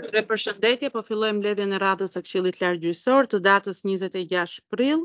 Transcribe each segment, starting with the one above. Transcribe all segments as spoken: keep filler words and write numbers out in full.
Dhe përshëndetje, po fillojmë mbledhjen e radhës së Këshillit Lartgjyqësor të datës njëzet e gjashtë prill.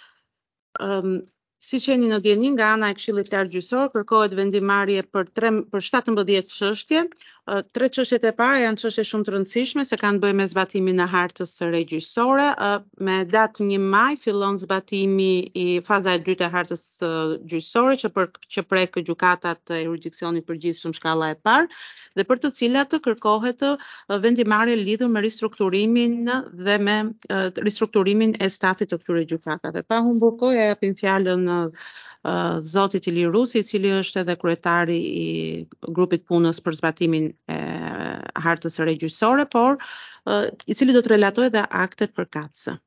Um, si qeni në dieni nga ana e Këshillit Lartgjyqësor kërkohet vendimarrje për tre për shtatëmbëdhjetë çështje. Uh, tre çështjet e para janë çështje shumë të rëndësishme se kanë bëjë me zbatimin e hartës së re gjyqësore. Uh, me datë një maj fillon zbatimi i faza e dytë e hartës së gjyqësore që për që prek gjykatat e jurisdiksionit përgjithshëm shkalla e parë dhe për të cilat të kërkohet uh, vendimarrje lidhur me ristrukturimin dhe me uh, ristrukturimin e stafit të këtyre gjykatave. Pa humbur kohë, ja japim fjalën uh, uh, zotit Ilir Rusi, i cili është edhe kryetari i grupit punës për zbatimin e hartës së re gjyqësore, por uh, i cili do të relatojë dhe aktet përkatëse.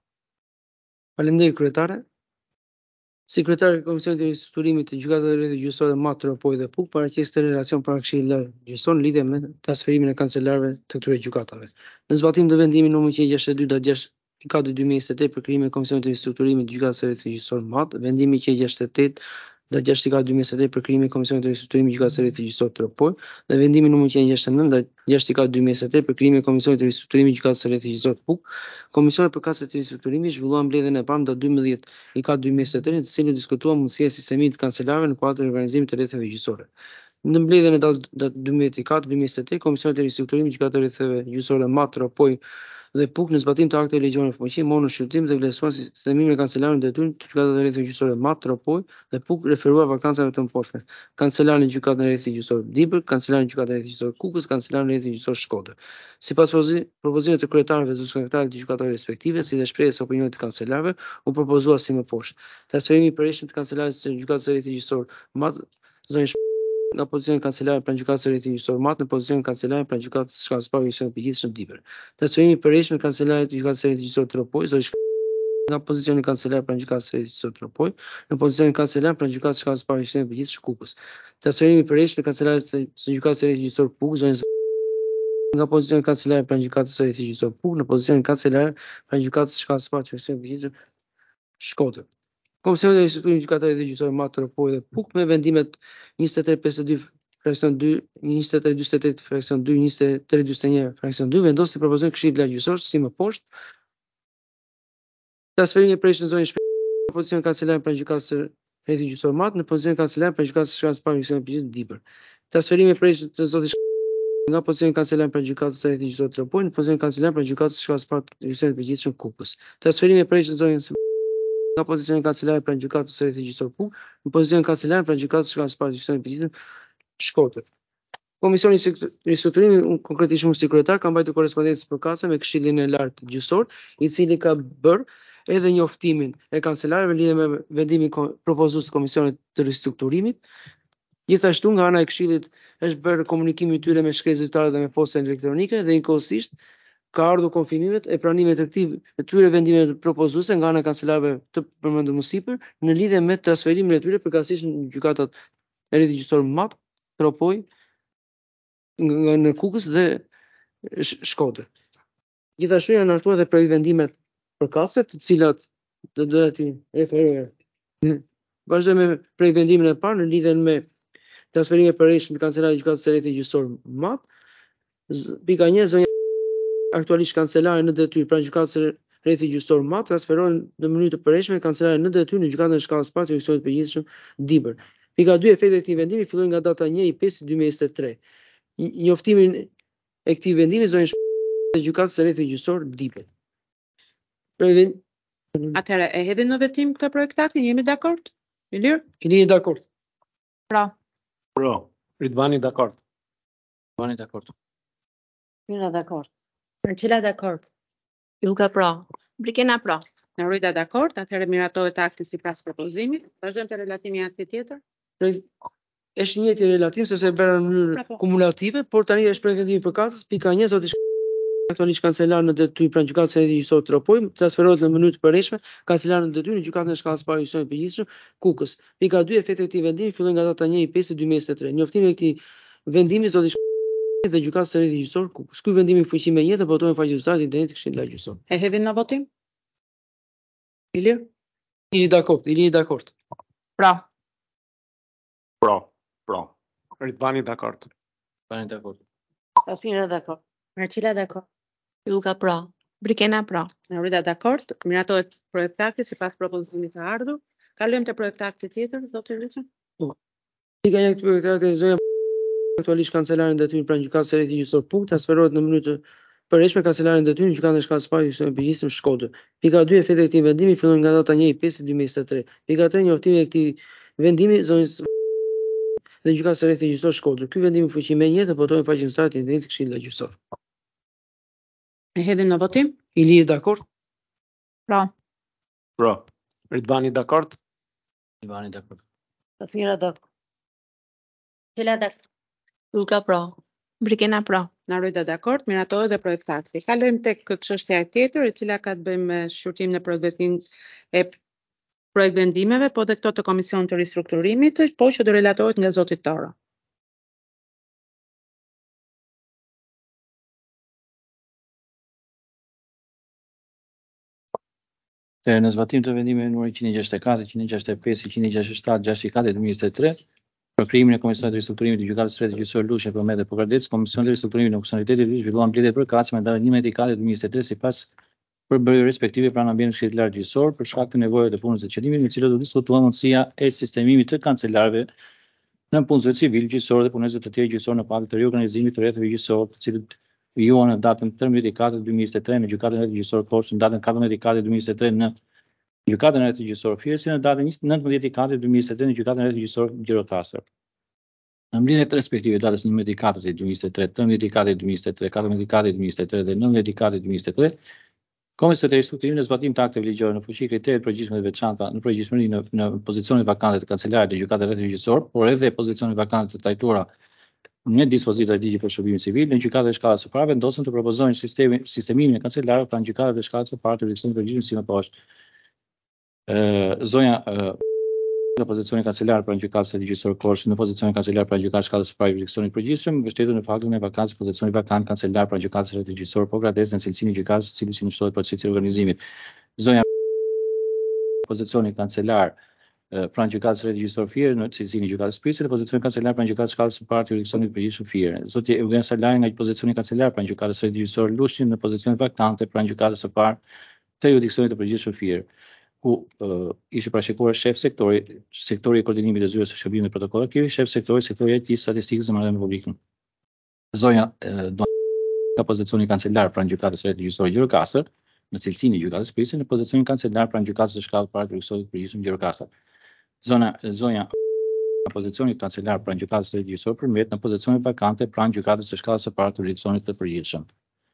Faleminderit kryetare. Sekretari i Komisionit të Ristrukturimit të Gjykatave Rrethë Gjyqësore Matropoj dhe Puk paraqes të relacion para Këshillit Lartgjyqësor në lidhje me transferimin e kancelarëve të këtyre gjykatave. Në zbatim të vendimit numër njëqind e gjashtëdhjetë dy datë gjashtë i katërt dy mijë e njëzet e tetë për krijimin e Komisionit të Ristrukturimit të Gjykatave Rrethë Gjyqësor Mat, vendimi njëqind e gjashtëdhjetë datë gjashtë i katërt dy mijë e njëzet e tetë për krijimin e Komisionit të Ristrukturimit të Gjykatave Rrethë Gjyqësor Tropoj dhe vendimi numër njëqind e gjashtëdhjetë e nëntë datë gjashtë i katërt dy mijë e njëzet e tetë për krijimin e Komisionit të Ristrukturimit të Gjykatave Rrethë Gjyqësor Puk. Komisioni përkatëse të ristrukturimit zhvillua mbledhjen e parë datë dymbëdhjetë i katërt dy mijë e njëzet e tre, në të cilën diskutuan mundësia e sistemimit të kancelarëve në kuadër të organizimit të rrethave gjyqësore. Në mbledhjen e datës datë dymbëdhjetë i katërt dy mijë e njëzet e tre, Komisioni i Ristrukturimit të Gjykatave Rrethave Gjyqësore Matropoj dhe Puk në zbatim të akteve ligjore në fuqi morën në shqyrtim dhe vlerësuan sistemimin e kancelarëve në detyrë të Gjykatave Rrethave Gjyqësore Matropoj dhe Puk referuar vakancave të mëposhme. Kancelarin e Gjykatës Rrethë Gjyqësor Dibër, kancelarin e Gjykatës Rrethë Gjyqësor Kukës, kancelarin e Rrethë Gjyqësor Shkodër. Sipas propozimit të kryetarëve dhe zyrtarëve të gjykatave respektive, si dhe shprehjes së opinionit të kancelarëve, u propozua si më poshtë: transferimi i përhershëm të kancelarit të Gjykatës së Rrethë Gjyqësor Mat, zonjë nga pozicioni kancelare pranë gjykatës së Rrethë Gjyqësor Mat në pozicionin kancelare pranë gjykatës së shkallës së parë gjykatës së përgjithshëm Dibër. Transferimi i përhershëm të kancelarit të gjykatës së Rrethë Gjyqësor Tropoj, zonjë nga pozicioni kancelare pranë gjykatës së Rrethë Gjyqësor Tropoj në pozicionin kancelare pranë gjykatës së shkallës së parë gjykatës së përgjithshëm Kukës. Transferimi i përhershëm të kancelarit të gjykatës së Rrethë Gjyqësor Puk, zonjë nga pozicioni kancelare pranë gjykatës së Rrethë Gjyqësor Puk në pozicionin kancelare pranë gjykatës së shkallës së parë gjykatës së përgjithshëm Shkodër. Komisioni i Ristrukturimit të Gjykatave Rrethë Gjyqësore Matropoj dhe Puk me vendimet njëzet e tre pesëdhjetë e dy fraksion dy, njëzet e tre dyzet e tetë fraksion dy, njëzet e tre dyzet e një fraksion dy vendosi propozimin e Këshillit Lartgjyqësor si më poshtë: transferimi i përhershëm të zonjës në pozicionin kancelare pranë gjykatës së Rrethë Gjyqësor Mat në pozicionin kancelare pranë gjykatës së shkallës së parë gjykatës së përgjithshëm Dibër. Transferimi i përhershëm të zotit nga pozicionin kancelare pranë gjykatës së Rrethë Gjyqësor Tropoj në pozicionin kancelare pranë gjykatës së shkallës së parë gjykatës së përgjithshëm Kukës. Transferimi i përhershëm të zonjës nga pozicionin kancelare pranë gjykatës së Rrethë Gjyqësor Puk në pozicionin kancelare pranë gjykatës së shkallës së parë gjykatës së përgjithshëm Shkodër. Komisioni i Ristrukturimit, konkretisht unë si kryetar, ka mbajtur korrespondencë përkatëse me Këshillin e Lartë Gjyqësor, i cili ka bërë edhe njoftimin e kancelarëve lidhur me vendimin propozues të Komisionit të Ristrukturimit. Gjithashtu nga ana e Këshillit është bërë komunikimi i tyre me shkresë zyrtare dhe me postën elektronike dhe njëkohësisht ka ardhur konfirmimet e pranimit të këtij të tyre vendimeve propozuese nga ana e kancelarëve të përmendur më sipër në lidhje me transferimin e tyre përkatësisht në gjykatat e Rrethë Gjyqësor Mat, Tropoj, nga në Kukës dhe Shkodër. Gjithashtu janë hartuar edhe projekt vendimet përkatëse, të cilat do doja t'i referoj. Vazhdojmë me projekt vendimin e parë në lidhje me transferimin e përhershëm të kancelarit të gjykatës së Rrethë Gjyqësor Mat. Pika një, zonja aktualisht kancelare në detyrë pranë gjykatës së Rrethë Gjyqësor Mat transferohen në mënyrë të përhershme kancelare në detyrë në gjykatën e shkallës së parë të gjykatës së përgjithshëm Dibër. Pika dy, efekti i këtij vendimi fillojnë nga data një i pesë dy mijë e njëzet e tre. Njoftimin e këtij vendimi zonjë e gjykatës së Rrethë Gjyqësor Dibër. Atëherë e hedhin në vetim këtë projektaktin, jemi dakord? Ilir? Jeni dakord? Pra. Pro. Ridvani dakord. Ridvani dakord. Jena dakord. Marcela dakord. Ilka pra. Brikena pra. Narita dakord, atëherë miratohet akti sipas propozimit. Vazhdojmë te relatimi i aktit tjetër. Është një njëjtë relatim sepse bëra në mënyrë kumulative, por tani është projekt vendimi përkatës. Pika një, zoti aktualisht kancelar në detyrë pranë gjykatës së Rrethë Gjyqësor Tropoj transferohet në mënyrë të përhershme kancelar në detyrë në gjykatën e shkallës së parë gjykatës së përgjithshëm Kukës. Pika dy, efekti i këtij vendimi fillojnë nga data një i pesë dy mijë e njëzet e tre. Njoftimi i këtij vendimi zoti dhe gjykatës së Rrethë Gjyqësor Kukës. Ky vendim i fuqi me një të votojnë faqe zyrtare të internetit të Këshillit Lartgjyqësor. E hedhin në votim? Ilir? Jeni dakord, jeni dakord. Pra. Pro. Pro. Ridvani dakord. Ridvani dakord. Asnjëra dakord. Marcela dakord. Luka pra. Brikena pra. Laurita dakord. Miratohet projektakti sipas propozitimit të ardhur. Kalojmë te projektakti tjetër, zoti Riça. Pika një këtë projektate e zonja aktualisht kancelarin detyrë pranë gjykatës së rrethit gjyqësor punkt transferohet në mënyrë të përhershme kancelarin detyrë në gjykatën e shkallës së parë gjyqësore në përgjithësim Shkodër. Pika dy efektet e këtij vendimi fillojnë nga data një e pesë dy mijë e njëzet e tre. Pika tre njoftimi e këtij vendimi zonjës dhe gjykatës së rrethit gjyqësor Shkodër. Ky vendim fuqi më një të votojnë faqen e të internetit të Këshillit Gjyqësor. E hedhim në votim. Ili e dakord? Pra. Pro. Ridvani dakord? Ridvani dakord. Safira dakord. Marcela dakord. Luka pra. Brikena pra. Laurita dakord, miratohet dhe projektakti. Kalojmë tek çështja e tjetër, e cila ka të bëjë me shqyrtimin e projektim e projekt vendimeve, po dhe këto të Komisionit të Ristrukturimit, po që do relatohet nga zoti Toro. Të në zbatim të vendimeve numri njëqind e gjashtëdhjetë e katër, njëqind e gjashtëdhjetë e pesë, njëqind e gjashtëdhjetë e shtatë, gjashtëdhjetë e katër dy mijë e njëzet e tre, për krijimin e Komisionit të Ristrukturimit të Gjykatës së Rrethit Gjyqësor Lushnjë Përmet dhe Pokardec, Komisioni i Ristrukturimit në funksionalitetin e tij zhvilluan mbledhje përkatëse me datën njëmbëdhjetë e katër dy mijë e njëzet e tre sipas përbërjeve respektive pranë ambientit këshillar gjyqësor për shkak të nevojave të punës së qëllimit, me cilët do diskutuan mundësia e sistemimit të kancelarëve në punëzor civil gjyqësor dhe punëzor të tjerë gjyqësor në padë të riorganizimit të rrethave gjyqësor, të cilët vijuan në datën tridhjetë e katër dy mijë e njëzet e tre në gjykatën e rrethit gjyqësor Korçë, në datën katërmbëdhjetë e katër dy mijë e njëzet e tre në gjykatën e rrethit gjyqësor Fier, si në datën nëntëmbëdhjetë e katër dy mijë e njëzet e tre në gjykatën e rrethit gjyqësor Gjirokastër. Në mbledhjet respektive datës njëmbëdhjetë e katër dy mijë e njëzet e tre, tridhjetë e katër dy mijë e njëzet e tre, katërmbëdhjetë e katër dy mijë e njëzet e tre dhe nëntëmbëdhjetë e katër dy mijë e njëzet e tre, Komisioni i Ristrukturimit në zbatim të akteve ligjore në fuqi kriteret përgjithshme dhe veçanta në përgjithësi në, në pozicionet vakante të kancelarit të gjykatës rrethit gjyqësor, por edhe pozicionet vakante të trajtuara në dispozitat e ligjit për shërbimin civil në gjykatën e shkallës së parë vendosën të propozojnë sistemin sistemimin e kancelarëve pranë gjykatës së shkallës së parë të Ristrukturimit të përgjithshëm si më poshtë. Ë zonja në pozicionin kancelar pranë gjykatës së ligjit Korçë, në pozicionin kancelar pranë gjykatës së shkallës së parë të Ristrukturimit të përgjithshëm, mbështetur në faktin e vakancës pozicionit vakant kancelar pranë gjykatës së rrethit gjyqësor Pokardec në cilësinë e gjykatës së cili sinështohet procesi i organizimit. Zonja pozicionin kancelar pranë gjykatës së rrethit gjyqësor Fier në cilësinë e gjykatës së Prishtinës, në pozicionin kancelar pranë gjykatës së shkallës së parë të Ristrukturimit të përgjithshëm Fier. Zoti Eugen Salaj nga pozicioni kancelar pranë gjykatës së rrethit gjyqësor Lushnjë në pozicionin vakante pranë gjykatës së parë të jurisdiksionit të përgjithshëm Fier, ku uh, ishte parashikuar shef sektori, sektori i koordinimit të zyrës së shërbimit protokoll arkivi, shef sektori, sektori i I T statistikës dhe marrëdhënie publike. Zonja uh, do ka pozicionin kancelar pranë gjykatës së rrethit gjyqësor Gjirokastër, në cilësinë e gjykatës së Prishtinës, në pozicionin kancelar pranë gjykatës së shkallës së parë të Ristrukturimit të përgjithshëm Gjirokastër. Zona zonja ka pozicionin kancelar pranë gjykatës së rrethit gjyqësor Përmet, në pozicionin vakante pranë gjykatës së shkallës së parë të Ristrukturimit të përgjithshëm.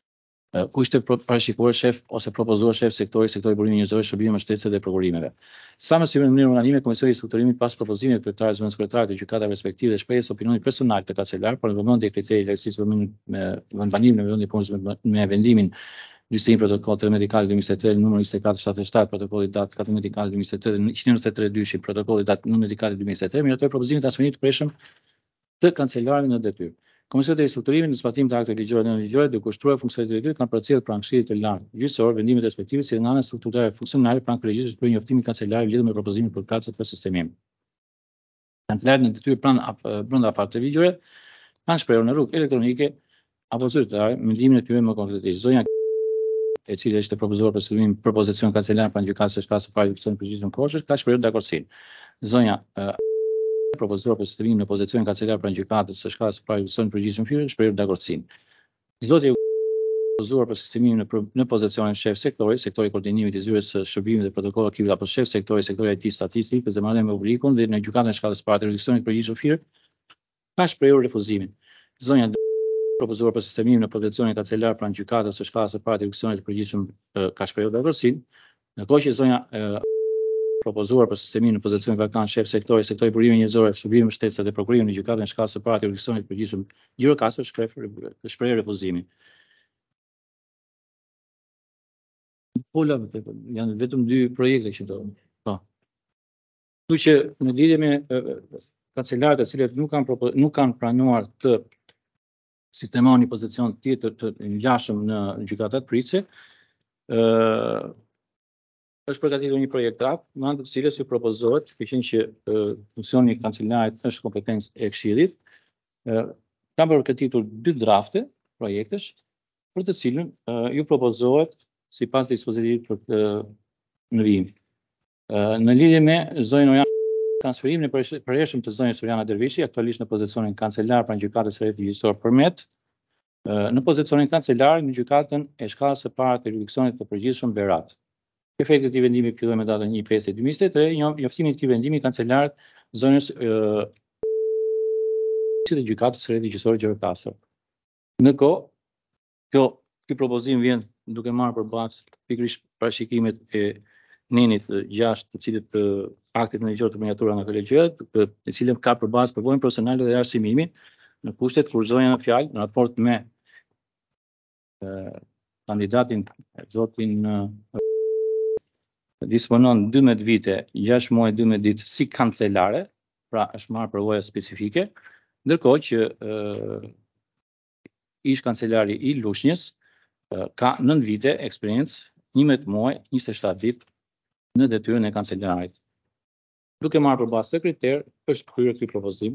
Ku ishte parashikuar shef ose propozuar shef sektori, sektori burimi njerëzor, shërbime mbështetëse dhe prokurimeve. Sa më sipër në mënyrë unanime, Komisioni i Ristrukturimit pas propozimit të kryetarit dhe sekretarit të gjykatave respektive dhe shprehjes opinionit personal të kancelar për vëmendje kriteri lehtësisë me vendbanim në vendin e punës me, me vendimin Gjystimi protokoll tridhjetë e katër dy mijë e njëzet e tre numër njëzet e katër shtatëdhjetë e shtatë protokolli datë katërmbëdhjetë e katër dy mijë e njëzet e tre dhe njëqind e njëzet e tre dyshim protokolli datë nëntëmbëdhjetë e katër dy mijë e njëzet e tre miratoi propozimin e transferimit të preshëm të kancelarit në detyrë. Komisioni i Ristrukturimit në zbatim të akteve ligjore dhe ligjore dhe kushtruar funksionet e tyre kanë përcjellë pranë Këshillit të Lartë Gjyqësor vendimet respektive si në anën strukturore funksionale pranë kolegjisë për njoftimin e kancelarit lidhur me propozimin për kacet për sistemim. Kancelarit në detyrë pranë brenda afateve ligjore kanë shprehur në rrugë elektronike apo zyrtare mendimin e tyre më konkretisht. Zonja e cila ishte propozuar për sistemimin për pozicion kancelar pranë gjykatës së shkallës së parë të përgjithshëm Korçës ka shprehur dakordsinë. Zonja propozuar për sistemimin në pozicionin kancelar pranë gjykatës së shkallës së parë të përgjithshëm Fier shprehur dakordsinë. Zoti propozuar për sistemimin në, në pozicionin shef sektori, sektori i koordinimit i zyrës së shërbimit dhe protokoll arkivit apo shef sektori, sektori I T statistikës dhe marrëdhënie me publikun dhe në gjykatën e shkallës së parë të jurisdiksionit të përgjithshëm Fier ka shprehur refuzimin. Zonja propozuar për sistemimin në pozicionin kancelar pranë gjykatës së shkallës së parë të jurisdiksionit të përgjithshëm ka shprehur dakordsinë. Ndërkohë që zonja propozuar për sistemimin në pozicionin vakant shef sektori, sektori i burimit njerëzor, shërbime mbështetëse dhe prokurim në gjykatën e shkallës së parë të jurisdiksionit të përgjithshëm Gjirokastër shpreh refuzimin. Pola, janë vetëm dy projekte që do. Po. Kështu që në lidhje me kancelarët të cilët nuk kanë nuk kanë pranuar të sistemoni pozicion tjetër të ngjashëm në gjykatat pritse, ë është përgatitur një projekt draft, në anë të cilës ju propozohet, që qenë që funksioni i kancelarit është kompetencë e Këshillit, kanë përgatitur dy drafte projektesh, për të cilën uh, ju propozohet sipas dispozitivit për të në vijim. Uh, në lidhje me zonjën Oriana, transferimin e përhershëm të zonjës Oriana Dervishi, aktualisht në pozicionin kancelar pranë gjykatës së Rrethit Gjyqësor Përmet, uh, në pozicionin kancelar në gjykatën e shkallës së parë të jurisdiksionit të përgjithshëm Berat. Efekti i këtij vendimi filloi me datën një pesë dy mijë njëzet e tre, njoftimi i këtij vendimi kancelar zonjës uh, të gjykatës së Rrethit Gjyqësor Gjirokastër. Ndërkohë, kjo ky propozim vjen duke marrë përballë pikërisht parashikimet e nenit të gjashtë, të cilët të aktit në ligjor të miniatura nga kolegjiat, të cilën ka përballë përvojën profesionale dhe arsimimin në kushtet kur zonja në fjalë në raport me uh, kandidatin zotin uh, disponon dymbëdhjetë vite, gjashtë muaj dymbëdhjetë ditë si kancelare, pra është marrë përvoja specifike, ndërkohë që uh, ish kancelari i Lushnjës uh, ka nëntë vite eksperiencë, njëmbëdhjetë muaj, njëzet e shtatë ditë në detyrën e kancelarit. Duke marrë përballë këtë kriter, është kryer ky propozim.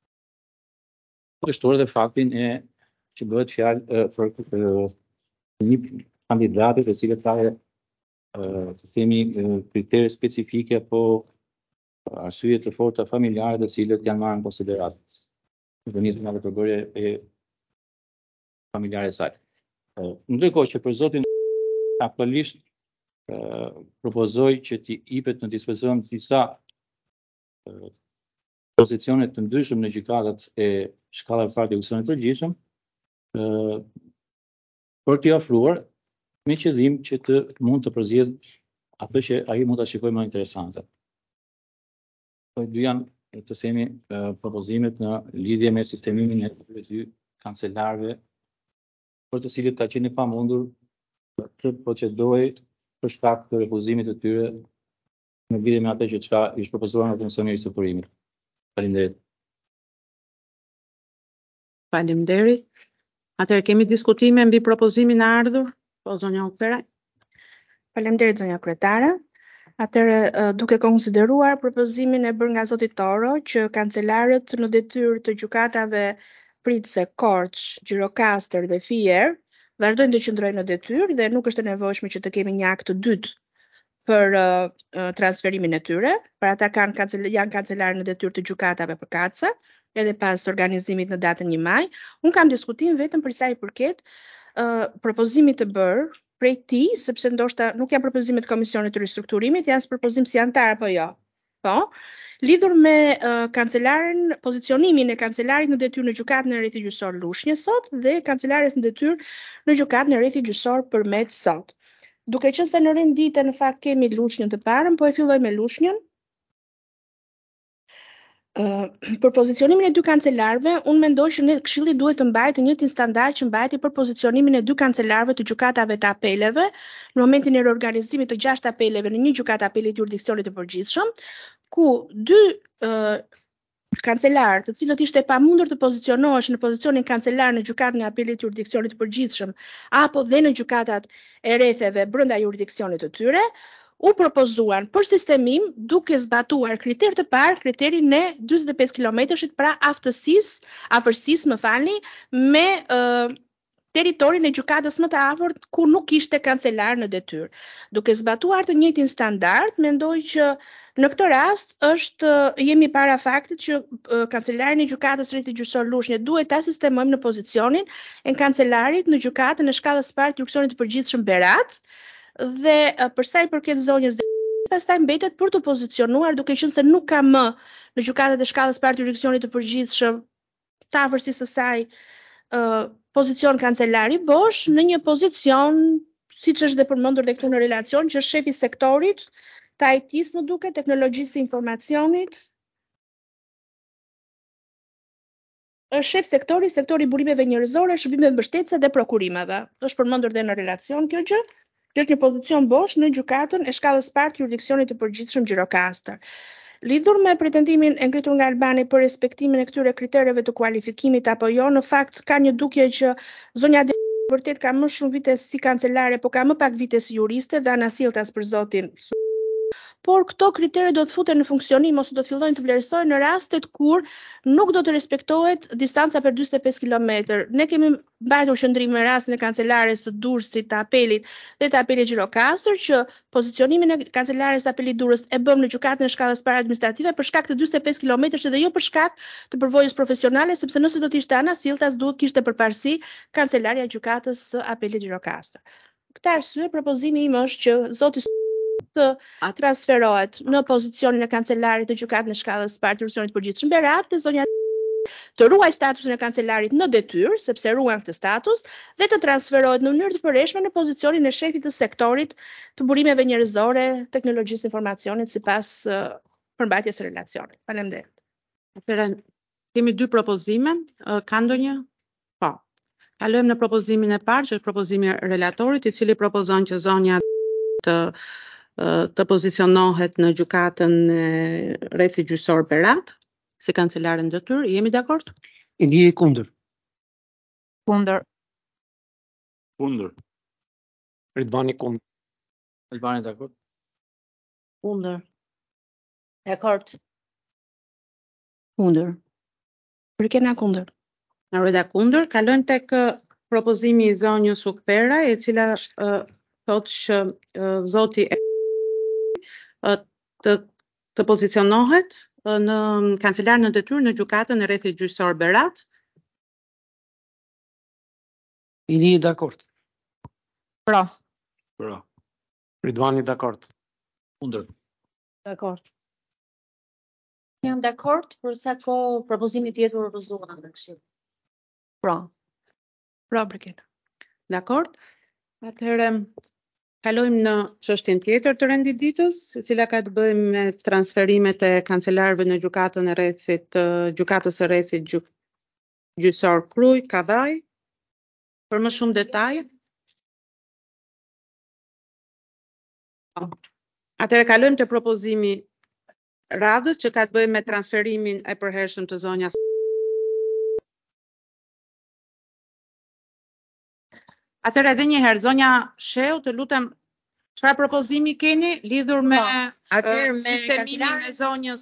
Kështu edhe faktin e që bëhet fjalë uh, për uh, një kandidatë të cilët ka të themi kritere specifike apo arsye të forta familjare të cilët janë marrë në konsiderat. Vënitur nga përbërje e familjare e saj. Ndërkohë që për zotin aktualisht propozoj që t'i jepet në dispozicion disa pozicione të ndryshme në gjykatat e shkallës së parë të jurisdiksionit të përgjithshëm, për t'i ofruar me qëllim që të mund të përzjedh atë që ai mund ta shikojë më interesante. Këto dy janë të themi propozimet në lidhje me sistemimin e të dy kancelarëve, për të cilët ka qenë pamundur të procedohej për shkak të refuzimit të tyre në lidhje me atë që çka ishte propozuar nga Komisioni i Strukturimit. Faleminderit. Faleminderit. Atëherë kemi diskutime mbi propozimin e ardhur? Po, zonja Opera. Faleminderit zonja kryetare. Atëherë, duke konsideruar propozimin e bërë nga zoti Toro që kancelarët në detyrë të gjykatave Pritse, Korç, Gjirokastër dhe Fier vazhdojnë të qëndrojnë në detyrë dhe nuk është e nevojshme që të kemi një akt të dytë për uh, transferimin e tyre, për ata kanë kancel janë kancelarë në detyrë të gjykatave përkatëse, edhe pas organizimit në datën një maj. Unë kam diskutim vetëm për sa i përket uh, propozimit të bërë prej ti, sepse ndoshta nuk janë propozimet e Komisionit të Ristrukturimit, janë propozim si antar apo jo. Po, lidhur me uh, kancelaren, pozicionimin e kancelarit në detyrë në gjykatën e Rrethit Gjyqësor Lushnjë sot dhe kancelares në detyrë në gjykatën e Rrethit Gjyqësor Përmet sot. Duke qenë se në rendite në fakt kemi Lushnjën të parën, po e filloj me Lushnjën. Uh, për pozicionimin e dy kancelarëve, unë mendoj që ne Këshilli duhet të mbajë të njëjtin standard që mbajti për pozicionimin e dy kancelarëve të gjykatave të apeleve në momentin e reorganizimit të gjashtë apeleve në një gjykatë apeli të jurisdiksionit të përgjithshëm, ku dy uh, kancelarë, të cilët ishte pamundur të pozicionohesh në pozicionin kancelar në gjykatën e apelit të jurisdiksionit të përgjithshëm apo dhe në gjykatat e rretheve brenda jurisdiksionit të tyre, u propozuan për sistemim duke zbatuar kriter të parë, kriterin e dyzet e pesë kilometrëshit, pra aftësisë, afërsisë, më falni, me uh, teritorin e gjykatës më të afërt ku nuk ishte kancelar në detyrë. Duke zbatuar të njëjtin standard, mendoj që në këtë rast është jemi para faktit që uh, kancelarin e gjykatës Rrethit Gjyqësor Lushnjë duhet ta sistemojmë në pozicionin e kancelarit në gjykatën e shkallës së parë të jurisdiksionit të përgjithshëm Berat, dhe uh, për sa i përket zonjës dhe pastaj mbetet për të pozicionuar duke qenë se nuk ka më në gjykatat e shkallës parë të jurisdiksionit të përgjithshëm të afërsisë së saj uh, pozicion kancelari bosh në një pozicion siç është dhe përmendur dhe këtu në relacion që është shefi i sektorit të I T-s, më duket, teknologjisë së informacionit, është shef sektori, sektori burimeve njerëzore, shërbimeve mbështetëse dhe prokurimeve. Është përmendur dhe në relacion kjo gjë. Kjo është një pozicion bosh në gjykatën e shkallës parë të jurisdiksionit të përgjithshëm Gjirokastër. Lidhur me pretendimin e ngritur nga Albani për respektimin e këtyre kritereve të kualifikimit apo jo, në fakt ka një dukje që zonja de vërtet ka më shumë vite si kancelare, po ka më pak vite si juriste dhe anasjelltas për zotin. por këto kriteri do të futen në funksionim ose do të fillojnë të vlerësohen në rastet kur nuk do të respektohet distanca për njëzet e pesë kilometër. Ne kemi mbajtur qëndrim në rastin e kancelares së Durrësit, të apelit dhe të apelit Gjirokastër që pozicionimin e kancelares së apelit Durrës e bëm në gjykatën e shkallës parë administrative për shkak të njëzet e pesë kilometrësh dhe jo për shkak të përvojës profesionale, sepse nëse do të ishte Ana Silltas duhet kishte përparësi kancelaria e gjykatës së apelit Gjirokastër. Këtë arsye propozimi im është që zoti të transferohet në pozicionin e kancelarit të gjykatën e shkallës parë të Ursionit Përgjithshëm Berat dhe zonja të ruaj statusin e kancelarit në detyrë, sepse ruan këtë status, dhe të transferohet në mënyrë të përreshme në pozicionin e shefit të sektorit të burimeve njerëzore, teknologjisë informacionit sipas uh, përmbajtjes së relacionit. Faleminderit. Atëherë kemi dy propozime, uh, ka ndonjë? Po. Kalojmë në propozimin e parë, që është propozimi i relatorit, i cili propozon që zonja të të pozicionohet në gjykatën e rrethit gjyqësor Berat, si kancelare në detyrë. Jemi dakord? I ndjej kundër. Kundër. Kundër. Ridvani kundër. Albani dakord? Kundër. Dakord. Kundër. Për kena kundër. Narida kundër. Kalojmë tek propozimi i zonjës Ukpera, e cila uh, thotë që uh, zoti e uh, të të pozicionohet uh, në kancelar në detyrë në gjykatën e rrethit gjyqësor Berat. I ndjej dakord. Pro. Pro. Ridvani dakord. Kundër. Dakord. Jam dakord, për sa kohë propozimi tjetër u rrëzua në këshill. Pro. Pro për kena. Dakord? Atëherë kalojmë në çështjen tjetër të rendit ditës, e cila ka të bëjë me transferimet e kancelarëve në gjykatën e rrethit të gjykatës së rrethit gjy- gjyqësor Kruj, Kavaj. Për më shumë detaje. Atëherë kalojmë te propozimi radhës që ka të bëjë me transferimin e përhershëm të zonjas. Atëherë edhe një herë zonja Sheu, të lutem, çfarë propozimi keni lidhur me Atëherë uh, me sistemimin kancelare- e zonjës?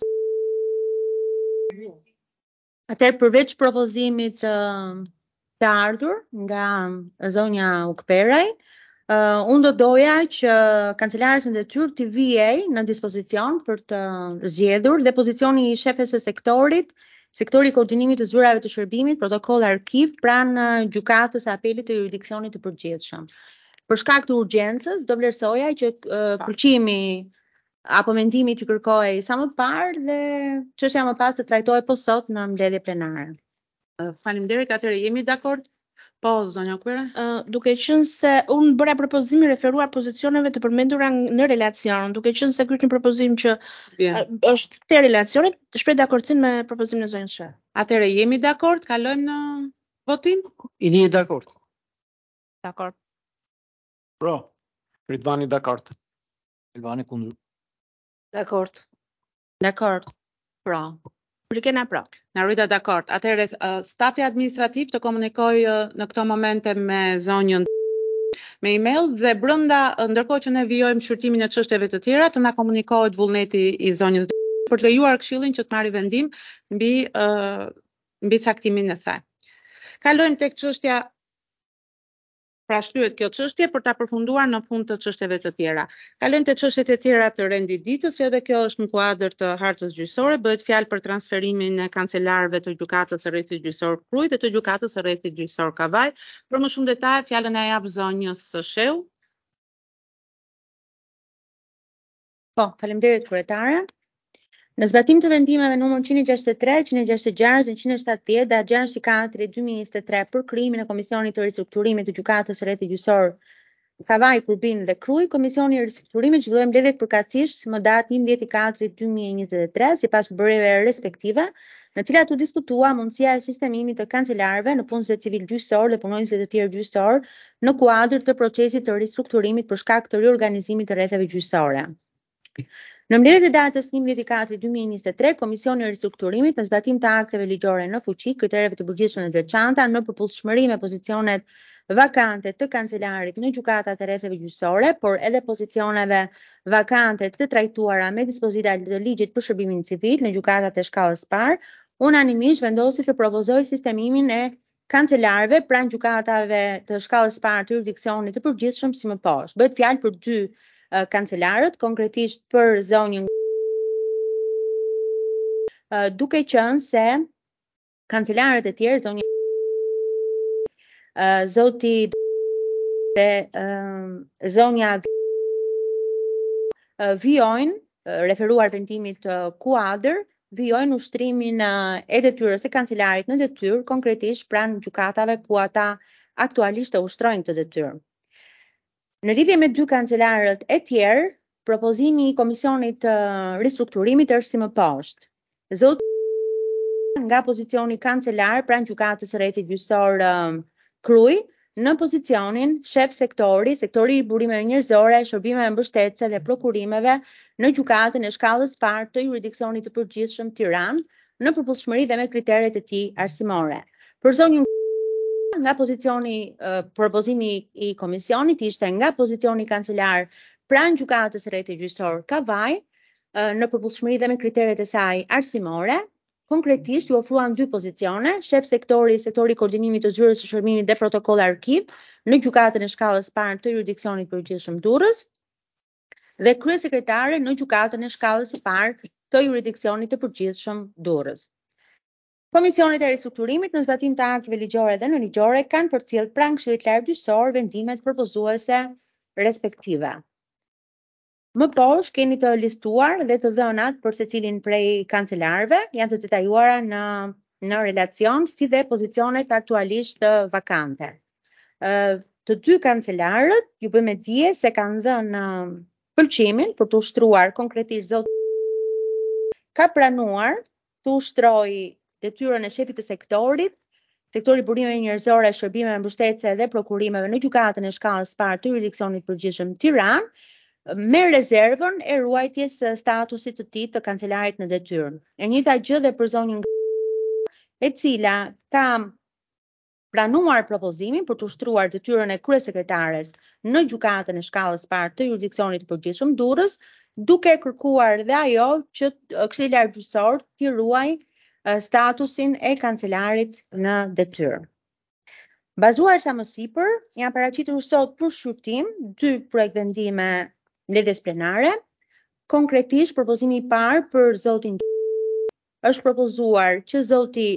Atëherë përveç propozimit të, të ardhur nga zonja Ukperaj, uh, unë do doja që kancelarës në detyrë të vijej në dispozicion për të zgjedhur dhe pozicioni i shefes së sektorit, sektori i koordinimit të zyrave të shërbimit, protokoll arkiv pranë gjykatës së apelit të jurisdiksionit të përgjithshëm. Për shkak të urgjencës, do vlerësoja që uh, pëlqimi apo mendimi të kërkoj sa më parë dhe çështja më pas të trajtohej po sot në mbledhje plenare. Uh, Faleminderit, atëherë jemi dakord? Po, zonja Ukpera? Uh, duke qenë se unë bëra propozimi referuar pozicioneve të përmendura në relacion, duke qenë se ky është një propozim që Bien. uh, është te relacionit, shpreh dakordsinë me propozimin e zonjës Sheh. Atëherë jemi dakord, kalojmë në votim? I ndjej dakord. Dakord. Pro. Ridvani dakord. Albani kundër. Dakord. Dakord. Pro. Për kena pra. Narita dakord. Atëherë uh, stafi administrativ të komunikoj uh, në këto momente me zonjën me email dhe brenda uh, ndërkohë që ne vijojmë shqyrtimin e çështjeve të tjera, të na komunikohet vullneti i zonjës për të lejuar këshillin që të marrë vendim mbi uh, mbi caktimin e saj. Kalojmë tek çështja. Pra shtyhet kjo çështje për ta përfunduar në fund të çështjeve të tjera. Kalojmë te çështjet e tjera të rendit ditës, edhe kjo është në kuadër të hartës gjyqësore, bëhet fjalë për transferimin e kancelarëve të gjykatës së rrethit gjyqësor Kruj dhe të gjykatës së rrethit gjyqësor Kavaj. Për më shumë detaje, fjalën e jap zonjës Sheu. Po, faleminderit kryetare. Në zbatim të vendimeve numër njëzet e gjashtëdhjetë e tre, njëzet e gjashtëdhjetë e gjasht dhe njëzet e shtatëdhjetë dhe gjasht e katër e dy mijë e njëzet e tre për krimin e Komisionit të Ristrukturimit të Gjykatës së Rrethit Gjyqësor Kavaj, Kurbin dhe Kruj, Komisioni i Ristrukturimit zhvilloi mbledhjet përkatësisht më datë njëmbëdhjetë e katërt e dy mijë e njëzet e tre sipas përbërjeve respektive, në cilat u diskutua mundësia e sistemimit të kancelarëve në punësve civil gjyqësor dhe punonjësve të tjerë gjyqësor në kuadër të procesit të ristrukturimit për shkak të riorganizimit të rrethave gjyqësore. Në mbledhjet e datës njëmbëdhjetë e katërt e dy mijë e njëzet e tre, Komisioni i Ristrukturimit, në zbatim të akteve ligjore në fuqi, kritereve të përgjithshme dhe të veçanta, në përputhshmëri me pozicionet vakante të kancelarit në gjykatat e rrethave gjyqësore, por edhe pozicioneve vakante të trajtuara me dispozita të ligjit për shërbimin civil në gjykatat e shkallës parë, unanimisht vendosi të propozoj sistemimin e kancelarëve pranë gjykatave të shkallës parë të jurisdiksionit të përgjithshëm si më poshtë. Bëhet fjalë për dy uh, kancelarët, konkretisht për zonjën uh, duke qenë se kancelarët e tjerë, zonja uh, zoti dhe uh, zonja uh, vijojnë uh, referuar vendimit uh, kuadër, vijojnë ushtrimin uh, e detyrës së kancelarit në detyrë, konkretisht pranë gjykatave ku ata aktualisht e ushtrojnë këtë detyrë. Në lidhje me dy kancelarët e tjerë, propozimi i Komisionit të uh, Ristrukturimit është si më poshtë. Zoti nga pozicioni kancelar pranë gjykatës së rrethit gjyqësor uh, Kruj, në pozicionin shef sektori, sektori i burimeve njerëzore, shërbimeve mbështetëse dhe prokurimeve në gjykatën e shkallës parë të jurisdiksionit të përgjithshëm Tiranë, në përputhshmëri dhe me kriteret e tij arsimore. Për zonjën nga pozicioni uh, propozimi i komisionit ishte nga pozicioni kancelar pranë gjykatës së rrethit gjyqësor Kavaj, uh, në përputhshmëri dhe me kriteret e saj arsimore. Konkretisht ju ofruan dy pozicione, shef sektori, sektori i koordinimit të zyrës së shërbimit dhe protokoll arkiv në gjykatën e shkallës parë të jurisdiksionit përgjithshëm Durrës dhe kryesekretare në gjykatën e shkallës së parë të jurisdiksionit të përgjithshëm Durrës. Komisionet e ristrukturimit në zbatim të akteve ligjore dhe në ligjore kanë përcjell pranë Këshillit Lart Gjyqësor vendimet propozuese respektive. Më poshtë keni të listuar dhe të dhënat për secilin prej kancelarëve, janë të detajuara në në relacion si dhe pozicionet aktualisht të vakante. Ë, të dy kancelarët ju bëjmë dije se kanë dhënë pëlqimin për të ushtruar konkretisht zot ka pranuar të ushtrojë detyrën e shefit të sektorit, sektori burimeve njerëzore, shërbimeve mbështetëse dhe prokurimeve në gjykatën e shkallës parë të jurisdiksionit përgjithshëm Tiranë, me rezervën e ruajtjes së statusit të tij të kancelarit në detyrë. E njëjta gjë dhe për zonjën e cila ka pranuar propozimin për të ushtruar detyrën e kryesekretares në gjykatën e shkallës parë të jurisdiksionit të përgjithshëm Durrës, duke kërkuar dhe ajo që Këshilli i Lartë Gjyqësor t'i ruajë statusin e kancelarit në detyrë. Bazuar sa më sipër, janë paraqitur sot për shqyrtim dy projekt vendime mbledhjes plenare. Konkretisht propozimi i parë për zotin është propozuar që zoti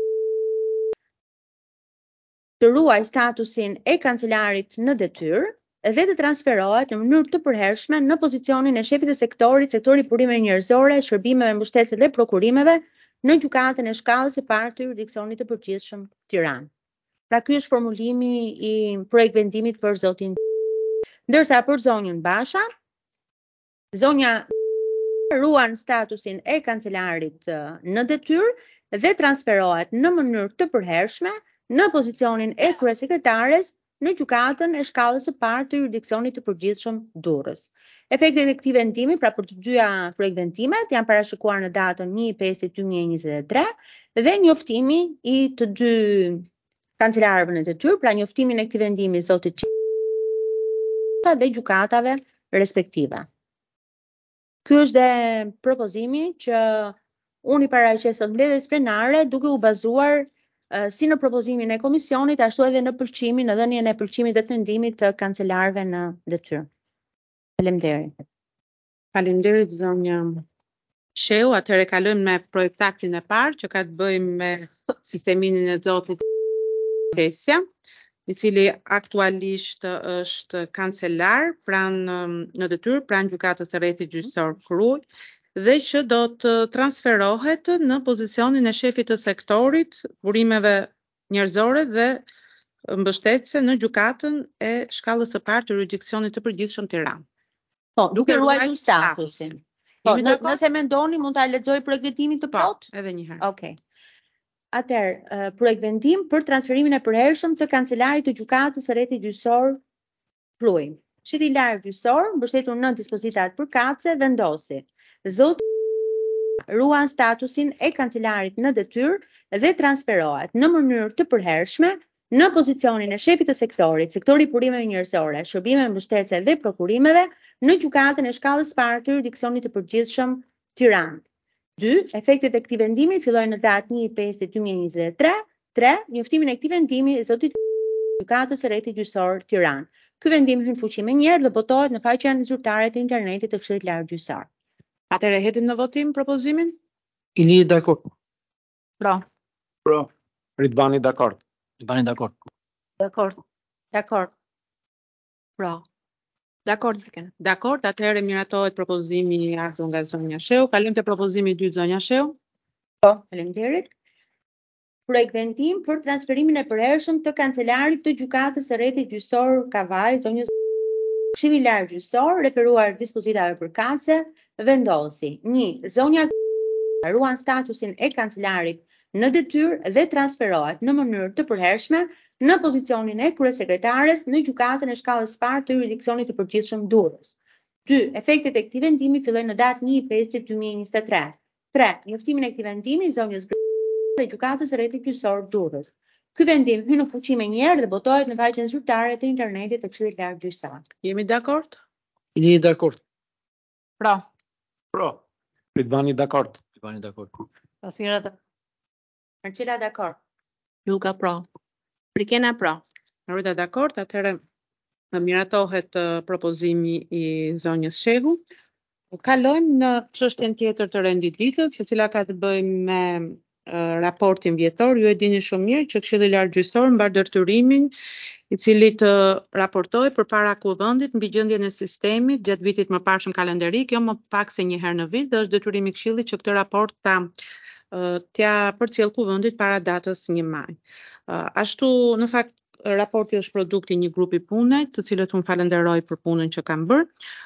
të ruaj statusin e kancelarit në detyrë dhe të transferohet në mënyrë të përhershme në pozicionin e shefit të sektorit, sektori burimeve njerëzore, shërbimeve mbështetëse dhe prokurimeve në gjykatën e shkallës së parë të jurisdiksionit të përgjithshëm Tiranë. Pra ky është formulimi i projekt vendimit për zotin. Ndërsa për zonjën Basha, zonja ruan statusin e kancelarit në detyrë dhe transferohet në mënyrë të përhershme në pozicionin e kryesekretares në gjykatën e shkallës së parë të jurisdiksionit të përgjithshëm Durrës. Efektet e këtij vendimi, pra për të dyja projekt vendimet, janë parashikuar në datën një pesë dy mijë e njëzet e tre dhe njoftimi i të dy kancelarëve në detyrë, pra njoftimin e këtij vendimi zotit dhe gjykatave respektive. Ky është dhe propozimi që unë i paraqes sot mbledhjes plenare duke u bazuar uh, si në propozimin e komisionit ashtu edhe në pëlqimin, në dhënien e pëlqimit dhe të mendimit të kancelarëve në detyrë. Faleminderit. Faleminderit zonja Sheu, atëherë kalojmë me projektaktin e parë që ka të bëjë me sisteminin e zotit Presja, i cili aktualisht është kancelar pranë në detyrë pranë gjykatës së rrethit gjyqësor Kruj dhe që do të transferohet në pozicionin e shefit të sektorit burimeve njerëzore dhe mbështetëse në gjykatën e shkallës së parë të jurisdiksionit të përgjithshëm Tiranë. Po, duke ruajtur statusin. Po, Jemi dakord? nëse mendoni mund ta lexoj projekt vendimin të plot? Po, edhe një herë. Okej. Atëherë, uh, projekt vendim për transferimin e përhershëm të kancelarit të gjykatës së rrethit gjyqësor Kruj. Këshilli i Lartë Gjyqësor, mbështetur në dispozitat përkatëse, vendosi zoti ruan statusin e kancelarit në detyrë dhe transferohet në mënyrë të përhershme në pozicionin e shefit të sektorit, sektori burimeve njerëzore, shërbimeve mbështetëse dhe prokurimeve në gjykatën e shkallës së parë të jurisdiksionit të përgjithshëm Tiranë. dy. Efektet e këtij vendimi fillojnë në datë një pesë dy mijë e njëzet e tre. tre. Njoftimin e këtij vendimi e zotit gjykatës së Rrethi Gjyqësor Tiranë. Ky vendim hyn fuqi me njëherë dhe botohet në faqen zyrtare të internetit të Këshillit Lartë Gjyqësor. Atëherë hedhim në votim propozimin? Ili dakord. Pra. Pro. Ridvani dakord. Ridvani dakord. Dakord. Dakord. Pra. Dakord, Fikën. Dakord, atëherë miratohet propozimi i ardhur nga zonja Sheu. Kalojmë te propozimi i dytë, zonja Sheu. Po, faleminderit. Projekt vendim për transferimin e përhershëm të kancelarit të gjykatës së Rrethi Gjyqësor Kavaj, zonjës Këshilli i Lartë Gjyqësor, referuar dispozitave përkatëse, vendosi: një. Zonja ruan statusin e kancelarit në detyrë dhe transferohet në mënyrë të përhershme në pozicionin e kryesekretares në gjykatën e shkallës së parë të jurisdiksionit të përgjithshëm Durrës. dy. Efektet e këtij vendimi fillojnë në datë një pesë dy mijë e njëzet e tre. tre. Njoftimin e këtij vendimi zonjës dhe gjykatës së Rrethi Gjyqësor Durrës. Ky vendim hyn në fuqi me njëherë dhe botohet në faqen zyrtare të internetit të Këshillit Lartë Gjyqësor. Jemi dakord? Ili dakord. Pra. Pro. Ridvani dakord. Ridvani dakord. Tasmira. Marcela dakord. Julka pra. Frikena pra. Rita dakord, atëherë miratohet uh, propozimi i zonjës Shehu. Kalojmë në çështjen tjetër të rendit ditës, e cila ka të bëjë me uh, raportin vjetor. Ju e dini shumë mirë që Këshilli i Lartë Gjyqësor mbar ndërtyrimin i cili të raportoi përpara Kuvendit mbi gjendjen e sistemit gjatë vitit mëparshëm kalendarik, jo më pak se një herë në vit, dhe është detyrimi i Këshillit që këtë raport ta uh, t'ia përcjell Kuvendit para datës një maj. Uh, ashtu, në fakt, raporti është produkti një grupi pune, të cilët unë falenderoj për punën që kanë bërë.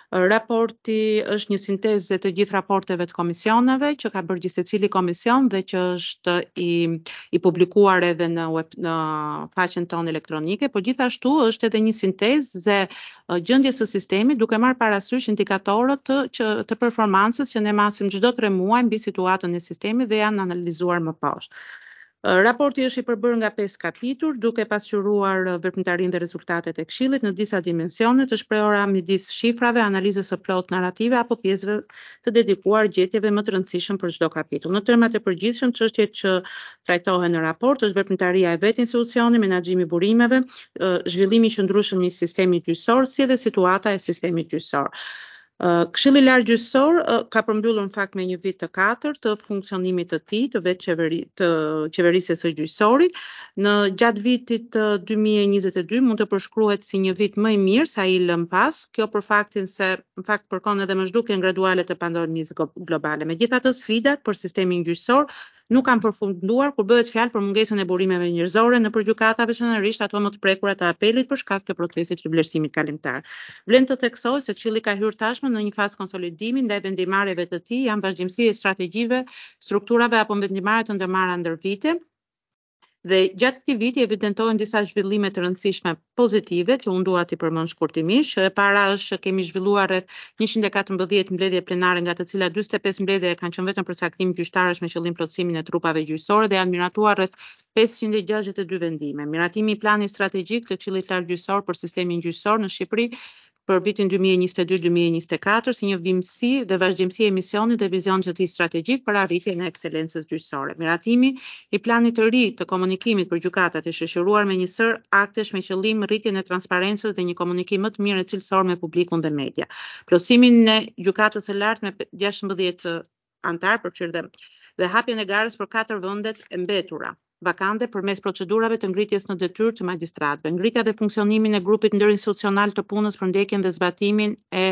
Raporti është një sintezë të gjithë raporteve të komisioneve që ka bërë gjithë secili komision dhe që është i, i publikuar edhe në web, në faqen tonë elektronike, por gjithashtu është edhe një sintezë dhe gjendjes së sistemit duke marrë parasysh indikatorët të, që, të performancës që ne masim çdo tre muaj mbi situatën e sistemit dhe janë analizuar më poshtë. Raporti është i përbërë nga pesë kapitull, duke pasqyruar veprimtarinë dhe rezultatet e Këshillit në disa dimensione të shprehura midis shifrave, analizës së plot narrative apo pjesëve të dedikuar gjetjeve më të rëndësishëm për çdo kapitull. Në termat e përgjithshëm, çështjet që trajtohen në raport është veprimtaria e vetë institucioni, menaxhimi i burimeve, zhvillimi i qëndrueshëm i sistemit gjyqësor, si dhe situata e sistemit gjyqësor. Këshilli i Lartë Gjyqësor ka përmbyllur në fakt me një vit të katërt të funksionimit të tij, të vetë qeveri, të qeverisjes së gjyqësorit. Në gjatë vitit të dy mijë e njëzet e dy mund të përshkruhet si një vit më i mirë sa i lëm pas, kjo për faktin se në fakt përkon edhe më zhdukjen graduale të pandemisë globale. Megjithatë, sfidat për sistemin gjyqësor nuk kanë përfunduar kur bëhet fjalë për mungesën e burimeve njerëzore nëpër gjykata, veçanërisht ato më të prekura të apelit për shkak të procesit të vlerësimit kalimtar. Vlen të theksoj se Këshilli ka hyrë tashmë në një fazë konsolidimi ndaj vendimarrjeve të tij, janë vazhdimësi e strategjive, strukturave apo vendimarrje të ndërmarra ndër vite. Dhe gjatë këtij viti evidentohen disa zhvillime të rëndësishme pozitive që unë dua t'i përmend shkurtimisht. E para është që kemi zhvilluar rreth njëqind e katërmbëdhjetë mbledhje plenare, nga të cilat dyzet e pesë mbledhje kanë qenë vetëm për caktim gjyqtarësh me qëllim plotësimin e trupave gjyqësore dhe janë miratuar rreth pesëqind e gjashtëdhjetë e dy vendime. Miratimi i planit strategjik të Këshillit Lartë Gjyqësor për sistemin gjyqësor në Shqipëri për vitin dy mijë e njëzet e dy dy mijë e njëzet e katër si një vimësi dhe vazhdimësi e misionit dhe vizionit të tij strategjik për arritjen e ekselencës gjyqësore. Miratimi i planit të ri të komunikimit për gjykatat e shoqëruar me një sër aktesh me qëllim rritjen e transparencës dhe një komunikim më të mirë e cilësor me publikun dhe media. Plotësimin e gjykatës së lartë me gjashtëmbëdhjetë antar përfshirë dhe, dhe hapjen e garës për katër vendet e mbetura vakante përmes procedurave të ngritjes në detyrë të magjistratëve, ngritja dhe funksionimin e grupit ndërinstitucional të punës për ndjekjen dhe zbatimin e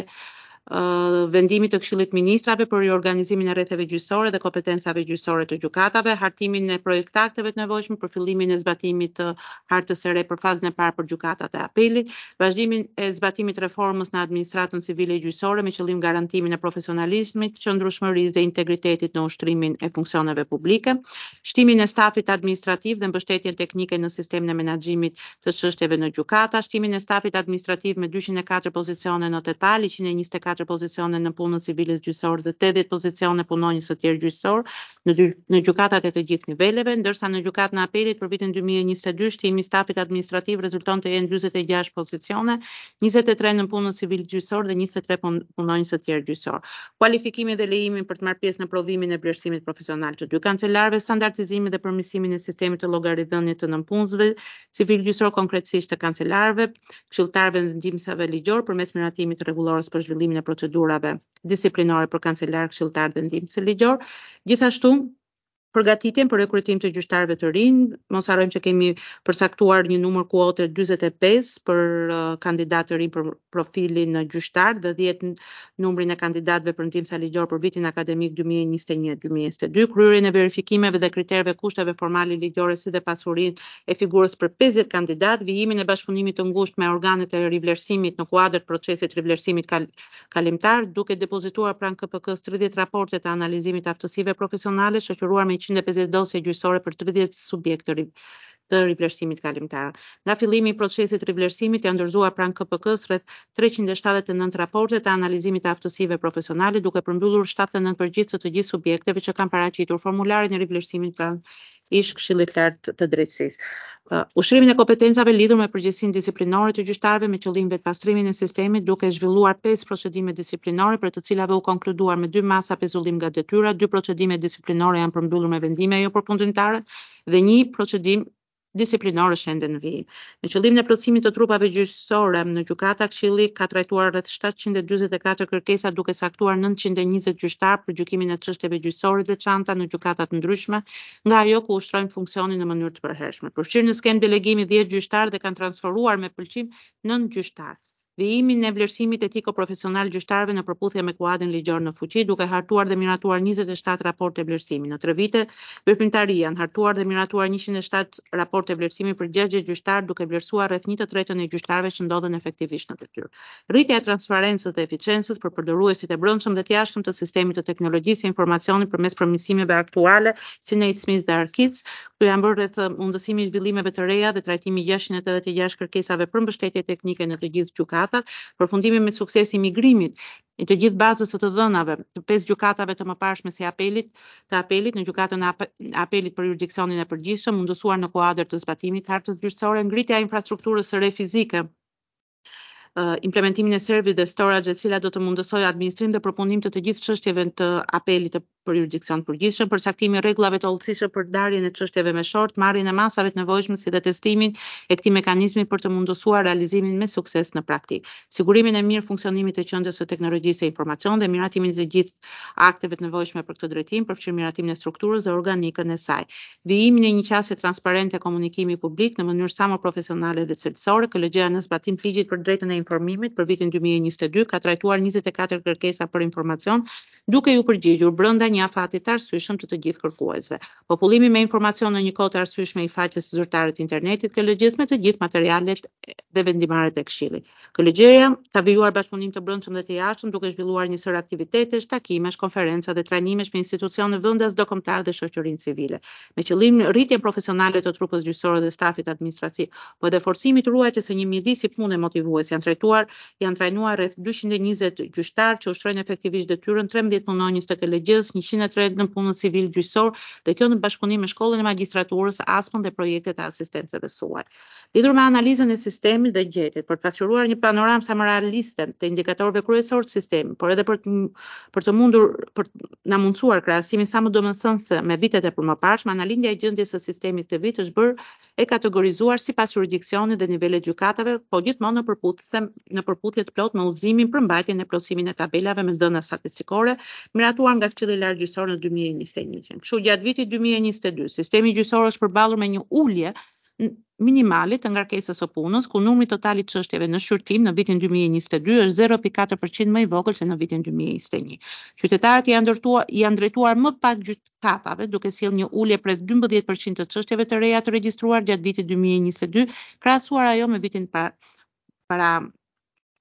Uh, vendimit të Këshillit Ministrave për riorganizimin e rrethave gjyqësore dhe kompetencave gjyqësore të gjykatave, hartimin e projektakteve të nevojshme për fillimin e zbatimit të hartës së re për fazën e parë për gjykatat e apelit, vazhdimin e zbatimit të reformës në administratën civile gjyqësore me qëllim garantimin e profesionalizmit, qëndrueshmërisë dhe integritetit në ushtrimin e funksioneve publike, shtimin e stafit administrativ dhe mbështetjen teknike në sistemin e menaxhimit të çështjeve në gjykata, shtimin e stafit administrativ me dyqind e katër pozicione në total, njëqind e njëzet e katër katër pozicione në punën civile gjyqësore dhe tetëdhjetë pozicione punonjës së tjerë gjyqësor në, dy, në gjykatat e të gjithë niveleve, ndërsa në gjykatën e apelit për vitin dy mijë e njëzet e dy shtimi i stafit administrativ rezulton të jenë njëzet e gjashtë pozicione, njëzet e tre në punën civil gjyqësor dhe njëzet e tre punonjës së tjerë gjyqësor. Kualifikimi dhe lejimin për të marrë pjesë në provimin e vlerësimit profesional të dy kancelarëve, standardizimin dhe përmirësimin e sistemit të llogaridhënies të nënpunësve civil gjyqësor, konkretisht të kancelarëve, këshilltarëve dhe ndihmësave ligjor përmes miratimit të rregullorës për zhvillimin e procedurave disiplinore për kancelar, këshilltar dhe ndihmës ligjor. Gjithashtu, përgatitjen për rekrutim të gjyqtarëve të rinj, mos harrojmë që kemi përcaktuar një numër kuote dyzet e pesë për uh, kandidatë të rinj për profilin gjyqtar dhe dhjetë numrin e kandidatëve për ndihmësa ligjor për vitin akademik dy mijë e njëzet e një dy mijë e njëzet e dy, kryerjen e verifikimeve dhe kriterëve kushteve formale ligjore si dhe pasurinë e figurës për pesëdhjetë kandidatë, vijimin e bashkëpunimit të ngushtë me organet e rivlerësimit në kuadër të procesit rivlerësimit kal kalimtar, duke depozituar pranë K P K-s tridhjetë raporte të analizimit të aftësive profesionale, shoqëruar me njëqind e pesëdhjetë dosje gjyqësore për tridhjetë subjekte të, të rivlerësimit kalimtar. Nga fillimi i procesit rivlerësimit janë dorëzuar pranë K P K-s rreth treqind e shtatëdhjetë e nëntë raporte të analizimit të aftësive profesionale, duke përmbyllur shtatëdhjetë e nëntë përgjithësi të gjithë subjekteve që kanë paraqitur formularin e rivlerësimit pranë ish Këshillit Lart të Drejtësisë. Uh, ushtrimin e kompetencave lidhur me përgjegjësinë disiplinore të gjyqtarëve me qëllim vetpastrimin e sistemit, duke zhvilluar pesë procedime disiplinore për të cilave u konkluduar me dy masa pezullim nga detyra, dy procedime disiplinore janë përmbyllur me vendime jo përfundimtare dhe një procedim disiplinore shende në vijim. Në qëllimin e plotësimit të trupave gjyqësore në gjykata, Këshilli ka trajtuar rreth shtatëqind e dyzet e katër kërkesa duke saktuar nëntëqind e njëzet gjyqtar për gjykimin e çështjeve gjyqësore të veçanta në gjykatat ndryshme, nga ajo ku ushtrojnë funksionin në mënyrë të përhershme. Përfshirë në skemë delegimi dhjetë gjyqtar dhe kanë transferuar me pëlqim nëntë gjyqtar. Vijimin e vlerësimit etiko-profesional gjyqtarëve në përputhje me kuadrin ligjor në fuqi, duke hartuar dhe miratuar njëzet e shtatë raporte vlerësimi. Në tre vite veprimtarie janë hartuar dhe miratuar njëqind e shtatë raporte vlerësimi për gjashtë gjyqtarë, duke vlerësuar rreth një të tretën e gjyqtarëve që ndodhen efektivisht në detyrë. Rritja e transparencës dhe eficiencës për përdoruesit e brendshëm dhe të jashtëm të sistemit të teknologjisë së informacionit përmes përmirësimeve aktuale, si në Smith dhe Arkic, këtu janë bërë rreth mundësimi i zhvillimeve të reja dhe trajtimi gjashtëqind e tetëdhjetë e gjashtë kërkesave për mbështetje teknike në të gjithë gjykatat, përfundimi me sukses i migrimit i të gjithë bazës së të dhënave të pesë gjykatave të mëparshme si apelit, të apelit në gjykatën e apelit për jurisdiksionin e përgjithshëm, mundësuar në kuadër të zbatimit të hartës gjyqësore, ngritja e infrastrukturës së re fizike, Uh, implementimin e servit dhe storage e cila do të mundësojë administrim dhe përpunim të të gjithë çështjeve të apelit të për jurisdiksion të përgjithshëm, përcaktimi i rregullave të hollësishme për ndarjen e çështjeve me short, marrjen e masave të nevojshme si dhe testimin e këtij mekanizmi për të mundësuar realizimin me sukses në praktikë. Sigurimin e mirë funksionimit të qendrës së teknologjisë së informacionit dhe miratimin e të gjithë akteve të nevojshme për këtë drejtim, përfshirë miratimin e strukturës dhe organikën e saj. Vijimin e një qasje transparente e komunikimit publik në mënyrë sa më profesionale dhe cilësore, K L G-ja në zbatim të ligjit për drejtën e informimit për vitin dy mijë e njëzet e dy ka trajtuar njëzet e katër kërkesa për informacion, duke ju përgjigjur brenda një afati të arsyeshëm të të gjithë kërkuesve. Popullimi me informacion në një kohë të arsyeshme i faqes zyrtare të internetit, K L G-s me të gjithë materialet dhe vendimarrjet e Këshillit. K L G-ja ka vijuar bashkëpunim të brendshëm dhe të jashtëm duke zhvilluar një sër aktivitetesh, takimesh, konferenca dhe trajnimesh me institucione vendas ndërkombëtare dhe shoqërinë civile, me qëllim rritjen profesionale të trupës gjyqësor dhe stafit administrativ, po edhe forcimi të ruajtjes së një mjedisi pune motivues. Janë trajtuar, janë trajnuar rreth dyqind e njëzet gjyqtarë që ushtrojnë efektivisht detyrën, trembëdhjetë punonjës të K L G-s, njëqind e tre në punën civil gjyqësor dhe kjo në bashkëpunim me shkollën e magjistraturës, A S P-n dhe projektet e asistencave suaj. Lidhur me analizën e sistemit dhe gjetjet, për të pasqyruar një panoramë sa më realiste të indikatorëve kryesorë të sistemit, por edhe për të, për të mundur për na mundsuar krahasimin sa më domethënëse me vitet e përmëparshme, analindja e gjendjes së sistemit këtë vit është bërë e kategorizuar sipas jurisdiksionit dhe nivelet gjykatave, po gjithmonë në përputhje në përputhje të plot me udhëzimin për mbajtjen e plotësimit e tabelave me dhëna statistikore miratuar nga Këshilli Lart Gjyqësor në dy mijë e njëzet e një. Kështu gjatë vitit dy mijë e njëzet e dy, sistemi gjyqësor është përballur me një ulje minimale të ngarkesës së punës, ku numri total i çështjeve në shqyrtim në vitin dy mijë e njëzet e dy është zero pikë katër përqind më i vogël se në vitin dy mijë e njëzet e një. Qytetarët janë ndërtuar janë drejtuar më pak gjykatave, duke sjellë një ulje prej dymbëdhjetë përqind të çështjeve të reja të regjistruar gjatë vitit dy mijë e njëzet e dy, krahasuar ajo me vitin para para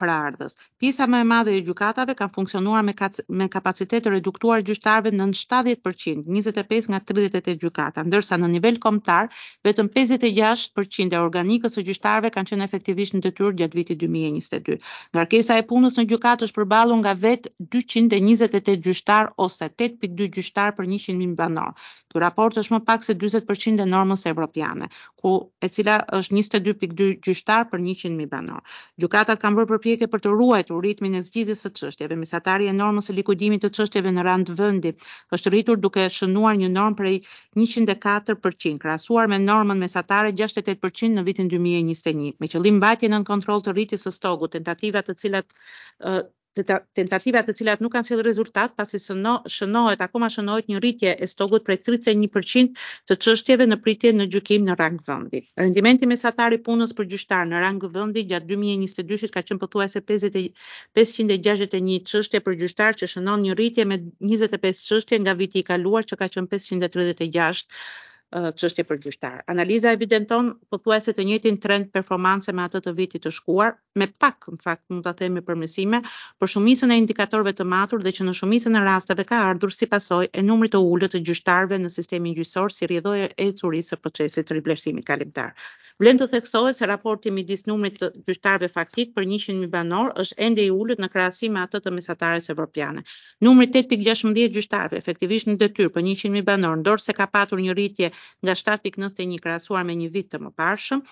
paraardhës. Pjesa më e madhe e gjykatave kanë funksionuar me, me kapacitet të reduktuar gjyqtarëve në shtatëdhjetë përqind, njëzet e pesë nga tridhjetë e tetë gjykata, ndërsa në nivel kombëtar vetëm pesëdhjetë e gjashtë përqind e organikës së gjyqtarëve kanë qenë efektivisht në detyrë gjatë vitit dy mijë e njëzet e dy. Ngarkesa e punës në gjykatë është përballur nga vetë dyqind e njëzet e tetë gjyqtar ose tetë pikë dy gjyqtar për njëqind mijë banor. Ky raport është më pak se njëzet përqind e normës evropiane, ku e cila është njëzet e dy pikë dy gjyqtar për njëqind mijë banor. Gjykatat kanë bërë përpjekje për të ruajtur ritmin e zgjidhjes së çështjeve. Mesatari e normës së likudimit të çështjeve në rand vendi është rritur duke shënuar një normë prej njëqind e katër përqind, krahasuar me normën mesatare gjashtëdhjetë e tetë përqind në vitin dy mijë e njëzet e një. Me qëllim mbajtje nën kontroll të rritjes së stogut, tentativa të cilat uh, tentativa të cilat nuk kanë sjellë rezultat, pasi shënohet akoma shënohet një rritje e stogut prej tridhjetë e një përqind të çështjeve në pritje në gjykim në rang vendi. Rendimenti mesatar i punës për gjyqtar në rang vendi gjatë dy mijë e njëzet e dy-shit ka qenë pothuajse pesëqind e gjashtëdhjetë e një çështje për gjyqtar, që shënon një rritje me njëzet e pesë çështje nga viti i kaluar, që ka qenë pesëqind e tridhjetë e gjashtë çështje për gjyqtar. Analiza evidenton pothuajse të njëjtin trend performance me atë të vitit të shkuar, me pak në fakt mund ta themi përmirësime për shumicën e indikatorëve të matur, dhe që në shumicën e rasteve ka ardhur si pasojë e numrit të ulët të gjyqtarëve në sistemin gjyqësor si rrjedhojë e ecurisë së procesit të rivlerësimit kalimtar. Vlen të theksohet se raporti midis numrit të gjyqtarëve faktik për njëqind mijë banor është ende i ulët në krahasim me atë të mesatares evropiane. Numri tetë pikë gjashtëmbëdhjetë gjyqtarëve efektivisht në detyrë për njëqind mijë banor, ndorse ka patur një rritje nga shtatë pikë nëntëdhjetë e një krahasuar me një vit të mëparshëm,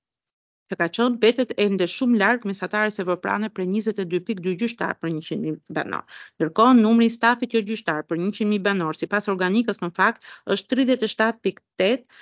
që ka qenë betet ende shumë larg mesatares evropiane për njëzet e dy pikë dy gjyqtar për njëqind mijë banor. Ndërkohë numri i stafit jo gjyqtar për njëqind mijë banor sipas organikës në fakt është tridhjetë e shtatë pikë tetë,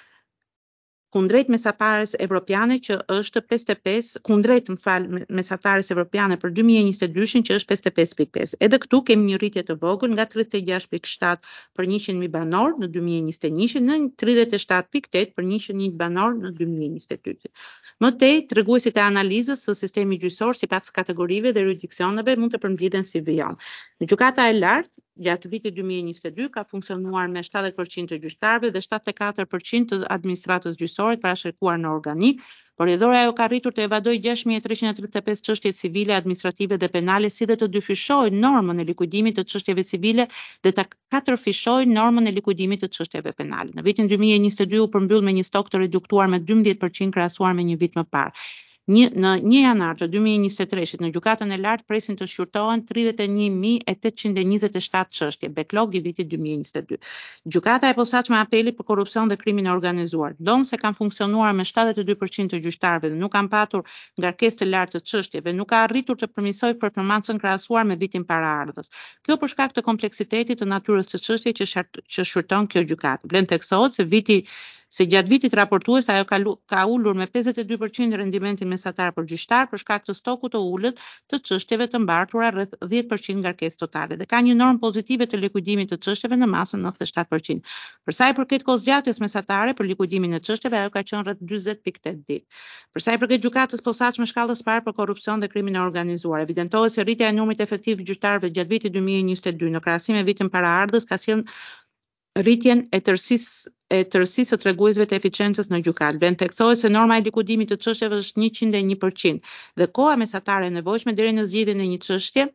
kundrejt mesatares evropiane që është pesëdhjetë e pesë, kundrejt më fal mesatares evropiane për dy mijë e njëzet e dy-shin që është pesëdhjetë e pesë pikë pesë. Edhe këtu kemi një rritje të vogël nga tridhjetë e gjashtë pikë shtatë për njëqind mijë banor në dy mijë e njëzet e një-shin në tridhjetë e shtatë pikë tetë për njëqind mijë banor në dy mijë e njëzet e dy. Më tej, treguesit e analizës së sistemit gjyqësor sipas kategorive dhe jurisdiksioneve mund të përmbledhen si vijon. Në gjykata e lartë gjatë vitit dy mijë e njëzet e dy ka funksionuar me shtatëdhjetë përqind të gjyqtarëve dhe shtatëdhjetë e katër përqind të administratës gjyqësore parashikuar në organik, por rrjedhore ajo ka rritur të evadojë gjashtë mijë e treqind e tridhjetë e pesë çështje civile, administrative dhe penale, si dhe të dyfishojë normën e likuidimit të çështjeve civile dhe të katërfishojë normën e likuidimit të çështjeve penale. Në vitin dy mijë e njëzet e dy u përmbyll me një stok të reduktuar me dymbëdhjetë përqind krahasuar me një vit më parë. Një, në një janar të dy mijë e njëzet e tre-shit në gjykatën e lartë presin të shqyrtohen tridhjetë e një mijë e tetëqind e njëzet e shtatë çështje, backlog i vitit dy mijë e njëzet e dy. Gjykata e posaçme apeli për korrupsion dhe krimin e organizuar, donse kanë funksionuar me shtatëdhjetë e dy përqind të gjyqtarëve dhe nuk kanë patur ngarkesë të lartë të çështjeve, nuk ka arritur të përmirësojë performancën krahasuar me vitin paraardhës. Kjo për shkak të kompleksitetit të natyrës së çështjes që shart, që shqyrton kjo gjykatë. Vlen theksohet se viti Se gjatë vitit raportues ajo ka, ka ulur me pesëdhjetë e dy përqind rendimentin mesatar për gjyqtar për shkak të stokut të ulët të çështjeve të mbartura rreth dhjetë përqind ngarkesë totale dhe ka një normë pozitive të likuidimit të çështjeve në masën nëntëdhjetë e shtatë përqind. Për sa i përket kohëzgjatjes mesatare për likuidimin e çështjeve ajo ka qenë rreth dyzet pikë tetë ditë. Për sa i përket gjykatës posaçme shkallës parë për korrupsion dhe krimin e organizuar, evidentohet se rritja e numrit efektiv gjyqtarëve gjatë vitit dy mijë e njëzet e dy në krahasim me vitin paraardhës ka sjellë rritjen e tërësisë e tërësisë së treguesve të eficiencës në gjykatë. Vlen theksohet se norma e likuidimit të çështjeve është njëqind e një përqind dhe koha mesatare e nevojshme deri në zgjidhjen e një çështje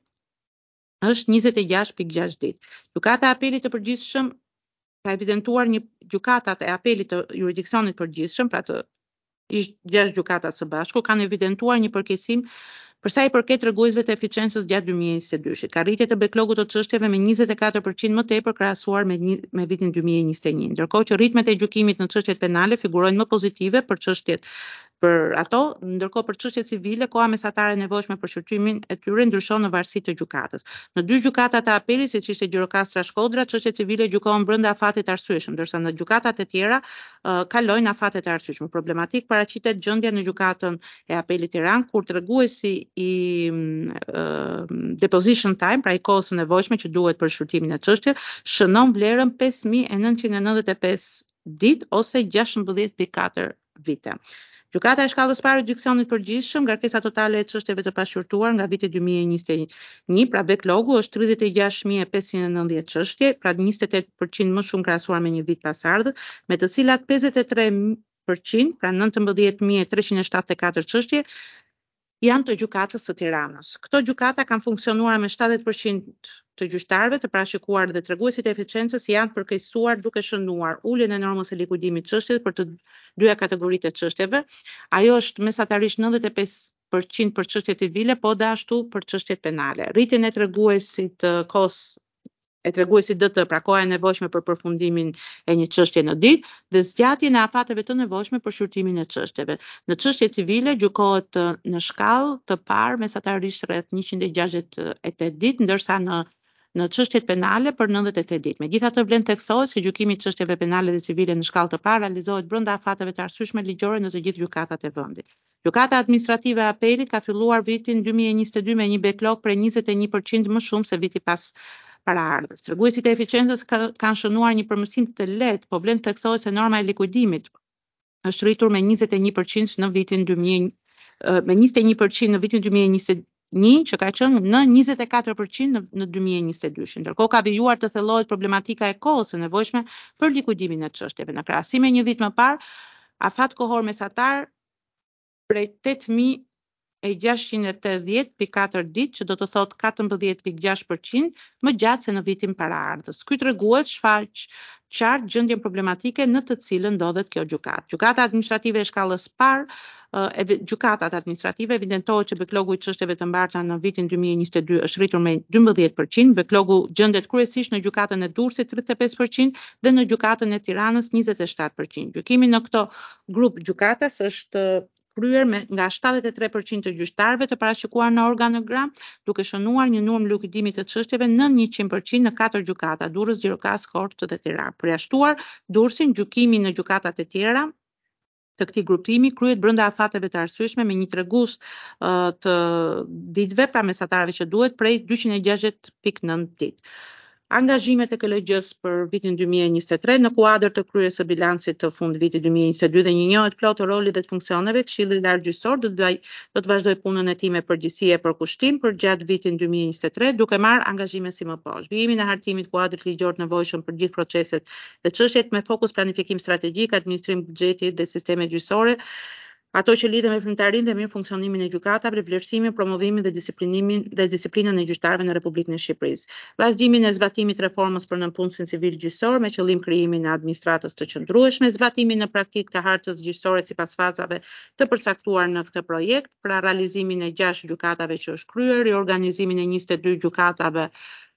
është njëzet e gjashtë pikë gjashtë ditë. Gjykata e apelit të përgjithshëm ka evidentuar një gjykatat e apelit të jurisdiksionit përgjithshëm, pra të gjashtë gjykatat së bashku kanë evidentuar një përkeqësim për sa i përket treguesve të eficiencës gjatë dy mijë e njëzet e dy-shit. Ka rritje të backlogut të çështjeve me njëzet e katër përqind më tepër krahasuar me, me vitin dy mijë e njëzet e një, ndërkohë që ritmet e gjykimit në çështjet penale figurojnë më pozitive për çështjet për ato, ndërkohë për çështjet civile koha mesatare e nevojshme për shqyrtimin e tyre ndryshon në varësi të gjykatës. Në dy gjykatat e apelit, siç ishte Gjirokastra Shkodra, çështjet civile gjykohen brenda afatit arsyeshëm, ndërsa në gjykatat e tjera uh, kalojnë afatet e arsyeshme. Problematik paraqitet gjendja në gjykatën e apelit Tiranë, kur treguesi i uh, deposition time, pra i kohës së nevojshme që duhet për shqyrtimin e çështjes, shënon vlerën pesë mijë e nëntëqind e nëntëdhjetë e pesë ditë ose gjashtëmbëdhjetë pikë katër vite. Gjykata e shkallës parë jurisdiksionit përgjithshëm, ngarkesa totale e çështjeve të pashqyrtuar nga viti dy mijë e njëzet e një, pra backlogu është tridhjetë e gjashtë mijë e pesëqind e nëntëdhjetë çështje, pra njëzet e tetë përqind më shumë krahasuar me një vit pasardhës, me të cilat pesëdhjetë e tre përqind, pra nëntëmbëdhjetë mijë e treqind e shtatëdhjetë e katër çështje janë të gjykatës së Tiranës. Këto gjykata kanë funksionuar me shtatëdhjetë përqind të gjyqtarëve të parashikuar dhe treguesit e eficiencës janë përkeqësuar duke shënuar uljen e normës së likwidimit të çështjeve për të dyja kategoritë të çështjeve. Ajo është mesatarisht nëntëdhjetë e pesë përqind për çështjet civile, po dhe ashtu për çështjet penale. Rritjen e treguesit të kohës e treguesit D T, pra koha e nevojshme për përfundimin e një çështje në ditë dhe zgjatjen e afateve të nevojshme për shqyrtimin e çështjeve. Në çështje civile gjykohet në shkallë të parë mesatarisht rreth njëqind e gjashtëdhjetë e tetë ditë, ndërsa në në çështjet penale për nëntëdhjetë e tetë ditë. Megjithatë, vlen theksohet se gjykimi i çështjeve penale dhe civile në shkallë të parë realizohet brenda afateve të arsyeshme ligjore në të gjithë gjykatat e vendit. Gjykata administrative e apelit ka filluar vitin dy mijë e njëzet e dy me një backlog prej njëzet e një përqind më shumë se viti pas paraardhës. Treguesit e eficiencës ka, kanë shënuar një përmirësim të lehtë, po vlen theksohet se norma e likuidimit është rritur me njëzet e një përqind në vitin dy mijë me njëzet e një përqind në vitin dy mijë e njëzet e një, që ka qenë në njëzet e katër përqind në, në dy mijë e njëzet e dy. Ndërkohë ka vijuar të thellohet problematika e kohës së nevojshme për likuidimin e çështjeve. Në krahasim me një vit më parë, afat kohor mesatar prej tetë mijë e gjashtëqind e tetëdhjetë pikë katër ditë, që do të thotë katërmbëdhjetë pikë gjashtë përqind më gjatë se në vitin paraardhës. Ky tregues shfaq qartë gjendjen problematike në të cilën ndodhet kjo gjykatë. Gjykata administrative e shkallës parë, e gjykatat administrative evidentohet që backlogu i çështjeve të mbarta në vitin dy mijë e njëzet e dy është rritur me dymbëdhjetë përqind, backlogu gjendet kryesisht në gjykatën e Durrësit tridhjetë e pesë përqind dhe në gjykatën e Tiranës njëzet e shtatë përqind. Gjykimi në këto grup gjykatas është kryer me nga shtatëdhjetë e tre përqind të gjyqtarëve të parashikuar në organogram, duke shënuar një numër likuidimi të çështjeve në njëqind përqind në katër gjykata, Durrës, Gjirokas, Korçë dhe Tiranë. Përjashtuar Durrësin, gjykimi në gjykatat e tjera të këtij grupimi kryhet brenda afateve të arsyeshme me një tregus uh, të ditëve pra mesatarëve që duhet prej dyqind e gjashtëdhjetë pikë nëntë ditë. Angazhimet e K L G-s për vitin dy mijë e njëzet e tre në kuadër të kryerjes së bilancit të fundit vitit dy mijë e njëzet e dy dhe një njohet plot roli dhe të funksioneve, Këshilli i Lartë Gjyqësor do të do të vazhdoj punën e tij me përgjegjësi e përkushtim për gjatë vitin dy mijë e njëzet e tre, duke marrë angazhime si më poshtë: vijimin e hartimit kuadrit ligjor të nevojshëm për gjithë proceset dhe çështjet me fokus planifikim strategjik, administrim buxheti dhe sistemet gjyqësore, ato që lidhen me veprimtarinë dhe mirë funksionimin e gjykatave, vlerësimin, promovimin dhe disiplinimin dhe disiplinën e gjyqtarëve në Republikën e Shqipërisë. Vazhdimin e zbatimit reformës për nënpunësin civil gjyqësor me qëllim krijimin e administratës të qëndrueshme, zbatimin në praktikë të hartës gjyqësore sipas fazave të përcaktuar në këtë projekt, pra realizimin e gjashtë gjykatave që është kryer, riorganizimin e njëzet e dy gjykatave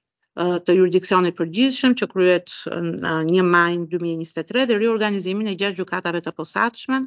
të jurisdiksionit përgjithshëm që kryhet në një maj dy mijë e njëzet e tre dhe riorganizimin e gjashtë gjykatave të posaçme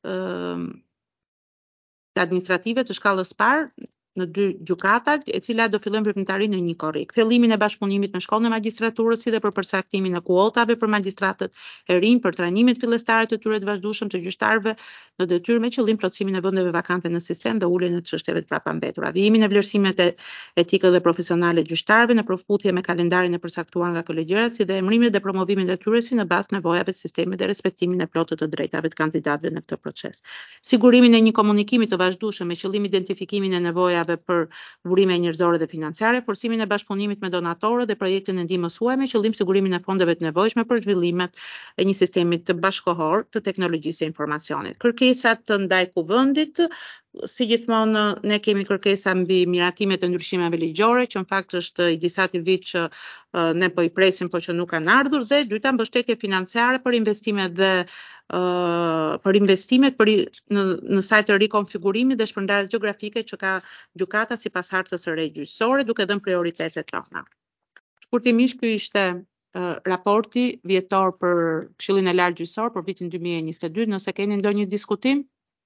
të administrative të shkallës parë në dy gjykatat, e cila do fillojnë veprimtarinë në një korrik. Thellimin e bashkëpunimit me shkollën e magjistraturës si dhe për përcaktimin e kuotave për magjistratët e rinj, për trajnimin fillestare të tyre të vazhdueshëm të gjyqtarëve në detyrë me qëllim plotësimin e vendeve vakante në sistem dhe uljen e çështjeve të prapambetura. Vijimin e vlerësimit e etikë dhe profesionale të gjyqtarëve në përputhje me kalendarin e përcaktuar nga kolegjierat, si dhe emrimin dhe promovimin e tyre si në bazë nevojave të sistemit dhe respektimin e plotë të drejtave të kandidatëve në këtë proces. Sigurimin e një komunikimi të vazhdueshëm me qëllim identifikimin e nevojave për burime njerëzore dhe financiare, forcimin e bashkëpunimit me donatorët dhe projektin e ndihmës huaj me qëllim sigurimin e fondeve të nevojshme për zhvillimet e një sistemi të bashkohor të teknologjisë së informacionit. Kërkesat ndaj kuvendit, si gjithmonë ne kemi kërkesa mbi miratimet e ndryshimeve ligjore, që në fakt është i disa të vit që uh, ne po i presim por që nuk kanë ardhur, dhe dyta mbështetje financiare për investimet dhe uh, për investimet për në në sajt të rikonfigurimit dhe shpërndarjes gjeografike që ka gjykata sipas hartës së re gjyqësore, duke dhënë prioritetet tona. Shkurtimisht ky ishte uh, raporti vjetor për Këshillin e Lartë Gjyqësor për vitin dy mijë e njëzet e dy. Nëse keni ndonjë diskutim?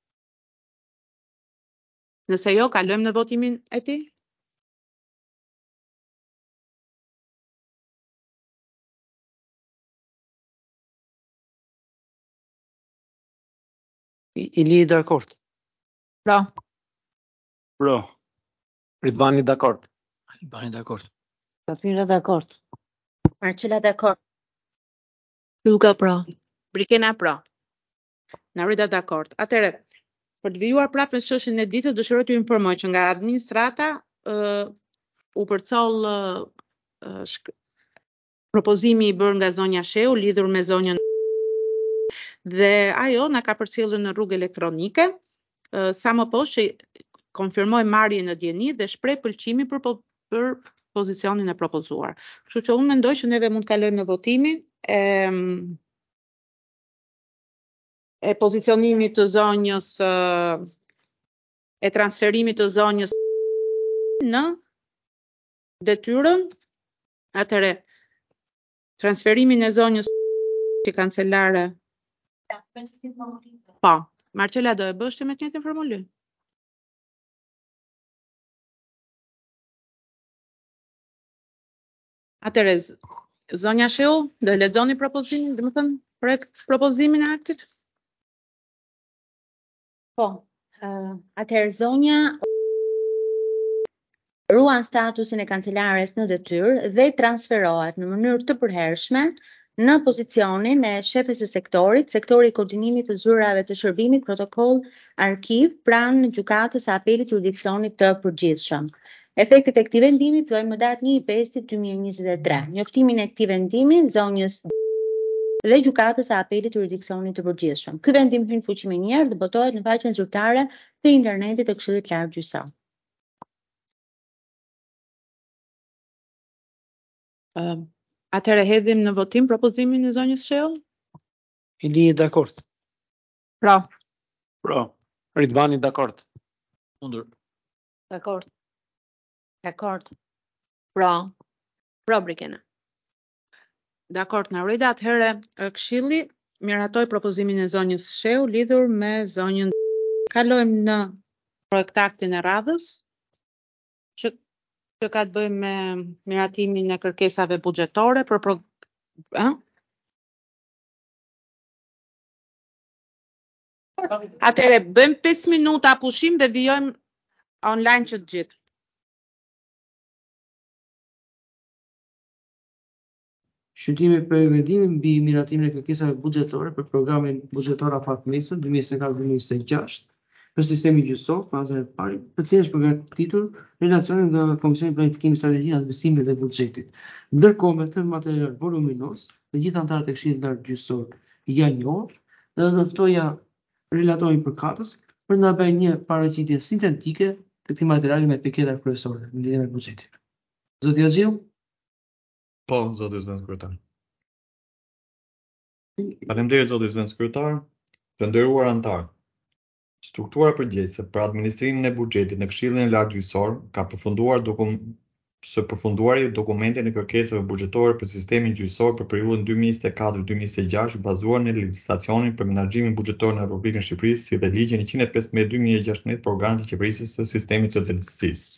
Nëse jo, kalojmë në votimin e tij. Ili dakord. Pro. Pro. Ridvani dakord. Bani dakord. Safira dakord. Marcela dakord. Luka pro. Brikena pro. Narida dakord. Atëre, për të vijuar prapë në çështjen e ditës, dëshiroj t'ju informoj që nga administrata uh, u përcoll uh, shk... propozimi i bërë nga zonja Sheu lidhur me zonjën dhe ajo na ka përcjellur në rrugë elektronike, uh, sa më poshtë që konfirmoj marrjen në dieni dhe shpreh pëlqimin për, po, për pozicionin e propozuar. Kështu që unë mendoj që neve mund të kalojmë në votimin e, e pozicionimit të zonjës e transferimit të zonjës në detyrën, atëre transferimin e zonjës që kancelare. Po, Marcela do e bësh të me të njëjtin formulim? Atëre, zonja Sheu, do e lexoni propozimin, do të thënë projekt propozimin e aktit? Po, uh, atëherë zonja ruan statusin e kancelares në detyrë dhe transferohet në mënyrë të përhershme në pozicionin e shefes së sektorit, sektori i koordinimit të zyrave të shërbimit, protokoll, arkiv, pranë gjykatës së apelit jurisdiksionit të përgjithshëm. Efektet e këtij vendimi fillojnë më datë një e pesë dy mijë e njëzet e tre. Njoftimin e këtij vendimi zonjës dhe gjykatës së apelit jurisdiksionit të përgjithshëm. Ky vendim hyn fuqi më njëherë dhe botohet në faqen zyrtare të internetit të Këshillit Lartë Gjyqësor. Uh, atëre hedhim në votim propozimin e zonjës Sheu? Ili e dakord. Pra. Pro. Ridvani dakord. Kundër. Dakord. Dakord. Pra. Pra Brikena. Dakord, Naurida, atëherë Këshilli miratoi propozimin e zonjës Sheu lidhur me zonjën. Kalojmë në projektaktin e radhës, që, që ka të bëjë me miratimin e kërkesave buxhetore për pro... A? Atëherë bëjmë pesë minuta pushim dhe vijojmë online që të gjithë. Shqyrtimi për vendimin mbi miratimin e kërkesave buxhetore për programin buxhetor afat-mesë dy mijë e njëzet e katër dy mijë e njëzet e gjashtë për sistemin gjyqësor, faza e parë, për cilën është përgatitur relacioni nga Komisioni Planifikimi Strategjik, Investimit dhe Buxhetit. Ndërkohë me të material voluminos, të gjithë anëtarët e Këshillit Lartë Gjyqësor janë njohur dhe do të ftoja relatorin përkatës për të na bërë një paraqitje sintetike të këtij materiali me piketa kryesore në lidhje me buxhetin. Zoti Haxhiu? Po, zoti zëvendës kryetar. Faleminderit zoti zëvendës kryetar. Të nderuar anëtar. Struktura përgjegjëse për administrimin e buxhetit në Këshillin e Lartë Gjyqësor ka përfunduar dokum së përfunduari dokumentin e kërkesave buxhetore për sistemin gjyqësor për periudhën dy mijë e njëzet e katër dy mijë e njëzet e gjashtë bazuar në legjislacionin për menaxhimin buxhetor në Republikën e Shqipërisë si dhe ligjin njëqind e pesëmbëdhjetë dy mijë e gjashtëmbëdhjetë programit të qeverisjes së sistemit të drejtësisë.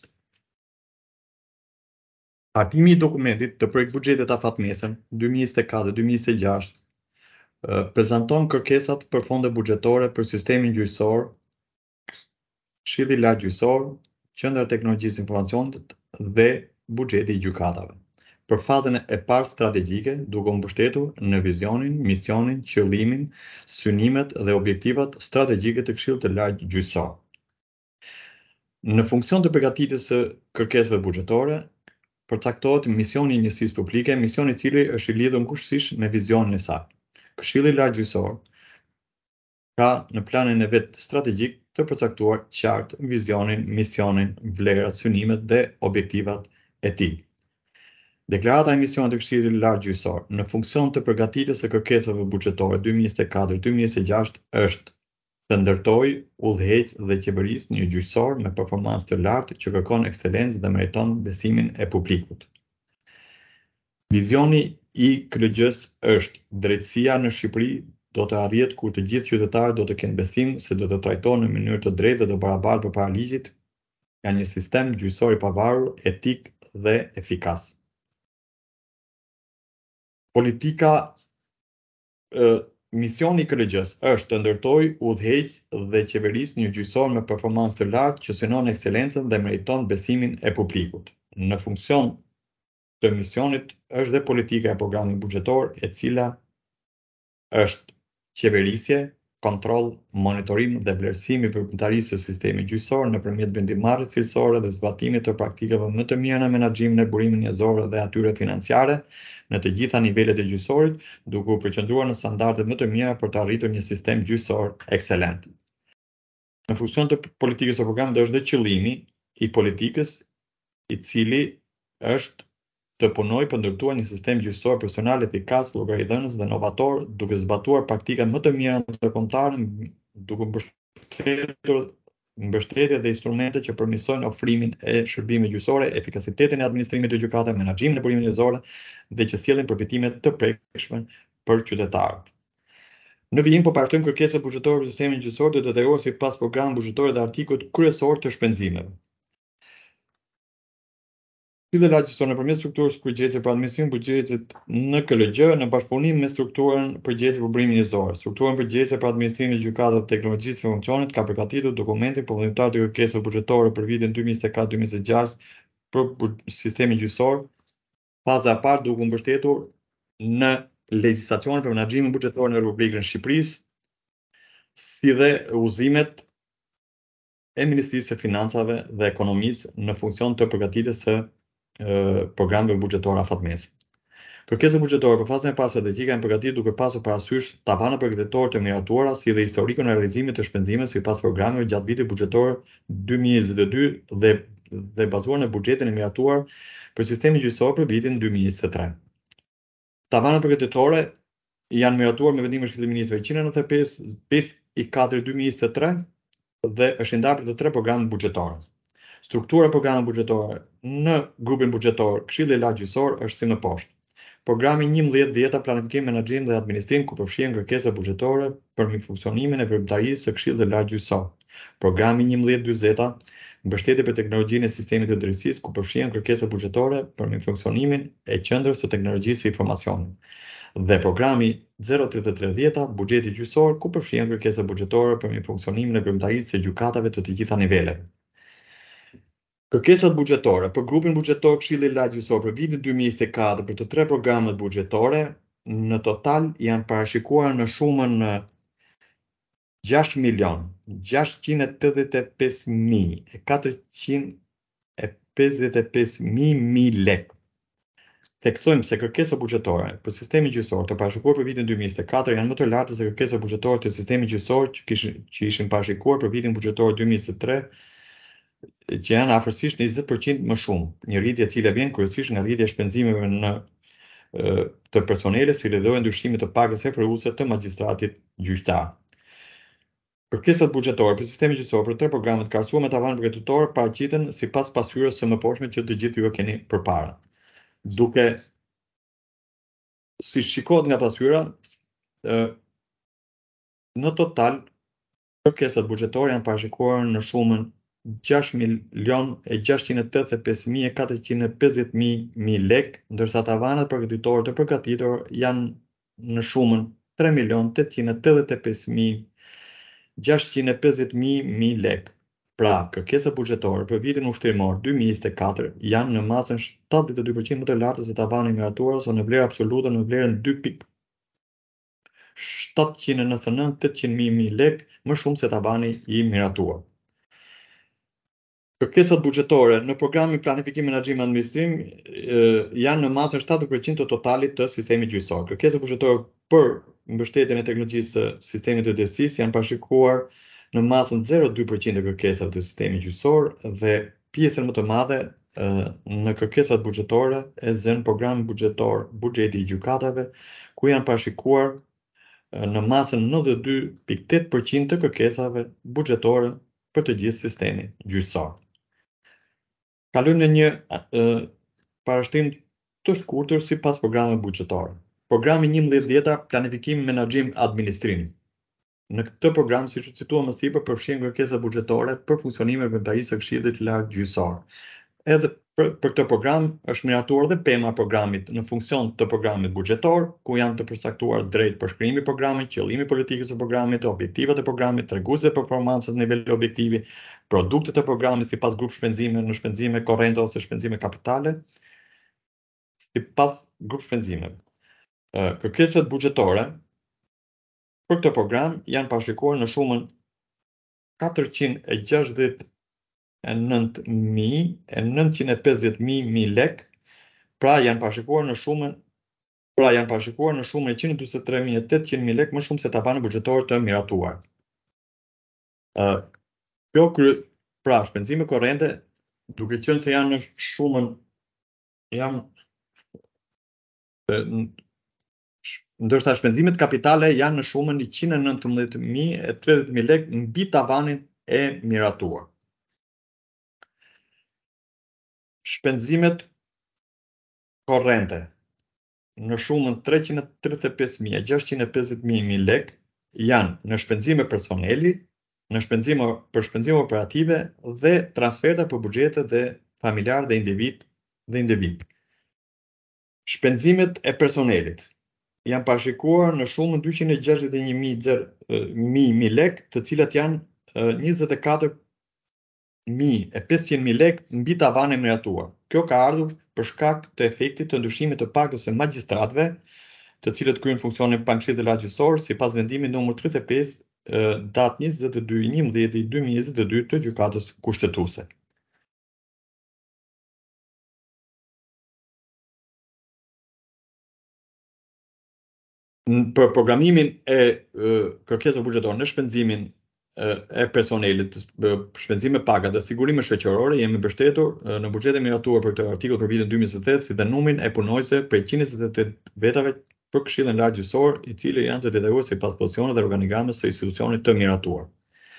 Hartimi i dokumentit të projekt buxhetit afatmesëm dy mijë e njëzet e katër dy mijë e njëzet e gjashtë prezanton kërkesat për fonde buxhetore për sistemin gjyqësor, Këshilli Lartë Gjyqësor, Qendra e Teknologjisë Informacionit dhe buxheti i gjykatave. Për fazën e parë strategjike, duke u mbështetur në vizionin, misionin, qëllimin, synimet dhe objektivat strategjike të Këshillit të Lartë Gjyqësor. Në funksion të përgatitjes së kërkesave buxhetore, përcaktohet misioni i njësisë publike, misioni i cili është i lidhur kushtësisht me vizionin e saj. Këshilli i Lartë Gjyqësor ka në planin e vet strategjik të përcaktuar qartë vizionin, misionin, vlerat, synimet dhe objektivat e tij. Deklarata e misionit të Këshillit të Lartë Gjyqësor në funksion të përgatitjes së kërkesave buxhetore dy mijë e njëzet e katër dy mijë e njëzet e gjashtë është të ndërtoj, udhëheq dhe qeverisë një gjyqësor me performancë të lartë që kërkon ekselencë dhe meriton besimin e publikut. Vizioni i K L G-s është drejtësia në Shqipëri do të arrihet kur të gjithë qytetarët do të kenë besim se do të trajtohen në mënyrë të drejtë dhe të barabartë përpara ligjit nga një sistem gjyqësor i pavarur, etik dhe efikas. Politika e, misioni i K L G-s është të ndërtojë, udhëheq dhe qeverisë një gjyqësor me performancë të lartë që synon ekselencën dhe meriton besimin e publikut. Në funksion të misionit është dhe politika e programit buxhetor, e cila është qeverisje, kontroll, monitorim dhe vlerësim i përpunëtarisë së sistemit gjyqësor nëpërmjet vendimmarrjes cilësore dhe zbatimit të praktikave më të mira në menaxhimin e burimit njerëzor dhe atyre financiare në të gjitha nivelet e gjyqësorit, duke u përqendruar në standarde më të mira për të arritur një sistem gjyqësor ekselent. Në funksion të politikës së programit është dhe qëllimi i politikës i cili është të punoj për ndërtuar një sistem gjyqësor profesional efikas, llogaridhënës dhe novator, duke zbatuar praktikat më të mira ndërkombëtare, duke mbështetur mbështetje dhe instrumente që përmirësojnë ofrimin e shërbimeve gjyqësore, efikasitetin e administrimit të gjykatave, menaxhimin e burimit njerëzor dhe që sjellin përfitime të prekshme për qytetarët. Në vijim po parashtrojmë kërkesat buxhetore për sistemin gjyqësor do të detyrohet sipas programit buxhetor dhe artikujt kryesor të shpenzimeve. Si dhe largjëson nëpërmjet strukturës përgjegjëse për administrimin e buxhetit në K L G në bashkëpunim me strukturën përgjegjëse për burimin njerëzor. Strukturën përgjegjëse për administrimin e gjykatave dhe teknologjisë së funksionit ka përgatitur dokumentin përfundimtar të kërkesave buxhetore për vitin dy mijë e katër dy mijë e gjashtë për sistemin gjyqësor, faza e parë duke u mbështetur në legjislacionin për menaxhimin buxhetor në Republikën e Shqipërisë, si dhe udhëzimet e Ministrisë së Financave dhe Ekonomisë në funksion të përgatitjes së programeve buxhetore afatmese. Kërkesat buxhetore për fazën e parë strategjike janë përgatitur duke pasur parasysh tavanat përgatitore të miratuara si dhe historikun e realizimit të shpenzimeve sipas programeve gjatë vitit buxhetor dy mijë e njëzet e dy dhe dhe bazuar në buxhetin e miratuar për sistemin gjyqësor për vitin dy mijë e njëzet e tre. Tavanat përgatitore janë miratuar me vendimin e Këshillit të Ministrave njëqind e nëntëdhjetë e pesë i katër dy mijë e njëzet e tre dhe është ndarë për të tre programe buxhetore. Struktura e programeve buxhetore në grupin buxhetor Këshilli i Lartë Gjyqësor është si më poshtë. Programi njëmbëdhjetë dhjetë planifikim, menaxhim dhe administrim ku përfshihen kërkesat buxhetore për funksionimin e veprimtarisë së Këshillit të Lartë Gjyqësor. Programi njëmbëdhjetë dyzeta mbështetje për teknologjinë e sistemit të drejtësisë ku përfshihen kërkesat buxhetore për funksionimin e qendrës së teknologjisë së informacionit. Dhe programi zero tre tre dhjetë buxheti gjyqësor ku përfshihen kërkesat buxhetore për funksionimin e veprimtarisë së gjykatave të të gjitha niveleve. Kërkesat buxhetore për grupin buxhetor Këshilli i Lartë Gjyqësor për vitin dy mijë e njëzet e katër për të tre programet buxhetore në total janë parashikuar në shumën gjashtë milion gjashtëqind e tetëdhjetë e pesë mijë e katërqind e pesëdhjetë e pesë mijë lekë. Theksojmë se kërkesat buxhetore për sistemin gjyqësor të parashikuar për vitin dy mijë e njëzet e katër janë më të larta se kërkesat buxhetore të sistemit gjyqësor që kishin që ishin parashikuar për vitin buxhetor dy mijë e njëzet e tre, që janë afërsisht njëzet përqind më shumë, një rritje e cila vjen kryesisht nga rritja e shpenzimeve në të personelit si dhe ndryshimit të pagës heferuese të magjistratit gjyqtar. Kërkesat buxhetore për sistemin gjyqësor për tre programet krahasuar me tavan përgatitor paraqiten sipas pasqyrës së mëposhtme që të gjithë ju e keni përpara. Duke si shikohet nga pasqyra, në total kërkesat buxhetore janë parashikuar në shumën gjashtë milion e gjashtëqind e tetëdhjetë e pesë mijë e katërqind e pesëdhjetë mijë lekë, ndërsa tavanat përgatitore të përgatitur janë në shumën tre milion tetëqind e tetëdhjetë e pesë mijë e gjashtëqind e pesëdhjetë mijë lekë. Pra, kërkesat buxhetore për vitin ushtarimor dy mijë e njëzet e katër janë në masën shtatëdhjetë e dy përqind më të lartë se tavani i miratuar ose në vlerë absolute në vlerën dy mijë shtatëqind e nëntëdhjetë e nëntë mijë tetëqind mijë lekë më shumë se tavani i miratuar. Kërkesat buxhetore në programin planifikim, menaxhim dhe administrim janë në masën shtatëdhjetë përqind të totalit të sistemit gjyqësor. Kërkesat buxhetore për mbështetjen e teknologjisë së sistemit të drejtësisë janë parashikuar në masën zero dy përqind të kërkesave të sistemit gjyqësor dhe pjesën më të madhe në kërkesat buxhetore e zën programi buxhetor buxheti i gjykatave ku janë parashikuar në masën nëntëdhjetë e dy pikë tetë përqind të kërkesave buxhetore për të gjithë sistemin gjyqësor. Kalojmë në një uh, parashtrim të shkurtër sipas programeve buxhetore. Programi njëmbëdhjetë dhjetë planifikim, menaxhim, administrim. Në këtë program, siç u cituam më sipër, përfshihen kërkesat buxhetore për funksionimin e veprimtarisë së Këshillit të Lartë Gjyqësor. Edhe për, për këtë program është miratuar dhe pema e programit në funksion të programit buxhetor, ku janë të përcaktuar drejt përshkrimit të programit, qëllimi i politikës së programit, objektivat e programit, treguesit e performancës në nivel objektivi, produktet e programit sipas grup shpenzime në shpenzime korrente ose shpenzime kapitale, sipas grup shpenzimeve. Kërkesat buxhetore për këtë program janë parashikuar në shumën katërqind e gjashtëdhjetë e nëntë mijë e nëntëqind e pesëdhjetë mijë lekë, pra janë parashikuar në shumën pra janë parashikuar në shumën e njëqind e dyqin e tre mijë e tetëqind lekë më shumë se tavani buxhetor të miratuar. Uh, Kjo kry, pra, shpenzime korrente, duke qenë se janë në shumën, janë ndërsa shpenzimet kapitale janë në shumën njëqind e nëntëmbëdhjetë mijë e tridhjetë mijë lekë mbi tavanin e miratuar. Shpenzimet korrente në shumën treqind e tridhjetë e pesë mijë e gjashtëqind e pesëdhjetë mijë lekë janë në shpenzime personeli, në shpenzime për shpenzime operative dhe transferta për buxhete dhe familjar dhe individ dhe individ. Shpenzimet e personelit janë parashikuar në shumën dyqind e gjashtëdhjetë e një mijë lekë, të cilat janë njëzet e katër mijë e pesëqind mijë lekë mbi tavanin e miratuar. Kjo ka ardhur për shkak të efektit të ndryshimit të pagës së magjistratëve, të cilët kryejnë funksionin pagëshillimtar gjyqësor sipas vendimit numër tridhjetë e pesë datë njëzet e dy i njëmbëdhjetë i dy mijë e njëzet e dy të gjykatës kushtetuese. Për programimin e kërkesave buxhetore në shpenzimin e personelit, shpenzime paga dhe sigurime shoqërore, jemi mbështetur në buxhetin miratuar për këtë artikull për vitin dy mijë e njëzet e tetë si dhe numrin e punonjësve prej njëqind e njëzet e tetë vetave për Këshillin Lart Gjyqësor, i cili janë të detyruar sipas pozicionit dhe organigramit së institucionit të miratuar.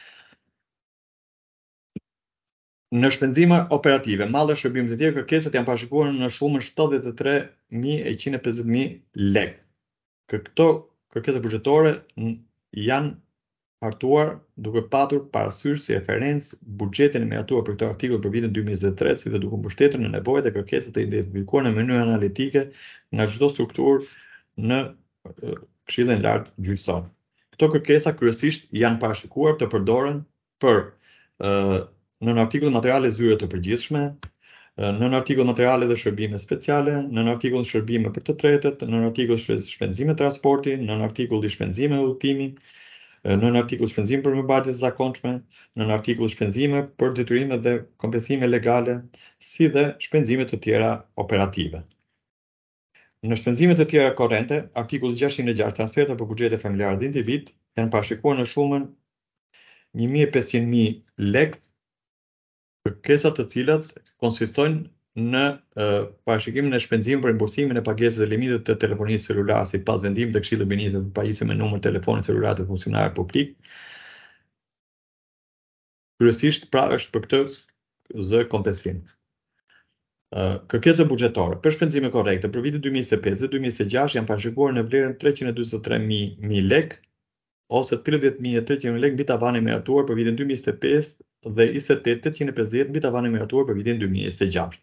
Në shpenzime operative, mall dhe shërbime të tjerë, kërkesat janë parashikuar në shumën shtatëdhjetë e tre mijë e njëqind e pesëdhjetë mijë lekë. Këto kërkesa buxhetore janë hartuar duke patur parasysh si referencë buxhetin e miratuar për këtë artikull për vitin dy mijë e njëzet e tre, si dhe duke mbështetur në nevojat e kërkesat të identifikuara në mënyrë analitike nga çdo strukturë në Këshillin Lart Gjyqësor. Këto kërkesa kryesisht janë parashikuar të përdoren për nën artikull materiale zyre të përgjithshme, nën artikull materiale dhe shërbime speciale, nën artikull shërbime për të tretët, nën artikull shpenzime transporti, nën artikull shpenzime udhëtimi, nën artikull shpenzime për mëmbajtje të zakonshme, nën artikull shpenzime për detyrime dhe kompensime legale, si dhe shpenzime të tjera operative. Në shpenzimet të tjera korrente, artikulli gjashtëqind e gjashtë transferta për buxhete familjare dhe individ janë parashikuar në shumën një mijë e pesëqind mijë lekë, kërkesat të cilat konsistojnë në parashikimin e shpenzimit për rimbursimin e pagesës dhe limitet të telefonisë celulare sipas vendimit të Këshillit Ministrave për pajisje me numër telefoni celular të funksionarit publik. Kryesisht pra është për këtë zë kompensim. Kërkesa buxhetore për shpenzime korrekte për vitin dy mijë e njëzet e pesë dhe dy mijë e njëzet e gjashtë janë parashikuar në vlerën treqind e dyzet e tre mijë lekë ose tridhjetë mijë e treqind lekë mbi tavanin e miratuar për vitin dy mijë e njëzet e pesë dhe njëzet e tetë mijë tetëqind e pesëdhjetë mbi tavanin e miratuar për vitin dy mijë e njëzet e gjashtë.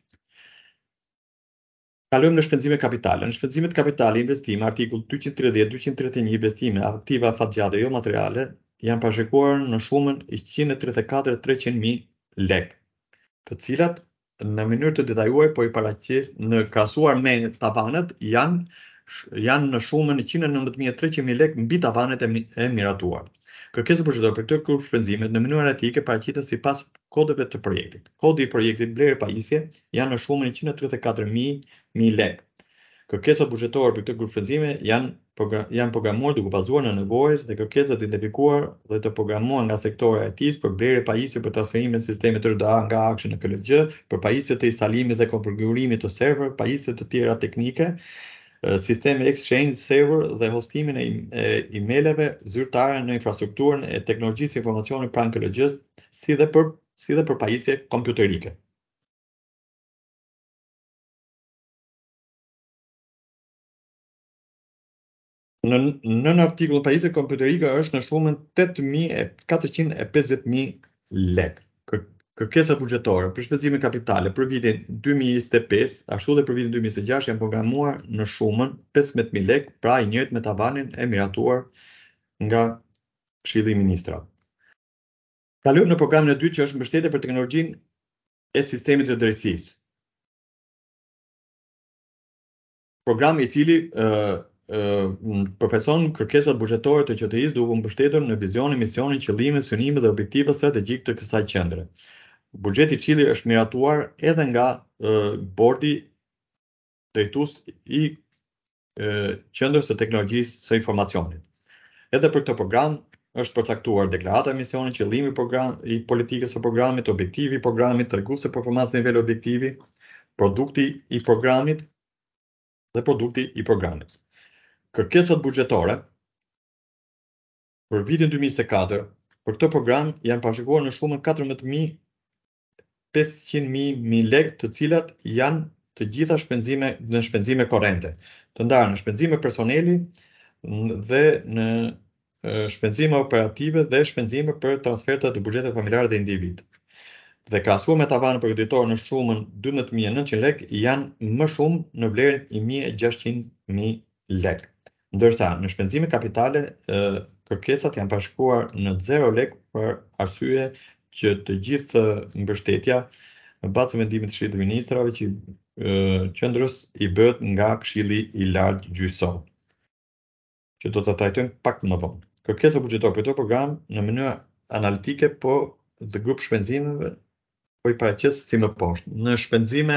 Kalojmë në shpenzime kapitale. Në shpenzimet kapitale investime, artikull dyqind e tridhjetë dyqind e tridhjetë e një investime aktiva afatgjate jo materiale janë parashikuar në shumën njëqind e tridhjetë e katër mijë e treqind lekë, të cilat në mënyrë të detajuar po i paraqes në krahasuar me tavanët janë janë në shumën njëqind e nëntëmbëdhjetë mijë e treqind lekë mbi tavanet e miratuar. Kërkesa buxhetore për këtë grup shpenzimet në mënyrë analitike paraqiten sipas kodeve të projektit. Kodi i projektit vlerë pajisje janë në shumën njëqind e tridhjetë e katër mijë lekë. Kërkesat buxhetore për këtë grup shpenzime janë janë programuar duke bazuar në nevojat dhe kërkesat identifikuar dhe të programuar nga sektori i I T-s për vlerë pajisje për transferimin e sistemit R D A nga Akshe në K L G, për pajisje të instalimit dhe konfigurimit të server, pajisje të tjera teknike, sistemi Exchange server dhe hostimin e emaileve zyrtare në infrastrukturën e teknologjisë së informacionit pranë K L G-s, si dhe për si dhe për pajisje kompjuterike. Në nën artikull pajisje kompjuterike është në shumën tetë mijë e katërqind e pesëdhjetë mijë lekë. Kërkesat buxhetore për shpenzime kapitale për vitin dy mijë e njëzet e pesë, ashtu dhe për vitin dy mijë e njëzet e gjashtë janë programuar në shumën pesëmbëdhjetë mijë lekë, pra i njëjtë me tavanin e miratuar nga Këshilli i Ministrave. Kalojmë në programin e dytë që është mbështetje për teknologjinë e sistemit të drejtësisë. Programi i cili uh, përfaqëson kërkesat buxhetore të Q T I-s duke mbështetur në vizionin, misionin, qëllimin, synimet dhe objektivat strategjik të kësaj qendre. Buxheti i cili është miratuar edhe nga uh, bordi drejtues i uh, qendrës së teknologjisë së informacionit. Edhe për këtë program është përcaktuar deklarata e misionit, qëllimi program, i politikës së programit, objektivi i programit, treguesi performancë nivel objektivi, produkti i programit dhe produkti i programit. Kërkesat buxhetore për vitin dy mijë e njëzet e katër për këtë program janë parashikuar në shumën katërmbëdhjetë mijë e pesëqind mijë lekë, të cilat janë të gjitha shpenzime në shpenzime korrente, të ndarë në shpenzime personeli dhe në shpenzime operative dhe shpenzime për transfertat të buxhetit familjar dhe individ. Dhe krahasuar me tavanin përgatitor në shumën dymbëdhjetë mijë e nëntëqind lekë, janë më shumë në vlerën një mijë e gjashtëqind mijë lekë. Ndërsa në shpenzime kapitale, kërkesat janë parashikuar në zero lekë për arsye që të gjithë mbështetja në bazë të vendimit të Këshillit të Ministrave që qendrës i bëhet nga Këshilli i Lartë Gjyqësor, që do ta trajtojmë pak më vonë. Kërkesa buxhetore për këtë program në mënyrë analitike, po të grup shpenzimeve po i paraqes si më poshtë. Në shpenzime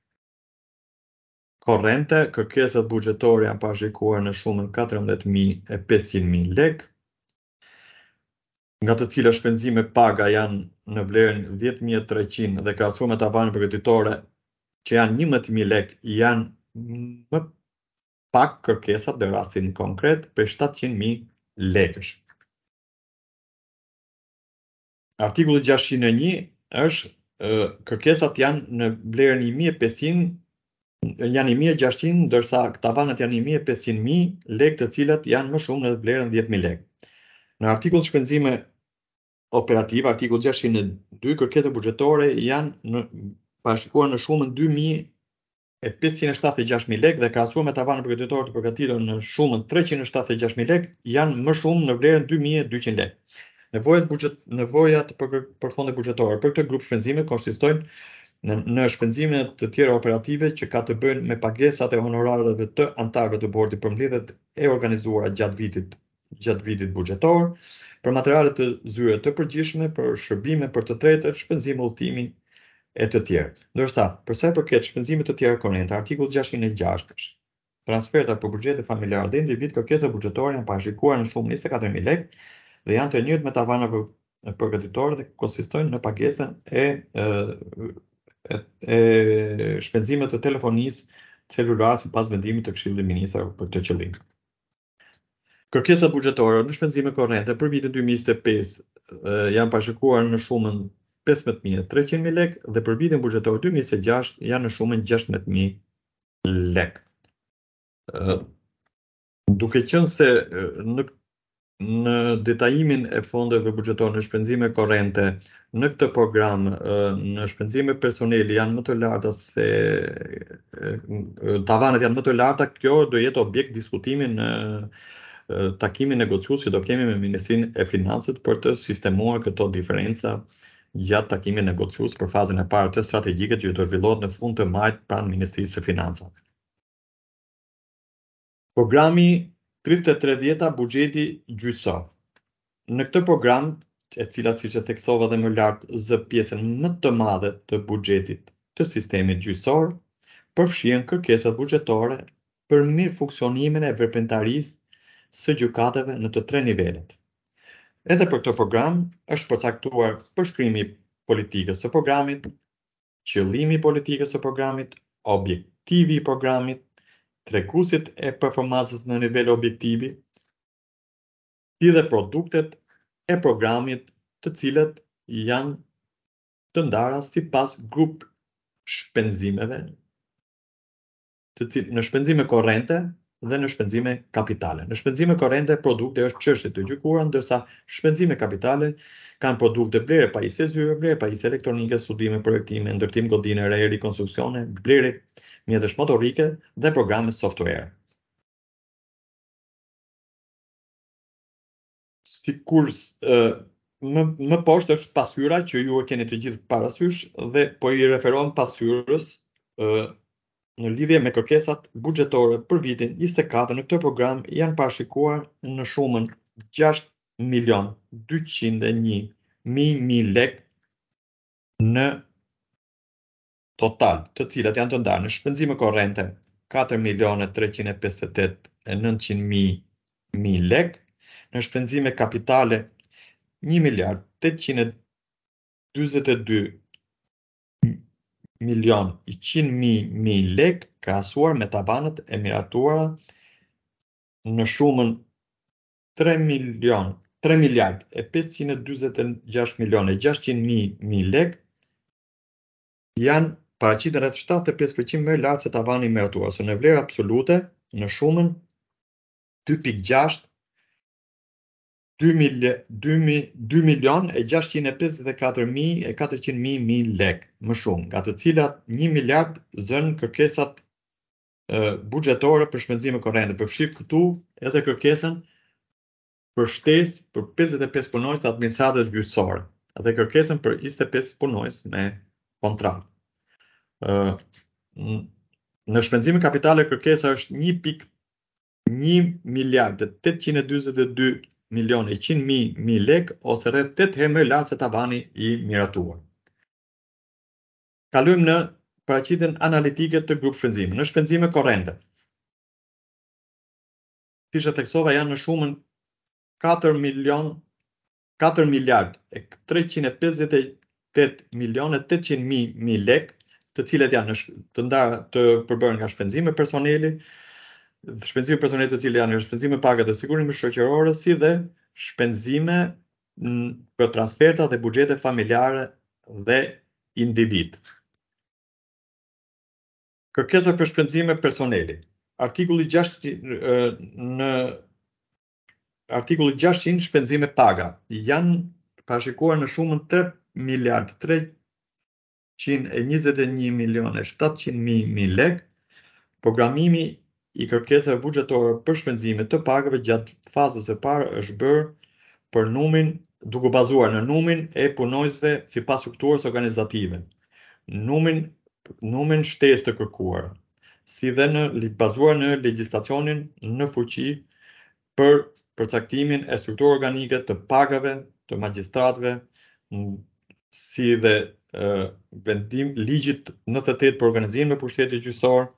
korrente, kërkesat buxhetore janë parashikuar në shumën katërmbëdhjetë mijë e pesëqind lekë, nga të cilat shpenzime paga janë në vlerën dhjetë mijë e treqind dhe krahasuar me tavanin përgatitore që janë njëmbëdhjetë mijë lekë, janë më pak kërkesat në rastin konkret për shtatëqind mijë lekësh. Artikulli gjashtëqind e një është kërkesat janë në vlerën një mijë e pesëqind, janë një mijë e gjashtëqind, ndërsa tavanat janë një mijë e pesëqind mijë lekë, të cilat janë më shumë në vlerën dhjetë mijë lekë. Në artikull shpenzime operative, artikull gjashtëqind e dy, kërkesat buxhetore janë në parashikuar në shumën dy mijë e pesëqind e shtatëdhjetë e gjashtë mijë lekë dhe krahasuar me tavanin përgatitor të përgatitur në shumën treqind e shtatëdhjetë e gjashtë mijë lekë, janë më shumë në vlerën dy mijë e dyqind lekë. Nevojat buxhet nevojat për, për fonde buxhetore për këtë grup shpenzime konsistojnë në, në shpenzime të tjera operative që ka të bëjnë me pagesat e honorareve të antarëve të bordit për mbledhjet e organizuara gjatë vitit gjatë vitit buxhetor, për materiale të zyre të përgjithshme, për shërbime për të tretët, shpenzime udhëtimi e të tjerë. Ndërsa, për sa i përket shpenzimeve të tjera korrente, artikulli gjashtëqind e gjashtë, transferta për buxhetin familjar dhe individ, kërkesat buxhetore janë parashikuar në shumë njëzet e katër mijë lekë dhe janë të njëjtë me tavanat përgatitore dhe konsistojnë në pagesën e, e, e shpenzimeve të telefonisë celulare sipas vendimit të Këshillit të Ministrave për këtë qëllim. Kërkesat buxhetore në shpenzime korrente për vitin dy mijë e njëzet e pesë janë parashikuar në shumën pesëmbëdhjetë mijë e treqind lekë dhe për vitin buxhetor dy mijë e njëzet e gjashtë janë në shumën gjashtëmbëdhjetë mijë lekë. Duke qenë se në në detajimin e fondeve buxhetore në shpenzime korrente në këtë program, në shpenzime personeli janë më të larta se tavanat janë më të larta, kjo do jetë objekt diskutimi në takimin negociues që do kemi me Ministrinë e Financave për të sistemuar këto diferenca gjatë takimit negociues për fazën e parë të strategjike që do të zhvillohet në fund të majit pranë Ministrisë së Financave. Programi tridhjetë e tre dhjetë buxheti gjyqësor. Në këtë program, e cila siç e theksova dhe më lart, zë pjesën më të madhe të buxhetit të sistemit gjyqësor, përfshihen kërkesat buxhetore për mirë funksionimin e veprimtarisë së gjykatave në të tre nivelet. Edhe për këtë program është përcaktuar përshkrimi i politikës së programit, qëllimi i politikës së programit, objektivi i programit, treguesit e performancës në nivel objektivi, si dhe produktet e programit, të cilat janë të ndara sipas grup shpenzimeve, të cilë, në shpenzime korrente dhe në shpenzime kapitale. Në shpenzime korrente, produkte është çështje të gjykuara, ndërsa shpenzime kapitale kanë produkte vlere pajisje zyre, vlere pajisje elektronike, studime, projektime, ndërtim godine, re, rikonstruksione, vlere mjetësh motorike dhe programe software. Sikur më, më poshtë është pasyra që ju e keni të gjithë parasysh dhe po i referohem pasyrës në lidhje me kërkesat buxhetore për vitin njëzet e katër. Në këtë program janë parashikuar në shumën gjashtë milion dyqind e një mijë lekë në total, të cilat janë të ndarë në shpenzime korrente katër milion treqind e pesëdhjetë e nëntëqind mijë lekë, në shpenzime kapitale një miliard tetëqind e dyzet e dy milion i qind mijë lek krahasuar me tabanët e miratuara në shumën tre milion tre miliard e pesëqind e dyzet e gjashtë milion e gjashtëqind mijë lek janë paraqitur rreth shtatëdhjetë e pesë përqind më lart se tavani i miratuar, ose në vlerë absolute në shumën dy pikë gjashtë dy milion e gjashtëqind e pesëdhjetë e katër mijë e katërqind mijë lek më shumë, nga të cilat një miliard zën kërkesat uh, buxhetore për shpenzime korrente. Përfshir këtu edhe kërkesën për shtesë për pesëdhjetë e pesë punonjës të administratës gjyqësore dhe kërkesën për njëzet e pesë punonjës me kontratë. Uh, në shpenzime kapitale kërkesa është një pikë një miliard e tetëqind e dyzet e dy milion e qind mijë lek, ose rreth tetë herë më lart se tavani i miratuar. Kalojmë në paraqitjen analitike të grup shpenzime. Në shpenzime korrente, siç e theksova, janë në shumën katër milion katër miliard e treqind e pesëdhjetë e tetë milion e tetëqind mijë lek, të cilat janë të ndarë të përbërë nga shpenzime personeli, shpenzime personeli të cilat janë shpenzime pagat e sigurimit shoqërore, si dhe shpenzime për transferta dhe buxhete familjare dhe individ. Kërkesa për shpenzime personeli. Artikulli gjashtëqind në artikulli gjashtëqind shpenzime paga janë parashikuar në shumën tre miliard treqind e njëzet e një milion e shtatëqind mijë lek. Programimi i kërkesave buxhetore për shpenzime të pagave gjatë fazës së parë është bërë për numrin duke bazuar në numrin e punonjësve sipas strukturës organizative, numrin numrin shtesë të kërkuara, si dhe në bazuar në legjislacionin në fuqi për përcaktimin e strukturës organike të pagave të magjistratëve, si dhe uh, vendim ligjit njëzet e tetë për organizimin e pushtetit gjyqësor,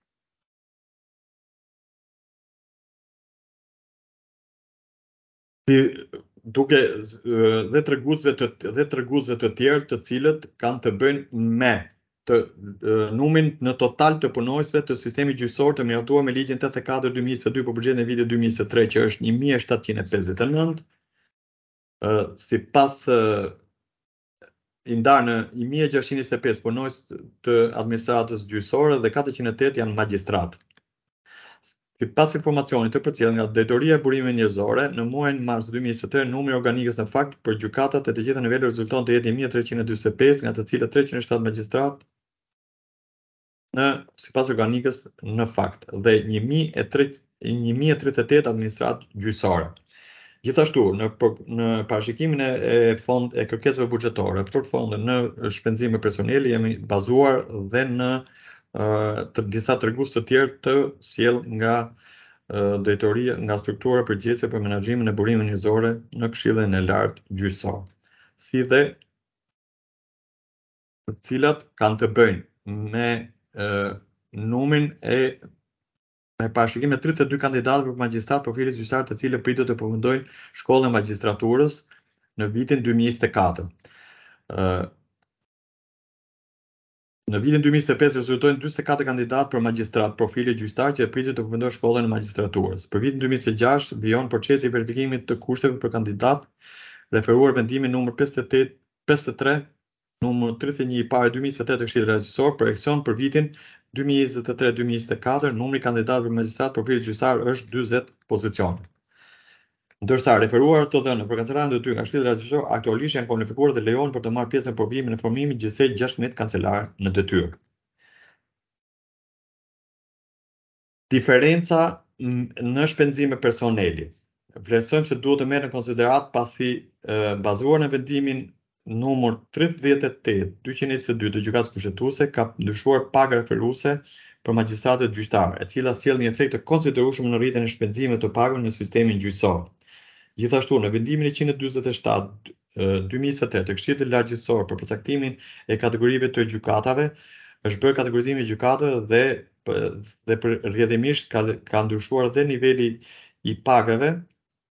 duke dhe treguesve të dhe treguesve të tjerë të cilët kanë të bëjnë me të numrin në total të punonjësve të sistemit gjyqësor të miratuar me ligjin tetëdhjetë e katër dy mijë e njëzet e dy për buxhetin e vitit dy mijë e njëzet e tre, që është një mijë e shtatëqind e pesëdhjetë e nëntë, uh, sipas uh, i ndarë në një mijë e gjashtëqind e njëzet e pesë punonjës të administratës gjyqësore dhe katërqind e tetë janë magjistratë. Sipas informacionit të përcjellur nga Drejtoria e Burimeve Njerëzore, në muajin mars dy mijë e njëzet e tre, numri i organikës në fakt për gjykatat e të gjitha nivelet rezulton të jetë një mijë treqind e dyzet e pesë, nga të cilët treqind e shtatë magjistratë në sipas organikës në fakt dhe një mijë e tridhjetë e tetë administratë gjyqësore. Gjithashtu, në në parashikimin e fond e kërkesave buxhetore për fonde në shpenzime personeli jemi bazuar dhe në uh, të disa tregues të tjerë të sjell nga uh, drejtoria, nga struktura përgjithëse për menaxhimin e burimeve njerëzore në Këshillin e Lartë Gjyqësor, si dhe të cilat kanë të bëjnë me uh, numrin e me parashikimin e tridhjetë e dy kandidatëve për magjistrat profilit gjyqësar, të cilët pritet të përfundojnë shkollën e magjistraturës në vitin dy mijë e njëzet e katër. Uh, në vitin dy mijë e njëzet e pesë rezultojnë njëzet e katër kandidatë për magjistrat profilit gjyqësar që pritet të përfundojnë shkollën e magjistraturës. Për vitin dy mijë e njëzet e gjashtë vijon procesi i verifikimit të kushteve për kandidat, referuar vendimi numër pesëdhjetë e tre numër tridhjetë e një i parë dy mijë e njëzet e tetë të Këshillit Lartëgjyqësor për eleksion për vitin dy mijë e njëzet e tre dy mijë e njëzet e katër, numri i kandidatëve për magjistrat profilit gjyqësar është dyzet pozicione. Ndërsa referuar të dhënë për kancelarën e dytë nga Këshilli Lartëgjyqësor aktualisht janë kualifikuar dhe lejohen për të marrë pjesë në provimin e formimit gjithsej gjashtëmbëdhjetë kancelar në detyrë. Diferenca në shpenzime personeli. Vlerësojmë se duhet të merret në konsiderat pasi uh, bazuar në vendimin numër tridhjetë e tetë dyqin e njëzet e dy të gjykatës kushtetuese ka ndryshuar paga referuese për magjistratët gjyqtarë, e cila sjell një efekt të konsiderueshëm në rritjen e shpenzimeve të pagave në sistemin gjyqësor. Gjithashtu, në vendimin e njëqind e dyzet e shtatë dy mijë e njëzet e tre të Këshillit Lartë Gjyqësor për përcaktimin e kategorive të gjykatave, është bërë kategorizimi i gjykatave dhe dhe përrjedhimisht ka, ka ndryshuar dhe niveli i pagave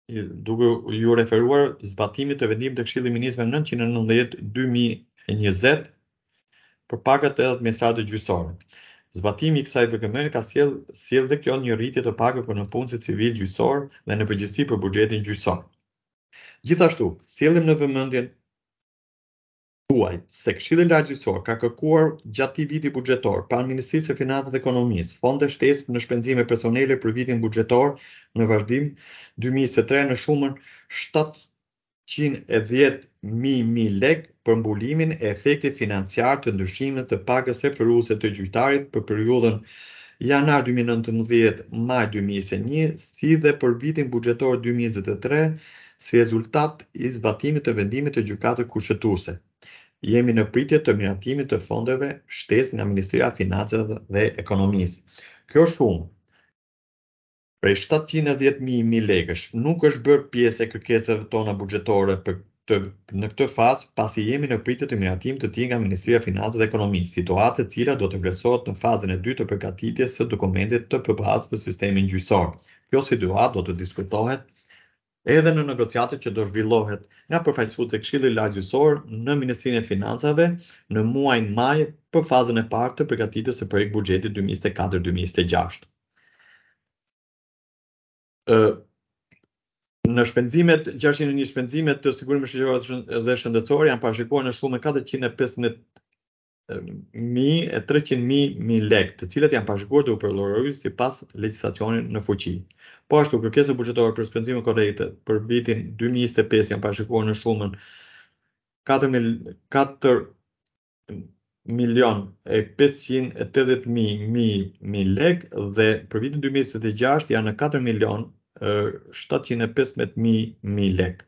duke ju referuar zbatimit të vendimit të Këshillit të Ministrëve nëntëqind e nëntëdhjetë dy mijë e njëzet për pagat e administratës gjyqësore. Zbatimi i kësaj V K M ka sjell sjell dhe kjo një rritje të pagave për nëpunësit civil gjyqësor dhe në përgjithësi për buxhetin gjyqësor. Gjithashtu, sjellim në vëmendjen tuaj se Këshilli i Lartë Gjyqësor ka kërkuar gjatë këtij viti buxhetor pranë Ministrisë së Financave dhe Ekonomisë fonde shtesë në shpenzime personele për vitin buxhetor në vazhdim dy mijë njëzet e tre në shumën shtatëqind e dhjetë mijë lekë për mbulimin e efektit financiar të ndryshimit të pagës referuese të gjyqtarit për periudhën janar dy mijë e nëntëmbëdhjetë maj dy mijë e njëzet e një, si dhe për vitin buxhetor dy mijë e njëzet e tre si rezultat i zbatimit të vendimit të gjykatës kushtetuese. Jemi në pritje të miratimit të fondeve shtesë nga Ministria e Financave dhe Ekonomisë. Kjo shumë prej shtatëqind e dhjetë mijë lekësh nuk është bërë pjesë e kërkesave tona buxhetore për të, në këtë fazë, pasi jemi në pritje të miratimit të tij nga Ministria e Financave dhe Ekonomisë, situatë e cila do të vlerësohet në fazën e dytë të përgatitjes së dokumentit të P B A-s për sistemin gjyqësor. Kjo situatë do të diskutohet edhe në negociatat që do zhvillohet nga përfaqësuesit e Këshillit të Lartë Gjyqësor në Ministrinë e Financave në muajin maj për fazën e parë të përgatitjes së projekt buxhetit dy mijë e njëzet e katër dy mijë e njëzet e gjashtë. Ë Në shpenzimet gjashtëqind e një shpenzimet të sigurimit shoqëror dhe shëndetësor janë parashikuar në shumën katëqind e pesëmbëdhjetë mijë e treqind mijë lekë, të cilat janë parashikuar të u përlloruar sipas legjislacionit në fuqi. Po ashtu, kërkesat buxhetore për shpenzime korrekte për vitin dy mijë e njëzet e pesë janë parashikuar në shumën katër milion e pesëqind e tetëdhjetë mijë lekë dhe për vitin dy mijë e njëzet e gjashtë janë në katër milion shtatëqind e pesëmbëdhjetë mijë lekë.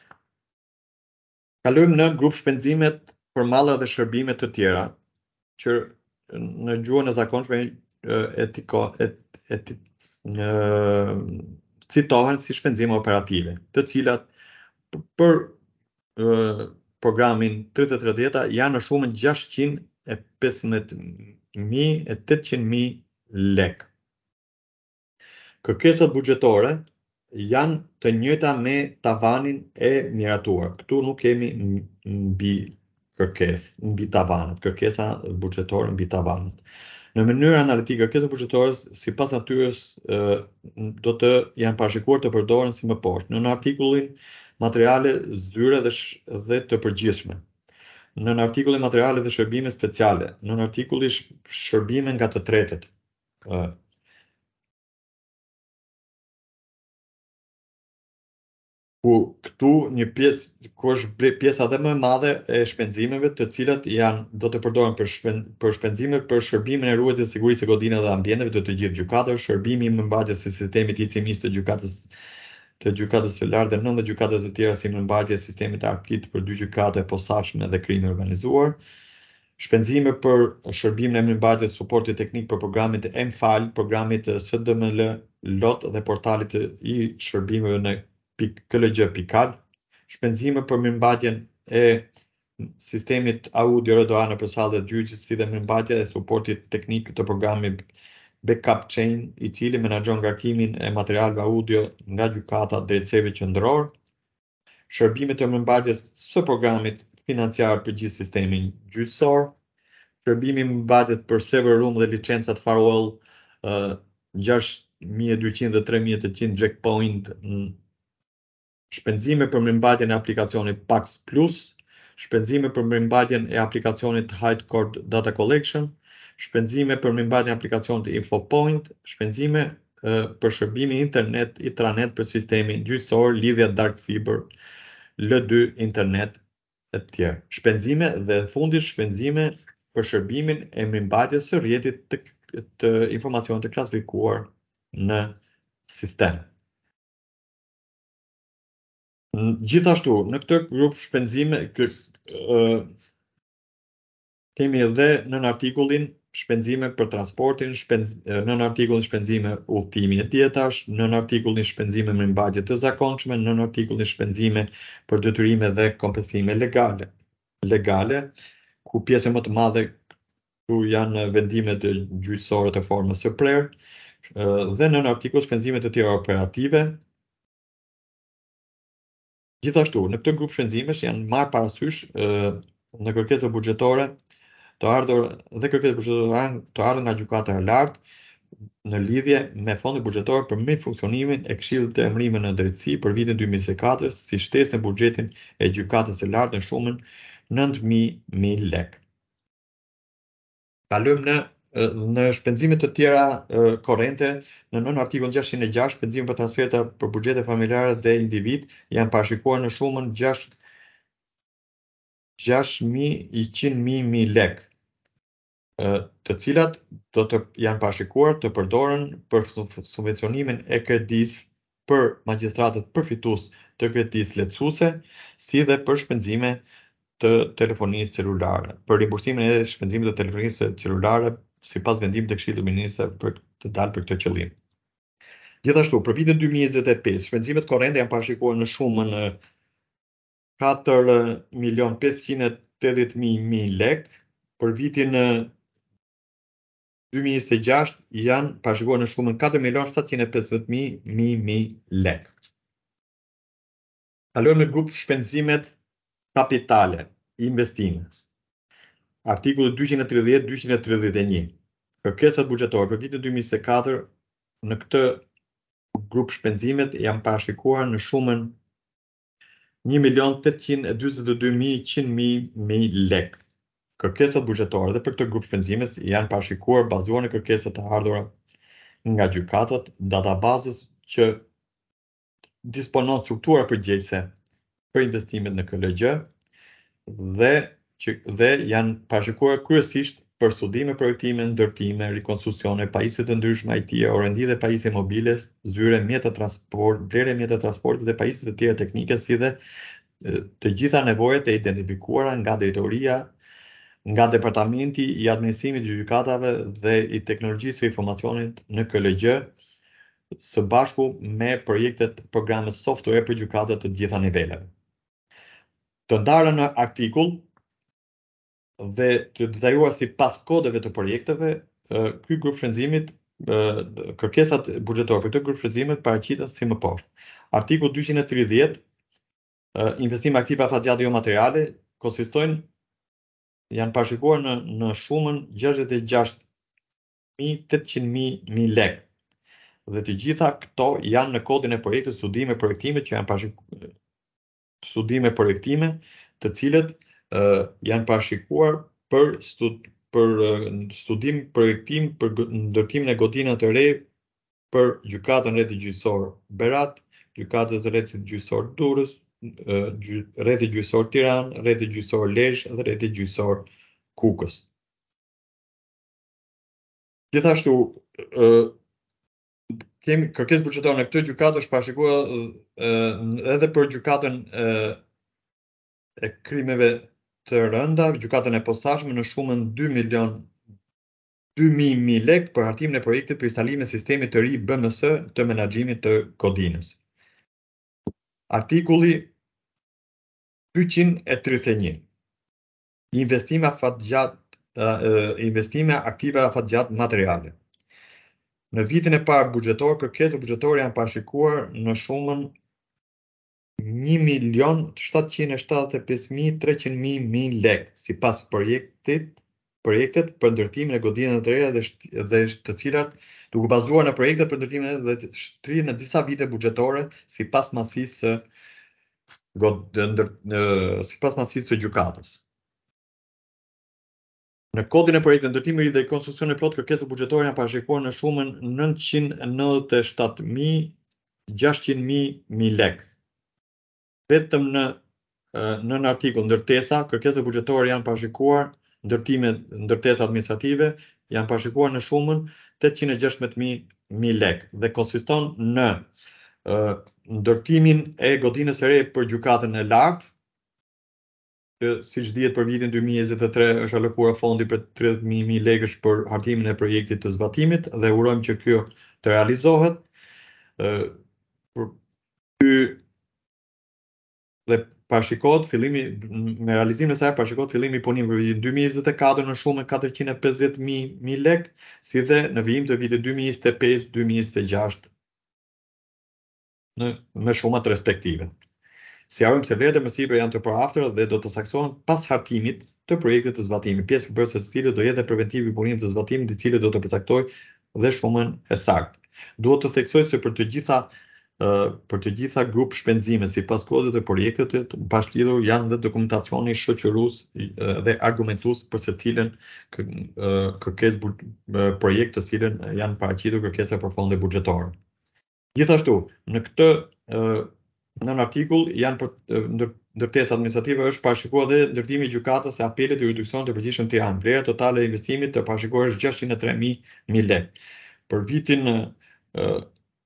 Kalojmë në grup shpenzimet për malla dhe shërbime të tjera, që në gjuhën e zakonshme etiko, et, et, uh, citohen si shpenzime operative, të cilat për uh, programin tridhjetë tridhjetë janë në shumën gjashtëqind e pesëmbëdhjetë mijë e tetëqind mijë lekë. Kërkesat buxhetore janë të njëjta me tavanin e miratuar. Këtu nuk kemi mbi kërkesë, mbi tavanët, kërkesa buxhetore mbi tavanët. Në mënyrë analitike, kërkesat buxhetore sipas natyrës do të janë parashikuar të përdoren si më poshtë në artikullin materiale zyre dhe, dhe të përgjithshme, në artikullin materiale dhe shërbime speciale, në artikullin shërbime nga të tretët. Ku këtu një pjesë, ku është pjesa dhe më e madhe e shpenzimeve, të cilat janë do të përdoren për, shpen, për shpenzime për shërbimin e ruajtjes së sigurisë së godinave dhe ambienteve të të gjithë gjykatave, shërbimi i mbajtjes së sistemit I C M I S të gjykatës të gjykatës së lartë dhe nëntëdhjetë gjykata të tjera si mbajtja e sistemit arkit për dy gjykata e posaçme dhe krimi organizuar, shpenzime për shërbimin e mbajtjes suportit teknik për programit M FAL, programit S D M L, LOT dhe portalit i shërbimeve në K L G Pikal, shpenzime për mirëmbajtjen e sistemit audio radio në përsallet gjyqës, si dhe mirëmbajtja e suportit teknik të programit Backup Chain, i cili menaxhon ngarkimin e materialeve audio nga gjykata drejt servit qendror, shërbime të mirëmbajtjes së programit financiar për gjithë sistemin gjyqësor, shërbimi i mirëmbajtjes për server room dhe licencat firewall uh, gjashtë mijë e dyqind dhe tre mijë e tetëqind Checkpoint, shpenzime për mirëmbajtjen e aplikacionit Pax Plus, shpenzime për mirëmbajtjen e aplikacionit Hightcourt Data Collection, shpenzime për mirëmbajtjen e aplikacionit InfoPoint, shpenzime uh, për shërbimi internet intranet për sistemin gjyqësor, lidhja dark fiber, L dy internet e tjerë. Shpenzime dhe fundit shpenzime për shërbimin e mirëmbajtjes së rrjetit të, të informacionit të klasifikuar në sistem. Gjithashtu, në këtë grup shpenzime kë, uh, kemi edhe në artikullin shpenzime për transportin, shpenz, në artikullin shpenzime udhëtimi e dietash, në artikullin shpenzime mirëmbajtje të zakonshme, në artikullin shpenzime për detyrime dhe kompensime legale, legale, ku pjesë më të madhe ku janë vendimet gjyqësore të formës së prerë, dhe në artikull shpenzime të tjera operative, Gjithashtu, në këtë grup shpenzimesh janë marrë parasysh ë, në kërkesa buxhetore të ardhur dhe kërkesa buxhetore të ardhur nga gjykata e lartë në lidhje me fondin buxhetor për mirë funksionimin e Këshillit të Emërimit në Drejtësi për vitin dy mijë e njëzet e katër, si shtesë në buxhetin e gjykatës së lartë në shumën nëntëqind mijë lekë. Kalojmë në në shpenzimet të tjera uh, korrente, në nën artikullin gjashtëqind e gjashtë, shpenzimet për transferta për buxhete familjare dhe individ janë parashikuar në shumën gjashtë mijë njëqind mijë lekë, uh, të cilat do të janë parashikuar të përdoren për subvencionimin e kredisë për magjistratët përfitues të kredisë lehtësuese, si dhe për shpenzime të telefonisë celulare, për rimbursimin e shpenzimeve të telefonisë celulare sipas vendimit të Këshillit të Ministrave për të dalë për këtë qëllim. Gjithashtu, për vitin dy mijë e njëzet e pesë, shpenzimet korrente janë parashikuar në shumën katër milion pesëqind e tetëdhjetë mijë lekë, për vitin dy mijë e njëzet e gjashtë janë parashikuar në shumën katër milion shtatëqind e pesëdhjetë mijë lekë. Kalojmë në grup shpenzimet kapitale, investime. Artikulli dyqind e tridhjetë dyqind e tridhjetë e një. Kërkesat buxhetore për vitin dy mijë e njëzet e katër në këtë grup shpenzimet janë parashikuar në shumën një milion tetëqind e dyzet e dy mijë cind lekë. Kërkesat buxhetore dhe për këtë grup shpenzimet janë parashikuar bazuar në kërkesat të ardhura nga gjykatat, databazës që disponon struktura përgjegjëse për investimet në K L G dhe që dhe janë parashikuar kryesisht për studime, projektime, ndërtime, rikonstruksione, pajisje të ndryshme I T, orendi dhe pajisje mobile, zyre, mjete transport, blerje mjete transportit dhe pajisje të tjera teknike, si dhe të gjitha nevojat e identifikuara nga drejtoria, nga departamenti I administrimit të gjykatave dhe I teknologjisë së informacionit në K L G, së bashku me projektet programet software për gjykatat të gjitha niveleve. Të ndarë në artikull dhe të detajuar sipas kodeve të projekteve, ky grup shpenzimit, kërkesat buxhetore për këtë grup shpenzimit paraqiten si më poshtë. Artikull dyqind e tridhjetë, investime aktive afatgjatë jo materiale, konsistojnë janë parashikuar në në shumën gjashtëdhjetë e gjashtë mijë tetëqind mijë lekë. Dhe të gjitha këto janë në kodin e projektit studime projektime që janë parashikuar studime projektime, të cilët uh, janë parashikuar për stud, për uh, studim projektim për ndërtimin e godinave të re për gjykatën rrethit gjyqësor Berat, gjykatën rrethit gjyqësor Durrës, uh, rrethit gjyqësor Tiranë, rrethit gjyqësor Lezhë dhe rrethit gjyqësor Kukës. Gjithashtu, uh, kemi kërkesë buxhetore në këtë gjykatë është parashikuar uh, edhe për gjykatën uh, e krimeve të rënda, gjykatën e posaçme në shumën dy milion dy mijë lekë për hartimin e projektit për instalimin e sistemit të ri B M S të menaxhimit të godinës. Artikulli dyqind e tridhjetë e një. Investime afatgjatë uh, investime aktive afatgjatë materiale. Në vitin e parë buxhetor, kërkesat buxhetore janë parashikuar në shumën një milion shtatëqind e shtatëdhjetë e pesë mijë e treqind mijë lekë, sipas projektit, projektet për ndërtimin e godinave të reja dhe, dhe të cilat duke bazuar në projektet për ndërtimin dhe shtrirjen në disa vite buxhetore sipas masisë sipas masisë së gjykatës. Në kodin e projektit ndërtimi dhe rekonstruksioni plot, kërkesat buxhetore janë parashikuar në shumën nëntëqind e nëntëdhjetë e shtatë mijë gjashtëqind mijë lekë. Vetëm në në artikull ndërtesa, kërkesat buxhetore janë parashikuar, ndërtime ndërtesa administrative janë parashikuar në shumën tetëqind e gjashtëdhjetë mijë lekë dhe konsiston në uh, ndërtimin e godinës së re për gjykatën e lartë, që siç dihet për vitin dy mijë e njëzet e tre është alokuar fondi për tridhjetë mijë lekësh për hartimin e projektit të zbatimit dhe urojmë që kjo të realizohet. Uh, ky dhe parashikohet fillimi me realizimin e saj parashikohet fillimi I punimit për vitin dy mijë e njëzet e katër në shumën katërqind e pesëdhjetë mijë lekë, si dhe në vijim të vitit dy mijë e njëzet e pesë dy mijë e njëzet e gjashtë në me shumat respektive. Sqarojmë se vlerët e mësipër janë të paraaftra dhe do të saksohen pas hartimit të projektit të zbatimit, pjesë përse të cilët do jetë preventivi i punimit të zbatimit, i cili do të përcaktojë dhe shumën e saktë. Duhet të theksoj se për të gjitha Uh, për të gjitha grup shpenzimet sipas kodit të projektit të bashkëlidhur janë dhe dokumentacioni shoqërues uh, dhe argumentues për se cilën uh, kërkesë uh, projekt të cilën janë paraqitur kërkesa për fonde buxhetore. Gjithashtu, në këtë uh, nën artikull janë për uh, ndërtesë administrative është parashikuar dhe ndërtimi i gjykatës së apelit të jurisdiksionit të përgjithshëm Tiranë. Vlera totale e investimit të parashikuar është gjashtëqind e tre mijë lekë. Për vitin uh,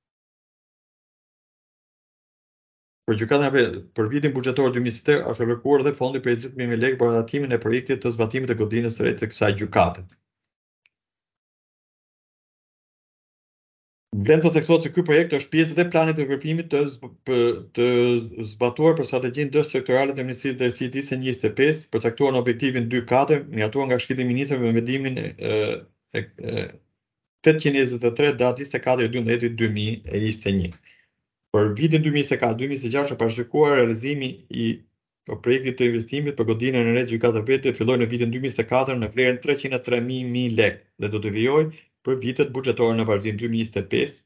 Për gjykatën e për vitin buxhetor dy mijë njëzet e tre është kërkuar dhe fondi për njëzet mijë lekë për adaptimin e projektit të zbatimit të godinës së re të kësaj gjykate. Vlen të theksohet se ky projekt është pjesë dhe planit të veprimit të, të zbatuar për strategjinë ndërsektorale të Ministrisë së Drejtësisë dy mijë njëzet e pesë, përcaktuar në objektivin dy katër, miratuar nga Këshilli i Ministrëve me vendimin e tetëqind e njëzet e tre datë njëzet e katër dhjetor dy mijë e njëzet e një. Për vitin dy mijë njëzet e katër dy mijë njëzet e gjashtë është parashikuar realizimi i projektit të investimit për godinën e re të gjykatës së apelit të fillojë në vitin dy mijë njëzet e katër në vlerën treqind e tre mijë lekë dhe do të vijojë për vitet buxhetore në vazhdim dy mijë njëzet e pesë,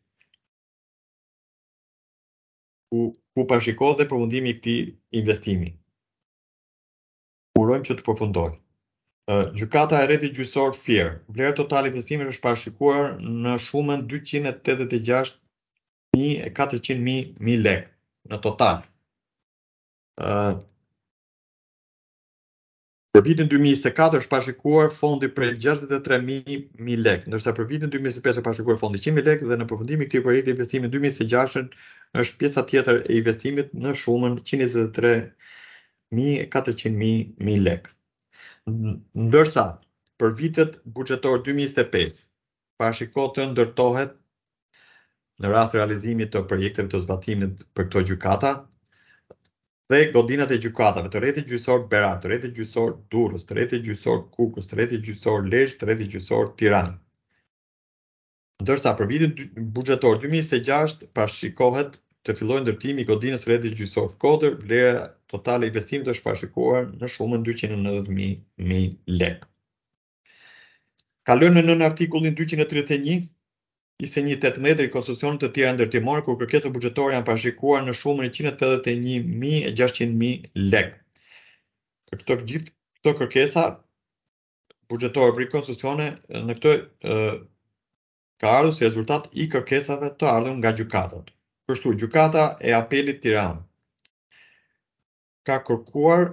ku ku parashikohet dhe përfundimi i këtij investimi. Urojmë që të përfundojë. Uh, gjykata e Retit Gjyqësor Fier, vlera totale e investimit është parashikuar në shumën dyqind e tetëdhjetë e gjashtë mijë e katërqind mijë lekë në total. Uh, për vitin dy mijë njëzet e katër është parashikuar fondi për gjashtëdhjetë e tre mijë lekë, ndërsa për vitin dy mijë njëzet e pesë është parashikuar fondiqind mijë lekë dhe në përfundimin e këtij projekti investimi dy mijë njëzet e gjashtë është pjesa tjetër e investimit në shumënqind e njëzet e tre mijë e katërqind mijë lekë. Ndërsa për vitet buxhetor dy mijë njëzet e pesë parashikohet të ndërtohet në rast realizimit të projekteve të zbatimit për këto gjykata dhe godinat e gjykatave të Retit Gjyqësor Berat, të Retit Gjyqësor Durrës, të Retit Gjyqësor Kukës, të Retit Gjyqësor Lezhë, të Retit Gjyqësor Tiranë. Ndërsa për vitin buxhetor dy mijë njëzet e gjashtë parashikohet të fillojë ndërtimi i godinës së Retit Gjyqësor Kodër, vlera totale e investimit është parashikuar në shumën dyqind e nëntëdhjetë mijë lekë. Kalojmë në nën artikullin dyqind e tridhjetë e një njëzet e një tetëmbëdhjetë i koncesionit të tjera ndërtimore, kur kërkesat buxhetore janë parashikuar në shumën e njëqind e tetëdhjetë e një mijë e gjashtëqind mijë lekë. Për këto gjithë këto kërkesa buxhetore për koncesione në këtë uh, ka ardhur si rezultat i kërkesave të ardhur nga gjykatat. Kështu, gjykata e apelit Tiranë ka kërkuar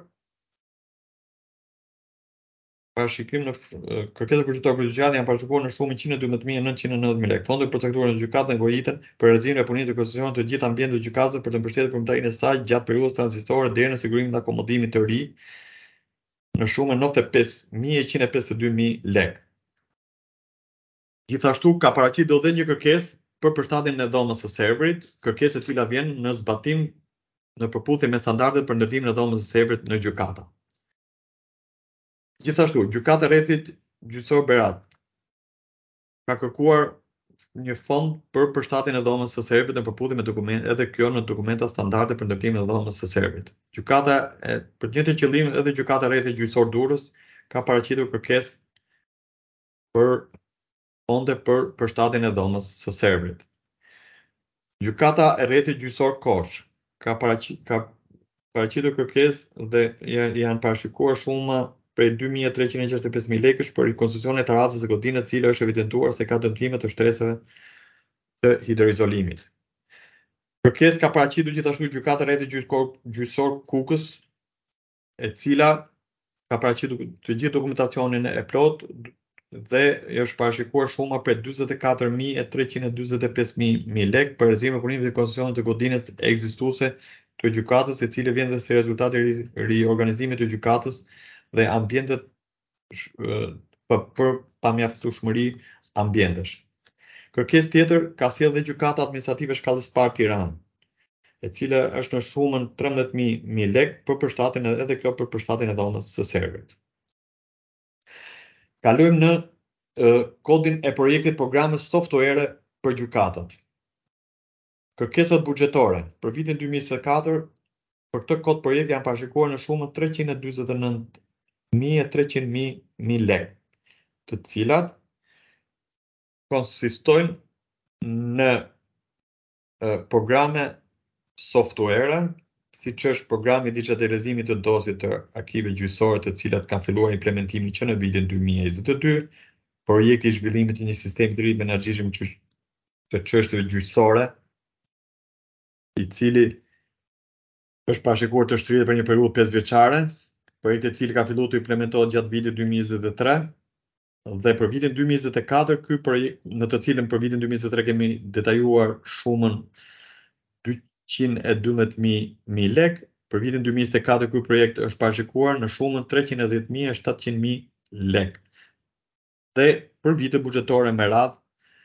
parashikim në kërkesat buxhetore për gjykatën janë parashikuar në shumën njëqind e dymbëdhjetë mijë e nëntëqind e nëntëdhjetë lekë. Fondet përcaktuara në gjykatë nevojiten për realizimin e punimit të koncesionit të gjithë ambientet të gjykatës për të mbështetur përmbajtjen e saj gjatë periudhës tranzitore deri në sigurimin dhe akomodimin të ri në shumën nëntëdhjetë e pesë mijë e njëzet e pesëdhjetë e dy mijë lekë. Gjithashtu ka paraqitur edhe një kërkesë për përshtatjen e dhomës së serverit, kërkesë e cila vjen në zbatim në përputhje me standardet për ndërtimin e dhomës së serverit në gjykata. Gjithashtu, gjykata e Retit Gjyqësor Berat ka kërkuar një fond për përshtatjen e dhomës së serverit në përputhje me dokumente, edhe kjo në dokumenta standarde për ndërtimin e dhomës së serverit. Gjykata e për të njëjtin qëllim edhe gjykata e Retit Gjyqësor Durrës ka paraqitur kërkesë për fonde për përshtatjen e dhomës së serverit. Gjykata e Retit Gjyqësor Korçë ka paraqitur ka paraqitur kërkesë dhe janë parashikuar shuma prej dy mijë e treqind e gjashtëdhjetë e pesë mijë lekësh për koncesionin e terrasës së godinës, e cila është evidentuar se ka dëmtime të shtresave të hidroizolimit. Kërkesë ka paraqitur gjithashtu gjykata e Retit Gjyqësor Kukës, e cila ka paraqitur të gjithë dokumentacionin e plot dhe është parashikuar shuma prej dyzet e katër mijë e treqind e dyzet e pesë mijë lekë për realizimin e punimit të koncesionit të godinës ekzistuese të gjykatës, e cili vjen dhe si rezultat i riorganizimit të gjykatës dhe ambientet për, për pamjaftueshmëri ambientesh. Kërkesë tjetër ka sjellë dhe gjykata administrative shkallës parë Tiranë, e cila është në shumën trembëdhjetë mijë lekë për përshtatjen edhe kjo për përshtatjen e dhomës së serverit. Kalojmë në uh, kodin e projektit programeve software për gjykatat. Kërkesat buxhetore për vitin dy mijë njëzet e katër për këtë kod projekt janë parashikuar në shumën treqind e dyzet e nëntë mijë e treqind mijë lekë, të cilat konsistojnë në uh, programe software, siç është programi i digitalizimit të dosjeve të arkive gjyqësore, të cilat kanë filluar implementimi që në vitin dy mijë e njëzet e dy, projekti i zhvillimit të një sistemi të ri të menaxhimit të çështjeve gjyqësore, i cili është parashikuar të shtrihet për një periudhë pesë vjeçare, projekti i cili ka filluar të implementohet gjatë vitit dy mijë e njëzet e tre, dhe për vitin dy mijë e njëzet e katër ky projekt, në të cilën për vitin dy mijë e njëzet e tre kemi detajuar shumën dyqind e dymbëdhjetë mijë lekë, për vitin dy mijë e njëzet e katër ky projekt është parashikuar në shumën treqind e dhjetë mijë e shtatëqind lekë. Dhe për vite buxhetore me radhë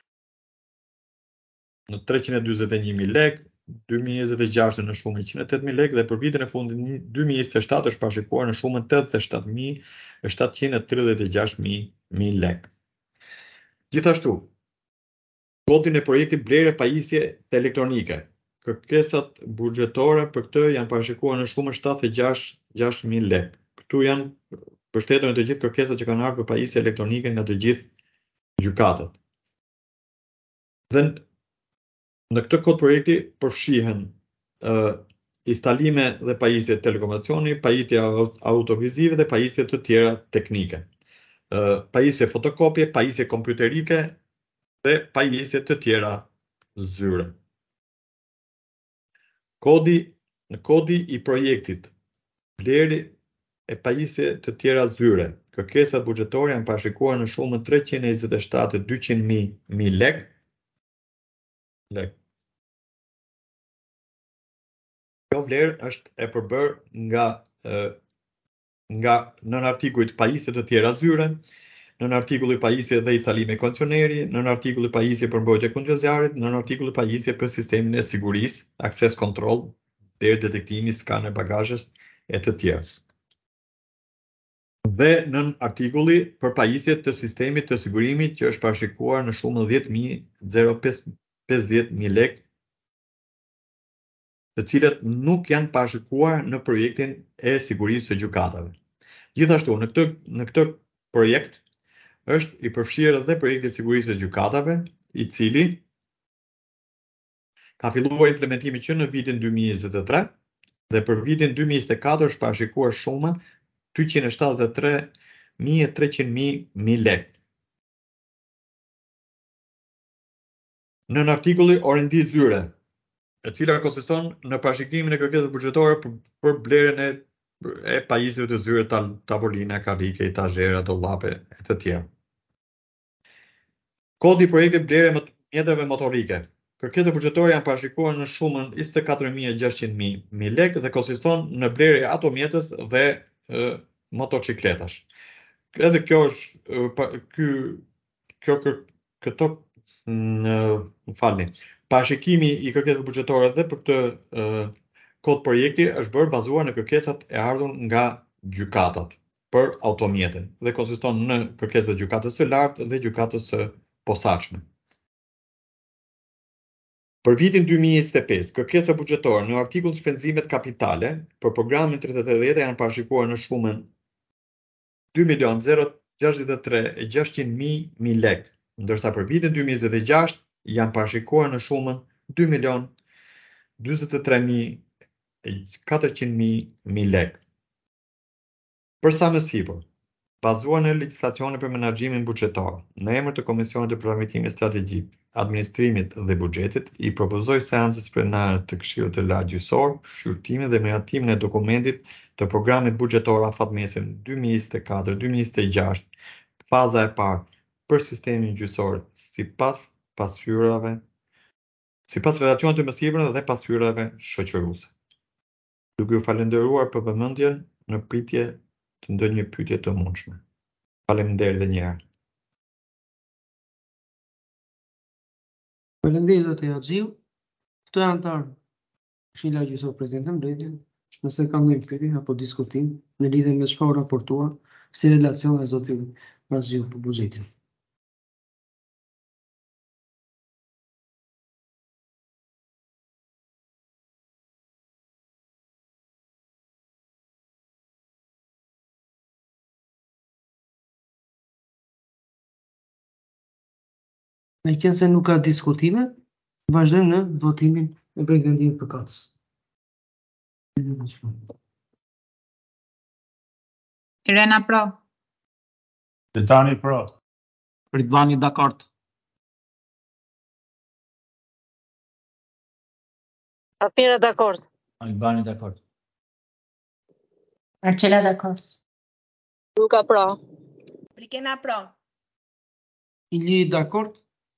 në treqind e dyzet e një mijë lekë, dy mijë e njëzet e gjashtë në shumën njëqind e tetë mijë lekë dhe për vitin e fundit dy mijë e njëzet e shtatë është parashikuar në shumën tetëdhjetë e shtatë mijë e shtatëqind e tridhjetë e gjashtë mijë lekë. Gjithashtu, kodin e projektit blerje pajisje të elektronike. Kërkesat buxhetore për këtë janë parashikuar në shumën shtatëdhjetë e gjashtë mijë lekë. Këtu janë përshtetër në të gjithë kërkesat që kanë ardhur për pajisje elektronike nga të gjithë gjykatët. Dhe në këtë kod projekti përfshihen uh, instalime dhe pajisje telekomunikacioni, pajisje autovizive dhe pajisje të tjera teknike. Uh, pajisje fotokopje, pajisje kompjuterike dhe pajisje të tjera zyre. Kodi, në kodi i projektit blerje e pajisje të tjera zyre, kërkesat buxhetore janë parashikuar në shumën treqind e njëzet e shtatë e dyqind mijë lekë. Lekë. Kjo vlerë është e përbërë nga uh, nga nën artikujt pajisje të tjera zyre, nën artikulli pajisje dhe instalime kondicioneri, nën artikulli pajisje për mbrojtje kundër zjarrit, nën artikulli pajisje për sistemin e sigurisë, access control, deri detektimi, skaner bagazhesh e të tjerë. Dhe nën artikulli për pajisje të sistemit të sigurimit që është parashikuar në shumën dhjetë mijë e pesëdhjetë mijë lekë, të cilat nuk janë parashikuar në projektin e sigurisë së gjykatave. Gjithashtu, në këtë në këtë projekt është i përfshirë edhe projekti i sigurisë së gjykatave, i cili ka filluar implementimi që në vitin dy mijë e njëzet e tre dhe për vitin dy mijë e njëzet e katër është parashikuar shuma dyqind e shtatëdhjetë e tre mijë e treqind lekë. Në artikulli orendi zyre, e cila konsiston në parashikimin e kërkesave buxhetore për, për blerjen e, e pajisjeve të zyre, tavolina, karrike, etazhera, dollape e të tjera. Kodi i projektit blerje më mjeteve motorike. Kërkesat buxhetore janë parashikuar në shumën njëzet e katër mijë e gjashtëqind lekë dhe konsiston në blerje ato mjetës dhe e, motocikletash. Edhe kjo është ky kjo këto në falni. Parashikimi i kërkesave buxhetore dhe për këtë uh, kod projekti është bërë bazuar në kërkesat e ardhur nga gjykatat për automjetin dhe konsiston në kërkesat e gjykatës së lartë dhe gjykatës së posaçme. Për vitin dy mijë e njëzet e pesë, kërkesat buxhetore në artikull shpenzimet kapitale për programin tridhjetë e dhjetë janë parashikuar në shumën dy milion zero gjashtëdhjetë e tre e gjashtëqind mijë lekë, ndërsa për vitin dy mijë e njëzet e gjashtë janë parashikuar në shumën dy milion dyzet e tre mijë e katërqind mijë lekë. Për sa më sipër, bazuar në legjislacionin për menaxhimin buxhetor, në emër të Komisionit të Planifikimit Strategjik, Administrimit dhe Buxhetit, i propozoj seancës plenare të Këshillit të Lartë Gjyqësor shqyrtimin dhe miratimin e dokumentit të programit buxhetor afatmesë dy mijë e njëzet e katër dy mijë e njëzet e gjashtë, faza e parë për sistemin gjyqësor sipas pasqyrave, sipas relacionit të mësipër dhe pasqyrave shoqëruese. Duke ju falendëruar për vëmendjen në pritje të ndonjë pyetje të mundshme. Faleminderit edhe një herë. Faleminderit zoti Haxhiu. Këto janë antar Këshilli i Lartë Gjyqësor Presidenti Mbretëri, nëse ka ndonjë pyetje apo diskutim në lidhje me çfarë raportuar si relacion me zotin Haxhiu për buxhetin. Me qenë se nuk ka diskutime, vazhdojmë në votimin e projekt vendimit përkatës. Irena pro. Betani pro. Ridvani dakord. Atmira dakord. Albani dakord. Marcela dakord. Luka pro. Rikena pro. Iliri dakord.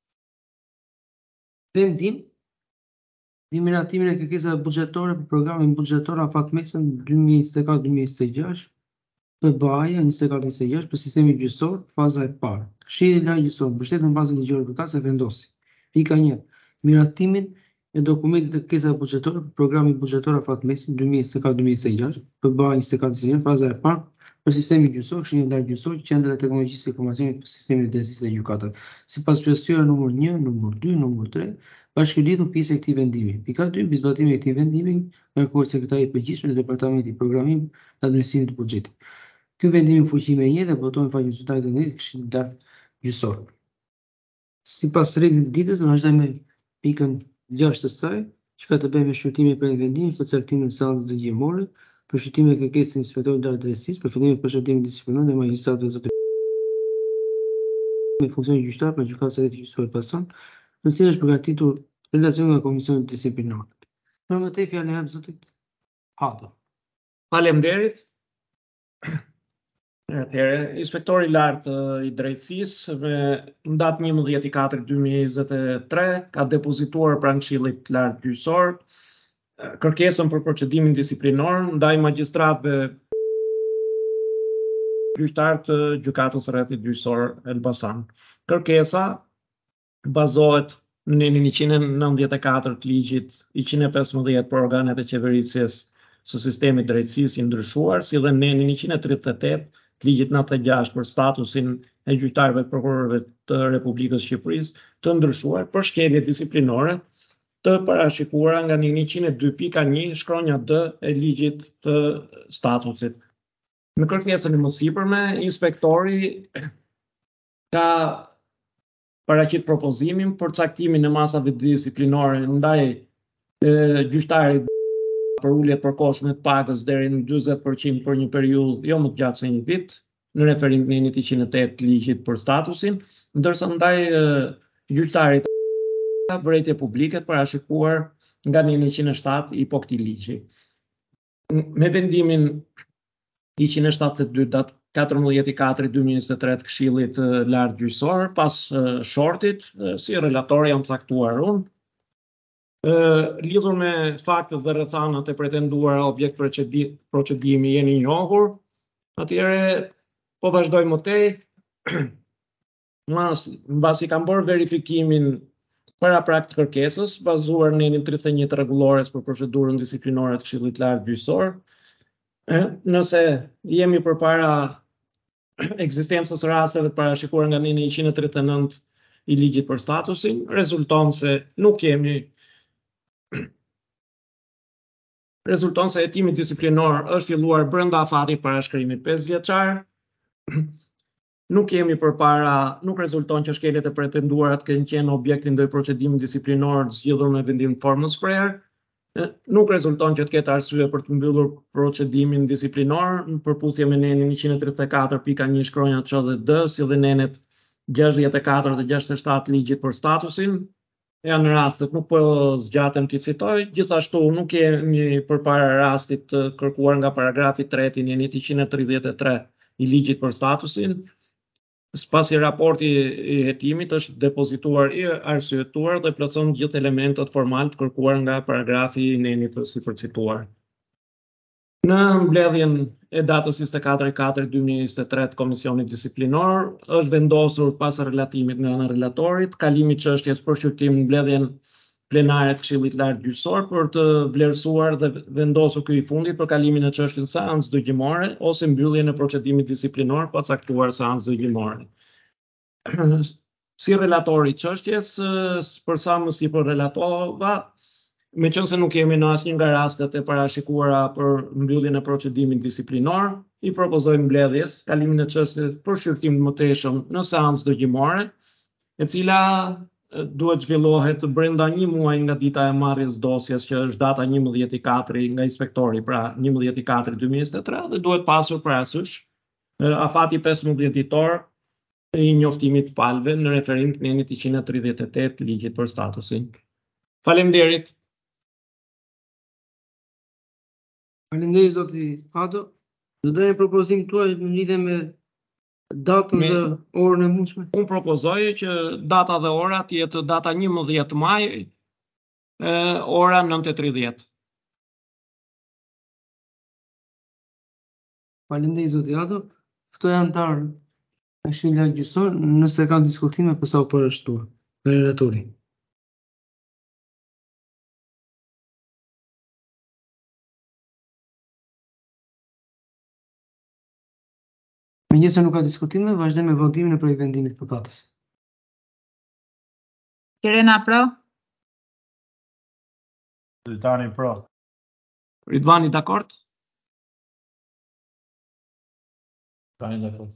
Vendim eliminatimin e kërkesave buxhetore për programin buxhetor afat mesën dy mijë e njëzet e katër dy mijë e njëzet e gjashtë, P B A-ja njëzet e katër njëzet e gjashtë për sistemin gjyqësor, faza e parë. Këshilli i Lartë Gjyqësor mbështet në bazën ligjore përkatëse vendosi. Pika një. Miratimin e dokumentit të kërkesave buxhetore për programin buxhetor afat mesën dy mijë e njëzet e katër dy mijë e njëzet e gjashtë, P B A njëzet e katër njëzet e gjashtë, faza e parë për sistemin gjyqësor, Këshilli i Lartë Gjyqësor, Qendra e Teknologjisë së Informacionit për sistemin e drejtësisë dhe gjykatave. Sipas procedurës numër një, numër dy, numër tre, bashkëlidhur pjesë e këtij vendimi. Pika dy. Mbi zbatimin e këtij vendimi kërkohet sekretaria e përgjithshme e Departamentit Programim dhe Administrimit të Buxhetit. Ky vendim i fuqi me një dhe votohen faqe zyrtare të vendit Këshillit të Lartë Gjyqësor. Sipas rregullit të ditës, vazhdojmë me pikën gjashtë të saj, që ka të bëjë me shqyrtimin e projektit vendimit për caktimin e seancës dëgjimore, për shqyrtimin e kërkesës së inspektorit të drejtësisë, për fillimin e përshëndimit disiplinor dhe magjistratëve të zotërisë me funksion gjyqtar për gjykatën së drejtë gjyqësore pason, në cilën është përgatitur relacioni nga Komisioni Disiplinor. Për më tej fjalën e jap zotit Hata. Faleminderit. Atëherë, inspektori i lartë i drejtësisë me datë njëmbëdhjetë i katërt dy mijë e njëzet e tre ka depozituar pranë Këshillit të Lartë Gjyqësor kërkesën për procedimin disiplinor ndaj magjistratëve gjyqtar të gjykatës së rrethit gjyqësor Elbasan. Kërkesa bazohet në nenin njëqind e nëntëdhjetë e katër të ligjit njëqind e pesëmbëdhjetë për organet e qeverisjes së sistemit drejtësisë i ndryshuar, si dhe nenin njëqind e tridhjetë e tetë të ligjit nëntëdhjetë e gjashtë për statusin e gjyqtarëve të prokurorëve të Republikës së Shqipërisë të ndryshuar për shkelje disiplinore të parashikuara nga njëqind e dy pika një shkronja D e ligjit të statusit. Në kërkesën e mësipërme, inspektori ka paraqit propozimin për caktimin e masave disiplinore ndaj gjyqtarit për ulje të përkohshme të pagës deri në dyzet përqind për një periudhë jo më të gjatë se një vit, në referim të nenit njëqind e tetë të ligjit për statusin, ndërsa ndaj gjyqtarit vërejtje publike të parashikuar nga neni njëqind e shtatë i po këtij ligji. Me vendimin njëqind e shtatëdhjetë e dy datë katërmbëdhjetë i katërt dy mijë e njëzet e tre të Këshillit të Lartë Gjyqësor, pas shortit, si relator jam caktuar unë, lidhur me faktet dhe rrethanat e pretenduara objekt procedimi jeni njohur, atëherë po vazhdoj më tej, mbasi kam bërë verifikimin para prag të kërkesës, bazuar në nenin tridhjetë e një të rregullores për procedurën disiplinore të Këshillit të Lartë Gjyqësor, nëse jemi përpara ekzistencës rasteve të parashikuara nga neni njëqind e tridhjetë e nëntë i ligjit për statusin, rezulton se nuk kemi rezulton se hetimi disiplinor është filluar brenda afatit parashkrimit pesë vjeçar. Nuk kemi përpara, nuk rezulton që shkeljet e pretenduara të kenë qenë objektin ndaj procedimit disiplinor zgjidhur me vendim të formës prerë. Nuk rezulton që të ketë arsye për të mbyllur procedimin disiplinor në përputhje me nenin njëqind e tridhjetë e katër pika një shkronja Ç dhe D, si dhe nenet gjashtëdhjetë e katër dhe gjashtëdhjetë e shtatë ligjit për statusin. Janë rastet, nuk po zgjatem t'i citoj, gjithashtu nuk kemi përpara rastit të kërkuar nga paragrafi tretë i nenit njëqind e tridhjetë e tre i ligjit për statusin, spasi raporti i hetimit është depozituar i arsyetuar dhe plotson gjithë elementet formal të kërkuar nga paragrafi i nenit të sipërcituar. Në mbledhjen e datës njëzet e katër e katërt dy mijë e njëzet e tre të Komisionit Disiplinor, është vendosur pas relatimit nga ana relatorit, kalimi i çështjes për shqyrtim në mbledhjen plenare të Këshillit të Lartë Gjyqësor për të vlerësuar dhe vendosur ky i fundit për kalimin e çështjes në seancë dëgjimore ose mbylljen e procedimit disiplinor pa caktuar seancë dëgjimore. Si relatori i çështjes, për sa më sipër relatova, meqense nuk kemi në asnjë nga rastet e parashikuara për mbylljen e procedimit disiplinor, i propozojmë mbledhjes kalimin e çështjes për shqyrtim të mëtejshëm në seancë dëgjimore, e cila duhet zhvillohet brenda një muaji nga dita e marrjes dosjes, që është data njëmbëdhjetë i katërt nga inspektori, pra njëmbëdhjetë i katërt dy mijë e njëzet e tre, dhe duhet pasur parasysh afati pesëmbëdhjetë ditor i njoftimit të palëve në referim të nenit njëqind e tridhjetë e tetë ligjit për statusin. Faleminderit. Faleminderit zoti Ado. Do të një propozim tuaj në lidhje me datën Me- dhe orën e mundshme? Unë propozoj që data dhe ora të jetë data njëmbëdhjetë maj, e, ora nëntë e tridhjetë. Faleminderit zoti Ado. Ftoj antar e Këshillit Gjyqësor nëse kanë diskutime për sa u përshtuar. Relatori. Megjithëse nuk ka diskutime, vazhdojmë me votimin e projekt vendimit përkatës. Irena pro. Dritani pro. Ridvani dakord? Tani dakord.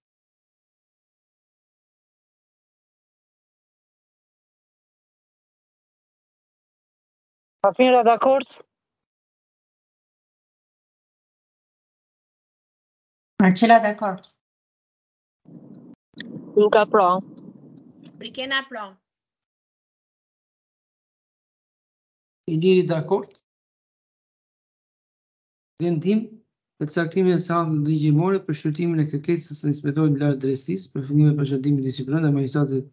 Pasmira dakord? Marcela dakord. Luka pro. Brikena pro. Iliri dakord? Vendim për caktimin e seancës ligjimore për shqyrtimin e kërkesës së inspektorit lartë drejtësisë për fillimin e përshëndimit disiplinor dhe magjistratit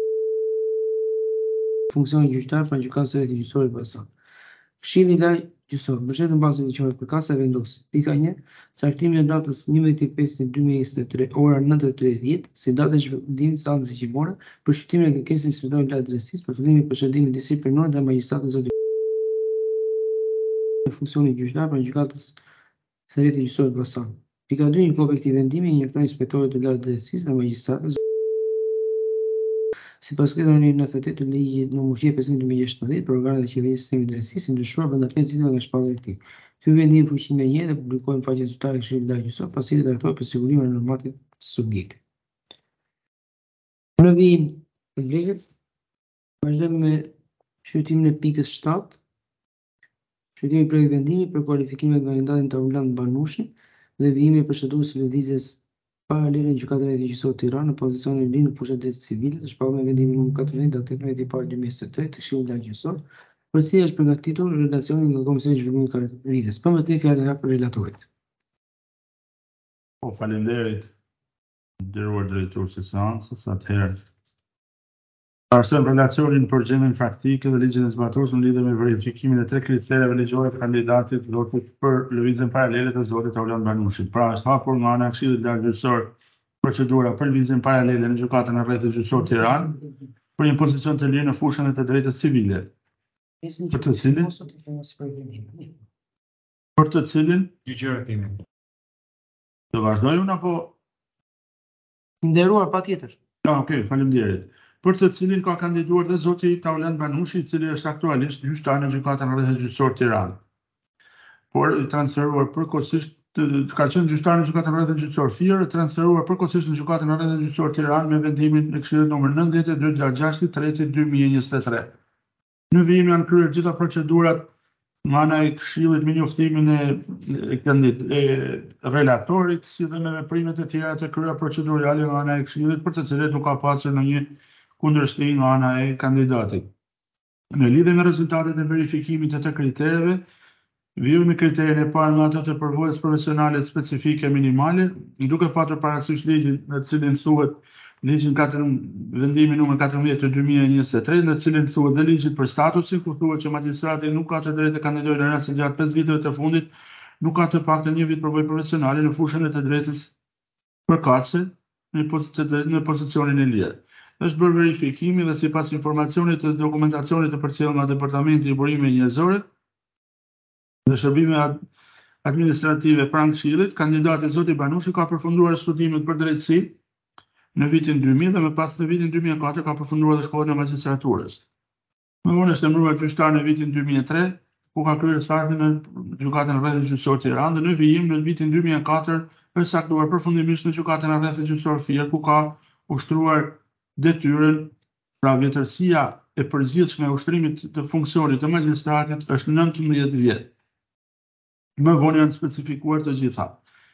funksionit gjyqtar pranë gjykatës së Shtetit Gjyqësor Elbasan. Këshilli Lartë Gjyqësor, mbështetur në bazën ligjore përkatëse vendos: Pika një. Caktimin e datës njëmbëdhjetë e pesë dy mijë e njëzet e tre, ora nëntë e tridhjetë, si datë e zhvillimit të seancës ligjimore për shqyrtimin e kërkesës së inspektorit lartë drejtësisë për fillimin e përshëndimit disiplinor dhe magjistratit zoti funksionit gjyqtar pranë gjykatës së Shtetit Gjyqësor Elbasan. Pika dy. Një kopë e këtij vendimi i njofton inspektorit të lartë drejtësisë dhe magjistratit sipas kriterit nëntëdhjetë e tetë të ligjit numër njëzet e pesë dy mijë e shtatëdhjetë për organet e qeverisë së sistemit drejtësisë, ndryshuar brenda pesë ditëve nga shpallja e tij. Ky vendim fuqi me një dhe publikohet në faqen zyrtare e Këshillit Lartë Gjyqësor, pasi i trajtohet për sigurimin e normativit të subjektit. Në vijim të ligjet, vazhdojmë me shqyrtimin e pikës shtatë. Shqyrtimi i projekt vendimi për kualifikimin nga kandidatin Taulant Banushi dhe vijimi i përshëndetuesit së lëvizjes paralele në gjykatën e Gjyqësor Tiranë në pozicionin e ri në fushat drejtë civile të shpallur me vendimin numër katërmbëdhjetë datë tetëmbëdhjetë i parë dy mijë e njëzet e tre të Këshillit Lartë Gjyqësor, për cilin është përgatitur relacioni nga Komisioni i Zhvillimit të Karrierës. Përmbajtje fjalë e hapur për relatorit. Po faleminderit nderuar drejtues së seancës. Atëherë arsyem relacionin për gjendjen faktike dhe ligjin e zbatuar në lidhje me verifikimin e tre kritereve ligjore të kandidatit zotit për lëvizjen paralele të zotit Taulant Banushit. Pra është hapur nga ana e Këshillit Lartë Gjyqësor procedura për lëvizjen paralele në gjykatën e rrethit gjyqësor Tiranë për një pozicion të lirë në fushën e të drejtës civile. Për të cilin për të cilin Gjyqëra kemi. do vazhdoj unë apo Nderuar, patjetër. Ah, okay, faleminderit. Për të cilin ka kandiduar dhe zoti Taulant Banushi, i cili është aktualisht gjyqtar në gjykatën e rrethit gjyqësor Tiranë. Por i transferuar përkohësisht ka qenë gjyqtar në gjykatën e rrethit gjyqësor Fier, transferuar përkohësisht në gjykatën e rrethit gjyqësor Tiranë me vendimin e Këshillit numër nëntëdhjetë e dy nga gjashti i tretë dy mijë e njëzet e tre. Në vijim janë kryer gjitha procedurat nga ana e Këshillit me njoftimin e, e, e relatorit, si dhe me veprimet e tjera të kryera procedurale nga ana e Këshillit, për të cilet nuk ka pasur ndonjë kundërshtim nga ana e kandidatit. Në lidhje me rezultatet e verifikimit të të kritereve, vijmë në kriterin e parë nga ato të përvojës profesionale specifike minimale, duke patur parasysh ligjin në të cilin thuhet ligjin katër vendimi numër katërmbëdhjetë të dy mijë e njëzet e tre, në të cilin thuhet dhe ligjit për statusin, ku thuhet që magjistrati nuk ka të drejtë të kandidojë në rastin gjatë pesë viteve të fundit, nuk ka të paktën një vit përvojë profesionale në fushën e të drejtës përkatëse në pozicionin e lirë. Është bërë verifikimi dhe sipas informacionit të dokumentacionit të përcjellur nga Departamenti i Burimeve Njerëzore dhe Shërbimeve Administrative pranë Këshillit, kandidati zoti Banushi ka përfunduar studimet për drejtësi në vitin dy mijë dhe më pas në vitin dy mijë e katër ka përfunduar dhe shkollën e magjistraturës. Më vonë është emëruar gjyqtar në vitin dy mijë e tre, ku ka kryer statin në gjykatën e rrethit gjyqësor Tiranë dhe në vijim në vitin dy mijë e katër është saktuar përfundimisht në gjykatën e rrethit gjyqësor Fier, ku ka ushtruar detyrën Pra vjetërsia e përgjithshme e ushtrimit të funksionit të magjistratit është nëntëmbëdhjetë vjet. Më vonë janë specifikuar të gjitha.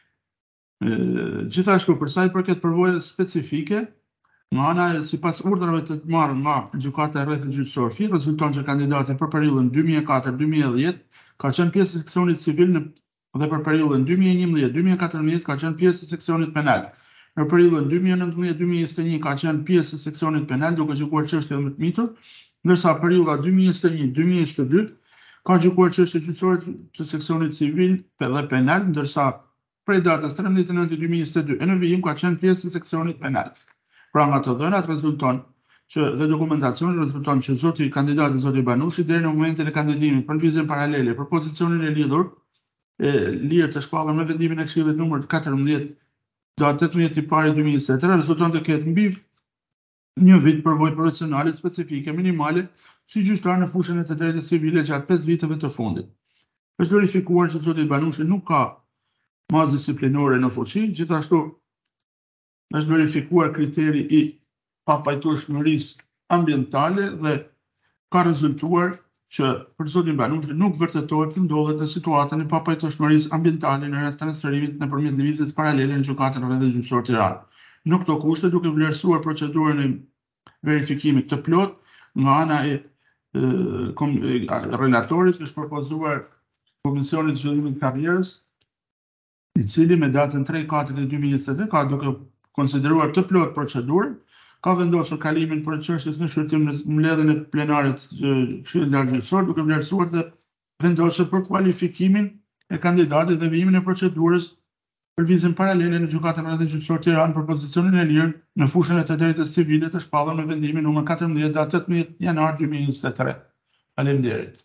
Gjithashtu, për sa i përket përvojës specifike, nga ana e sipas urdhrave të marrë nga Gjykata e Rrethit Gjyqësor Fi, rezulton që kandidati për periudhën dy mijë e katër deri dy mijë e dhjetë ka qenë pjesë e seksionit civil në dhe për periudhën dy mijë e njëmbëdhjetë deri dy mijë e katërmbëdhjetë ka qenë pjesë e seksionit penal. Në periudhën dy mijë e nëntëmbëdhjetë deri dy mijë e njëzet e një ka qenë pjesë e seksionit penal duke gjykuar çështje më të mitur, ndërsa periudha dy mijë e njëzet e një deri dy mijë e njëzet e dy ka gjykuar çështje gjyqësore të seksionit civil dhe penal, ndërsa prej datës trembëdhjetë e nëntë dy mijë e njëzet e dy në vijim ka qenë pjesë e seksionit penal. Pra nga të dhënat rezulton që dhe dokumentacioni rezulton që zoti kandidati zoti Banushi deri në momentin e kandidimit për lëvizjen paralele për pozicionin e lidhur e lirë të shpallur me vendimin e Këshillit numër katërmbëdhjetë datë tetëmbëdhjetë i pari dy mijë e njëzet e tre rezulton të ketë mbi një vit përvojë profesionale specifike minimale si gjyqtar në fushën e të drejtës civile gjatë pesë viteve të fundit. Është verifikuar që zoti Banushi nuk ka mazë disiplinore në fuqi, gjithashtu është verifikuar kriteri i papajtueshmërisë ambientale dhe ka rezultuar që për zotin Banushi nuk vërtetohet të ndodhet në situatën e papajtueshmërisë ambientale në rast transferimit nëpërmjet lëvizjes paralele në Gjykatën e Rrethit Gjyqësor Tiranë. Në këto kushte, duke vlerësuar procedurën e verifikimit të plot nga ana e, e, kom, e relatorit, është propozuar Komisionit të Zhvillimit të Karrierës, i cili me datën tre katër dy mijë e njëzet e dy ka duke konsideruar të plot procedurën, ka vendosur kalimin për çështjes në shqyrtim në mbledhjen e plenarit të Këshillit Lart Gjyqësor, duke vlerësuar dhe vendosur për kualifikimin e kandidatit dhe vijimin e procedurës për lëvizjen paralele në Gjykatën e Rrethit Gjyqësor Tiranë për pozicionin e lirë në fushën e të drejtës civile të shpallur me vendimin numër katërmbëdhjetë datë tetëmbëdhjetë janar dy mijë e njëzet e tre. Faleminderit.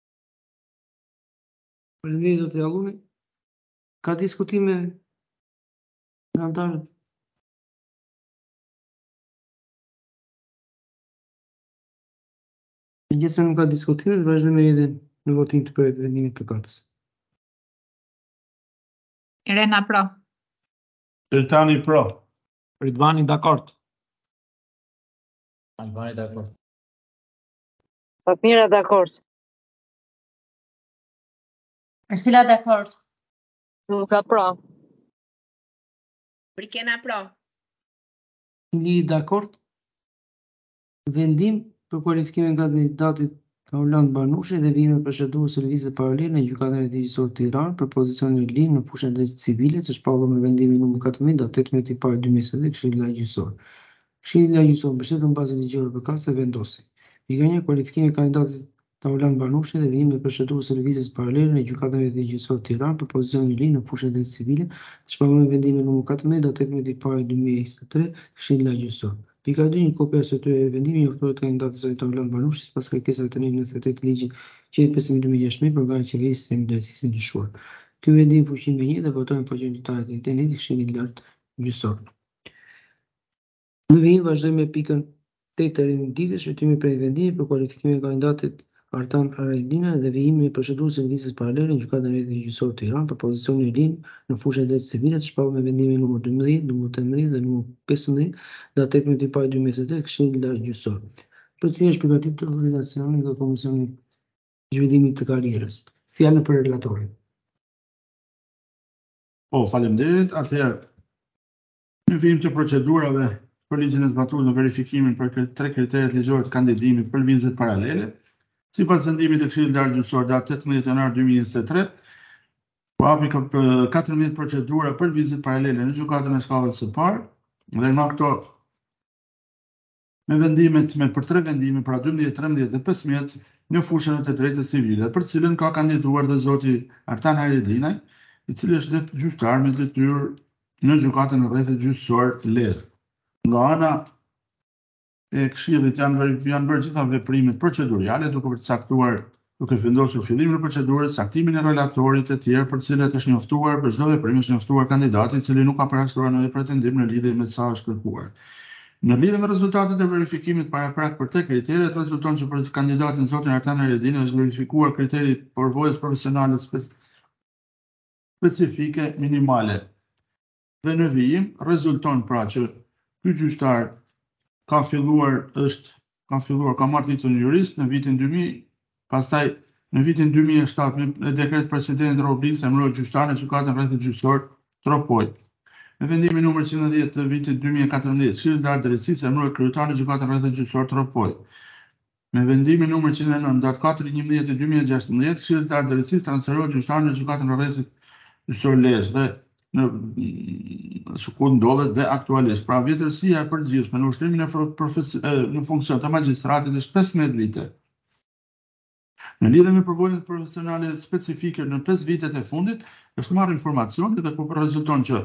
Faleminderit zoti Alluni. Ka diskutime nga anëtarët? Megjithëse nuk ka diskutime, vazhdojmë edhe në votim të projektit të vendimit të katës. Irena pro. Eltani pro. Ridvani dakord. Albani dakord. Fatmira dakord. Ercila dakord. Luka pro. Brikena pro. Li dakord? Vendim për kualifikimin e kandidatit Orland Banushi dhe vijimin e procedurës së lëvizjes paralele në Gjykatën e Rrethit Gjyqësor Tiranë për pozicionin e linë në fushën e drejtës civile të shpallur me vendimin numër katërmbëdhjetë datë tetëmbëdhjetë i pari dy mijë e njëzet e dy Këshilli Lart Gjyqësor. Këshilli Lart Gjyqësor mbështetur në bazën ligjore përkatëse vendosi: Pika një Kualifikimi e kandidatit Orland Banushi dhe vijimin e procedurës së lëvizjes paralele në Gjykatën e Rrethit Gjyqësor Tiranë për pozicionin e linë në fushën e drejtës civile të shpallur me vendimin numër katërmbëdhjetë datë tetëmbëdhjetë i pari dy mijë e njëzet e tre Këshilli Lart Gjyqësor. Pika dy Një kopje e sotyrës e vendimit njoftohet kandidatit zotit Orland Banushi sipas kërkesave të nëntëdhjetë e tetë ligjit qeverisë pesëmbëdhjetë dy mijë e gjashtëdhjetë për organet qeverisë sistemi drejtësisë ndryshuar. Ky vendim fuqinë me një dhe votojnë në faqen gjyqtarë të internetit Këshillit Lart Gjyqësor. Në vijim vazhdojmë me pikën tetë e renditjes, shqyrtimi prej vendimit për kualifikimin e kandidatit Artan Arajdina dhe vijimin e procedurës së lëvizjes paralele në Gjykatën e Rrethit Gjyqësor Tiranë për pozicionin e linë në fushën e drejtës civile të shpallur me vendimin numër dymbëdhjetë, numër temëdhjetë dhe numër pesëmbëdhjetë datë tetëmbëdhjetë i pari dy mijë e njëzet e tre Këshilli Lart Gjyqësor. Për cilën është përgatitur organizacioni nga Komisioni i Zhvillimit të Karrierës. Fjalën për relatorin. Po, faleminderit. Atëherë, në vijim të procedurave për ligjin e zbatuar në verifikimin për tre kriteret ligjore të kandidimit për lëvizjet paralele, sipas vendimit të Këshillit Lart Gjyqësor datë tetëmbëdhjetë janar dy mijë e njëzet e tre, u hapi katërmbëdhjetë procedura për lëvizjet paralele në gjykatën e shkallës së parë, dhe nga këto me vendimet me për tre vendime, pra dymbëdhjetë, trembëdhjetë dhe pesëmbëdhjetë në fushën e të drejtës civile, për cilën ka kandiduar dhe zoti Artan Haridinaj, i cili është det gjyqtar me detyrë në Gjykatën e Rrethit Gjyqësor Lezhë. Nga ana e Këshillit janë janë bërë gjitha veprimet proceduriale duke përcaktuar, duke vendosur fillimin e procedurës, saktimin e relatorit e tjerë për të cilat është njoftuar për çdo veprim është njoftuar kandidati i cili nuk ka paraqitur ndonjë pretendim në lidhje me sa është kërkuar. Në lidhje me rezultatet e verifikimit paraprak për te kriteret, rezulton që për kandidatin zotin Artan Haridinaj është verifikuar kriteri përvojës profesionale specifike minimale. Dhe në vijim rezulton pra që ky gjyqtar ka filluar është ka filluar, ka marrë titullin jurist në vitin dy mijë, pastaj në vitin dy mijë e shtatë me dekret presidenti Roblis emëroi gjyqtar në gjykatën rrethit gjyqësor Tropoj. Në vendimin numër njëzet e dhjetë të vitit dy mijë e katërmbëdhjetë, Këshilli Lart Drejtësisë emëroi kryetar në gjykatën rrethit gjyqësor Tropoj. Me vendimin numër njëzet e nëntë datë katër njëmbëdhjetë dy mijë e gjashtëmbëdhjetë, Këshilli Lart Drejtësisë transferoi gjyqtar në gjykatën rrethit gjyqësor Lezhë dhe në ku ndodhet dhe aktualisht. Pra vjetërsia e përgjithshme në ushtrimin e në funksion të magjistratit është pesëmbëdhjetë vite. Në lidhje me përvojën profesionale specifike në pesë vitet e fundit, është marrë informacioni dhe ku rezulton që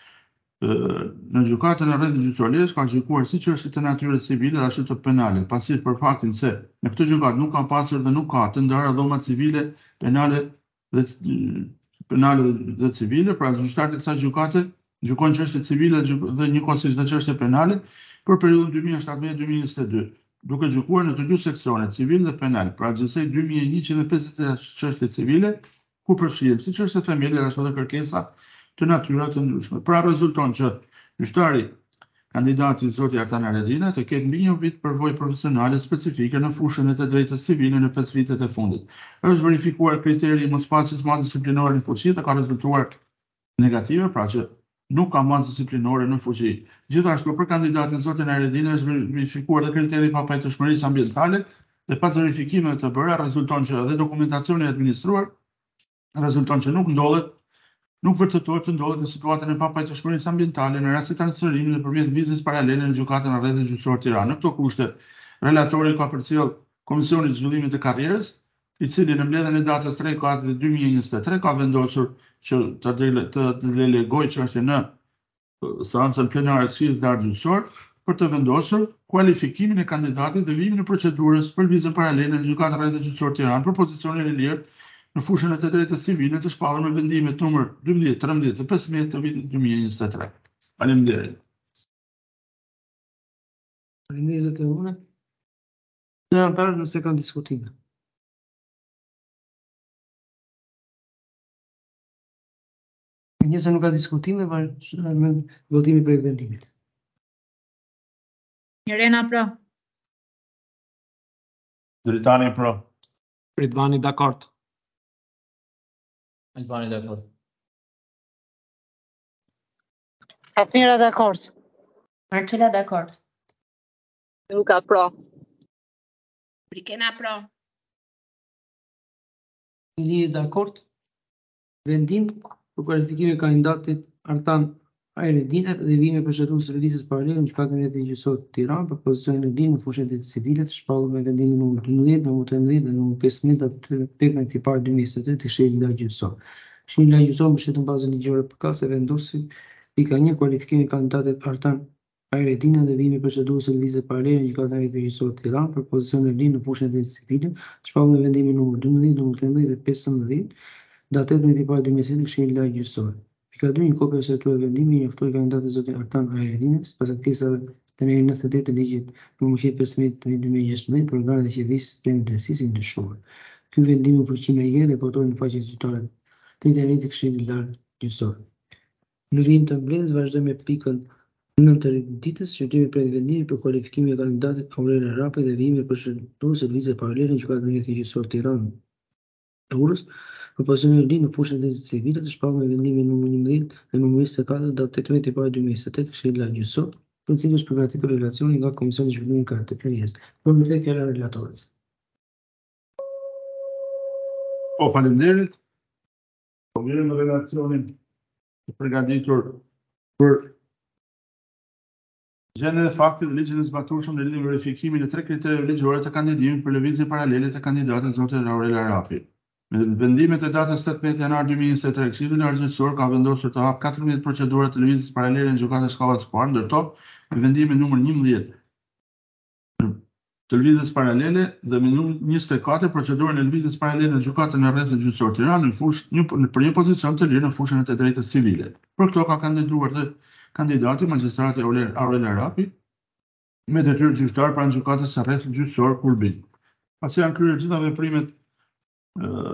në gjykatën e rrethit gjyqësor Lezhë ka gjykuar si çështje të natyrës civile dhe ashtu të penale, pasi për faktin se në këtë gjykatë nuk ka pasur dhe nuk ka të ndarë dhoma civile, penale dhe penale dhe civile, pra gjyqtarët e kësaj gjykate gjykojnë çështje civile dhe njëkohësisht dhe çështje penale për periudhën dy mijë e shtatëmbëdhjetë deri në dy mijë e njëzet e dy, duke gjykuar në të dy seksionet, civil dhe penal, pra gjithsej dy mijë e njëqind e pesëdhjetë e pesë çështje civile, ku përfshihen si çështje themele dhe ashtu edhe kërkesa të natyra të ndryshme. Pra rezulton që gjyqtari kandidati zoti Artan Aredina të ketë mbi një vit përvojë profesionale specifike në fushën e të drejtës civile në pesë vitet e fundit. Është verifikuar kriteri i mospasjes masë disiplinore në fuqi dhe ka rezultuar negative, pra që nuk ka masë disiplinore në fuqi. Gjithashtu për kandidatin zotin Aredina është verifikuar dhe kriteri i papajtëshmërisë ambientale dhe pas verifikimeve të bëra rezulton që edhe dokumentacioni administruar rezulton që nuk ndodhet nuk vërtetohet që ndodhet në situatën e papajtëshmërisë ambientale në rast të transferimit nëpërmjet vizës paralele në gjykatën e rrethit gjyqësor Tiranë. Në këto kushte, relatori ka përcjell Komisionin e Zhvillimit të Karrierës, i cili në mbledhjen e datës tre katër dy mijë e njëzet e tre ka vendosur që të, dele, të delegojë çështjen në seancën plenare të Këshillit Lart Gjyqësor për të vendosur kualifikimin e kandidatit dhe vimin e procedurës për vizën paralele në gjykatën e rrethit gjyqësor Tiranë për pozicionin e lirë në fushën e të drejtës civile të shpallur me vendimet numër dymbëdhjetë, trembëdhjetë dhe pesëmbëdhjetë të vitit dy mijë e njëzet e tre. Faleminderit. Faleminderit zoti Unë. Në antarë nëse kanë diskutime. Nëse nuk ka diskutime, vazhdojmë me votimin për vendimit. Irena pro. Dritani pro. Ridvani dakord. Albani dakord. Safira dakord. Marcela dakord. Luka pro. Brikena pro. Ili dakord. Vendim për kualifikimin e kandidatit Artan Aredina dhe vime për shërbimit të listës paralele në gjykatën e rrethit gjyqësor të Tiranë për pozicionin e din në fushën e civile të shpallur me vendimin numër dymbëdhjetë, numër trembëdhjetë dhe numër pesëmbëdhjetë datë tek në këtij parë dy mijë e njëzet e tre të Këshillit Lart Gjyqësor. Këshilli Lart Gjyqësor mbështet në bazën ligjore P K se vendosi pika një kualifikimin e kandidatit Artan Aredina dhe vime për procedurës së lëvizjes paralele në gjykatën e rrethit gjyqësor të Tiranë për pozicionin e din në fushën e civile të shpallur me vendimin numër dymbëdhjetë, numër trembëdhjetë dhe pesëmbëdhjetë datë tek në këtij parë dy mijë e njëzet e tre të Këshillit Lart Gjyqësor. Pika dy, një kopje e sërtuar vendimi i njoftoi kandidatin zotin Artan Aredinës pas ankesave të njëri nëntëdhjetë e të ligjit numër njëzet e pesë të dy mijë e gjashtëmbëdhjetë për organet e qeverisë së drejtësisë i ndryshuar. Ky vendim u fuqi me jetë dhe votohet në faqen zyrtare të internetit të Këshillit Lart Gjyqësor. Në vijim të mbledhjes vazhdojmë me pikën nëntë të ditës, shqyrtimi për vendimit për kualifikimin e kandidatit Aurel Arapi dhe vijimi për procedurës së lëvizjes paralele në gjykatën e rrethit gjyqësor Tiranë. Durrës për pozicionin e din në fushën e drejtës civile të shpallur me vendimin numër njëmbëdhjetë dhe numër njëzet e katër datë tetëmbëdhjetë i parë dy mijë e njëzet e tre të Këshillit Lart Gjyqësor, për cilën është përgatitur relacioni nga Komisioni i Zhvillimit të Karrierës. Për më tek fjala relatorit. Po faleminderit. Po vjen në relacionin të përgatitur për gjendjen e faktit dhe ligjin e zbatueshëm në lidhje me verifikimin e tre kritereve ligjore të kandidimit për lëvizje paralele të kandidatit zotin Aurel Arapi. Me vendimet e datës tetëmbëdhjetë janar dy mijë e njëzet e tre, Këshilli Lart Gjyqësor ka vendosur të hap katërmbëdhjetë procedura të lëvizjes paralele në gjykatën e shkallës së parë, ndërkohë me vendimin numër njëmbëdhjetë të lëvizjes paralele dhe me numër njëzet e katër procedurën e lëvizjes paralele në gjykatën e rrethit gjyqësor Tiranë në fushë një për një pozicion të lirë në fushën e të drejtës civile. Për këto ka kandiduar dhe kandidati magjistrati Aurel Arapi me detyrë gjyqtar pranë gjykatës së rrethit gjyqësor Kurbin. Pasi janë kryer gjitha veprimet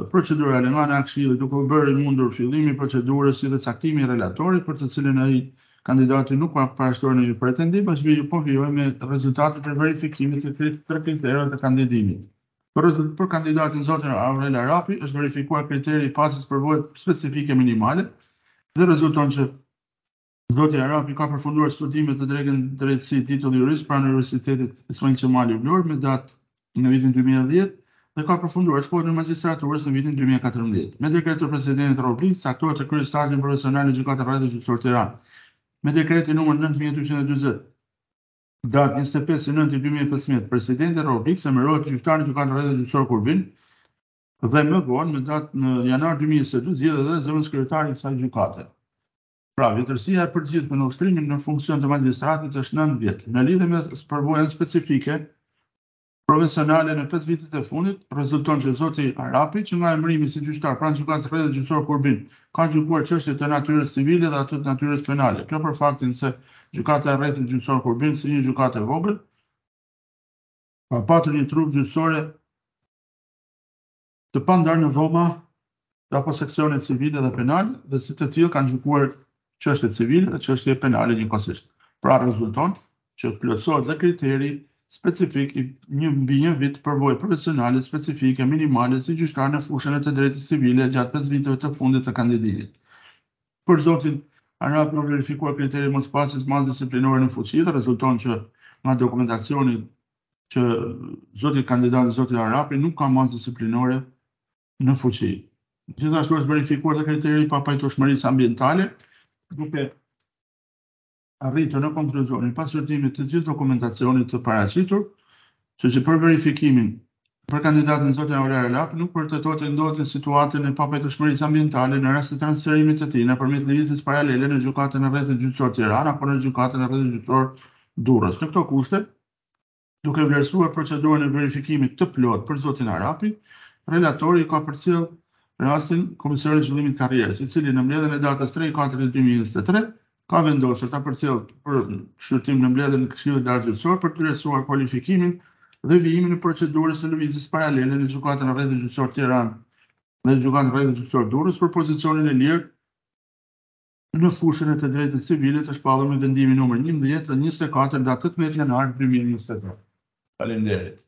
procedurale nga ana e Këshillit, duke u bërë i mundur fillimi i procedurës si dhe caktimi i relatorit për të cilën ai kandidati nuk ka parashtrohen në një pretendim, është vi, po vijojnë me rezultatet e verifikimit të tre tre kriterëve të kandidimit. Për, për kandidatin zotin Aurel Arapi është verifikuar kriteri i pasës përvojë specifike minimale dhe rezulton që zoti Arapi ka përfunduar studimet të drejtën drejtësi titulli jurist pranë Universitetit Ismail Qemali i Vlorë me datë në vitin dy mijë e dhjetë dhe ka përfunduar shkollën e magjistraturës në vitin dy mijë e katërmbëdhjetë. Me dekret të presidentit Roblik saktohet të kryejë stazhin profesional në Gjykatën e Rrethit Gjyqësor Tiranë. Me dekretin numër nëntë mijë dyqindë e dyzet, datë njëzet e pesë nënti dy mijë e pesëmbëdhjetë, presidenti Roblik emërohet gjyqtar në Gjykatën e Rrethit Gjyqësor Kurbin dhe më vonë me datë në janar dy mijë e njëzet e dy zgjedhet edhe zëvendëskryetari i kësaj gjykate. Pra, vjetërsia e përgjithshme në ushtrimin në funksion të magjistratit është nëntë vjet. Në lidhje me përvojën specifike profesionale në pesë vitet e fundit, rezulton që zoti Arapi, që nga emërimi si gjyqtar pranë Gjykatës së Rrethit Gjyqësor Kurbin, ka gjykuar çështje të natyrës civile dhe ato të natyrës penale. Kjo për faktin se Gjykata e Rrethit Gjyqësor Kurbin, si një gjykatë e vogël, ka patur një trup gjyqësore të pandarë në dhoma apo seksione civile dhe penale, dhe si të tillë kanë gjykuar çështje civile dhe çështje penale njëkohësisht. Pra rezulton që plotësohet dhe kriteri specifik i një mbi një vit përvojë profesionale specifike minimale si gjyqtar në fushën e të drejtës civile gjatë pesë viteve të fundit të kandidimit. Për zotin Arapi u verifikuar kriteri mospasjes masë disiplinore në fuqi dhe rezulton që nga dokumentacioni që zoti kandidat zoti Arapi nuk ka masë disiplinore në fuqi. Gjithashtu është verifikuar dhe kriteri i papajtueshmërisë ambientale, duke arritur në konkluzionin pas shërtimit të gjithë dokumentacionit të paraqitur, që që për verifikimin për kandidatin zotin Aurel Arapi nuk vërtetohet të ndodhet në situatën e papajtueshmërisë ambientale në rast të transferimit të tij nëpërmjet lëvizjes paralele në Gjykatën e Rrethit Gjyqësor Tiranë apo në Gjykatën e Rrethit Gjyqësor Durrës. Në këto kushte, duke vlerësuar procedurën e verifikimit të plotë për zotin Arapi, relatori ka përcjell rastin Komisionit të Zhvillimit të Karrierës, i cili në mbledhjen e datës tre katër dy mijë e njëzet e tre ka vendosur ta përcjellë për shqyrtim në mbledhjen e Këshillit Lartëgjyqësor për të vlerësuar kualifikimin dhe vijimin e procedurës së lëvizjes paralele në Gjykatën e Rrethit Gjyqësor Tiranë dhe në Gjykatën e Rrethit Gjyqësor Durrës për pozicionin e lirë në fushën e të drejtës civile të shpallur me vendimin numër njëmbëdhjetë dhe njëzet e katër datë tetëmbëdhjetë janar dy mijë e njëzet e tre. Faleminderit.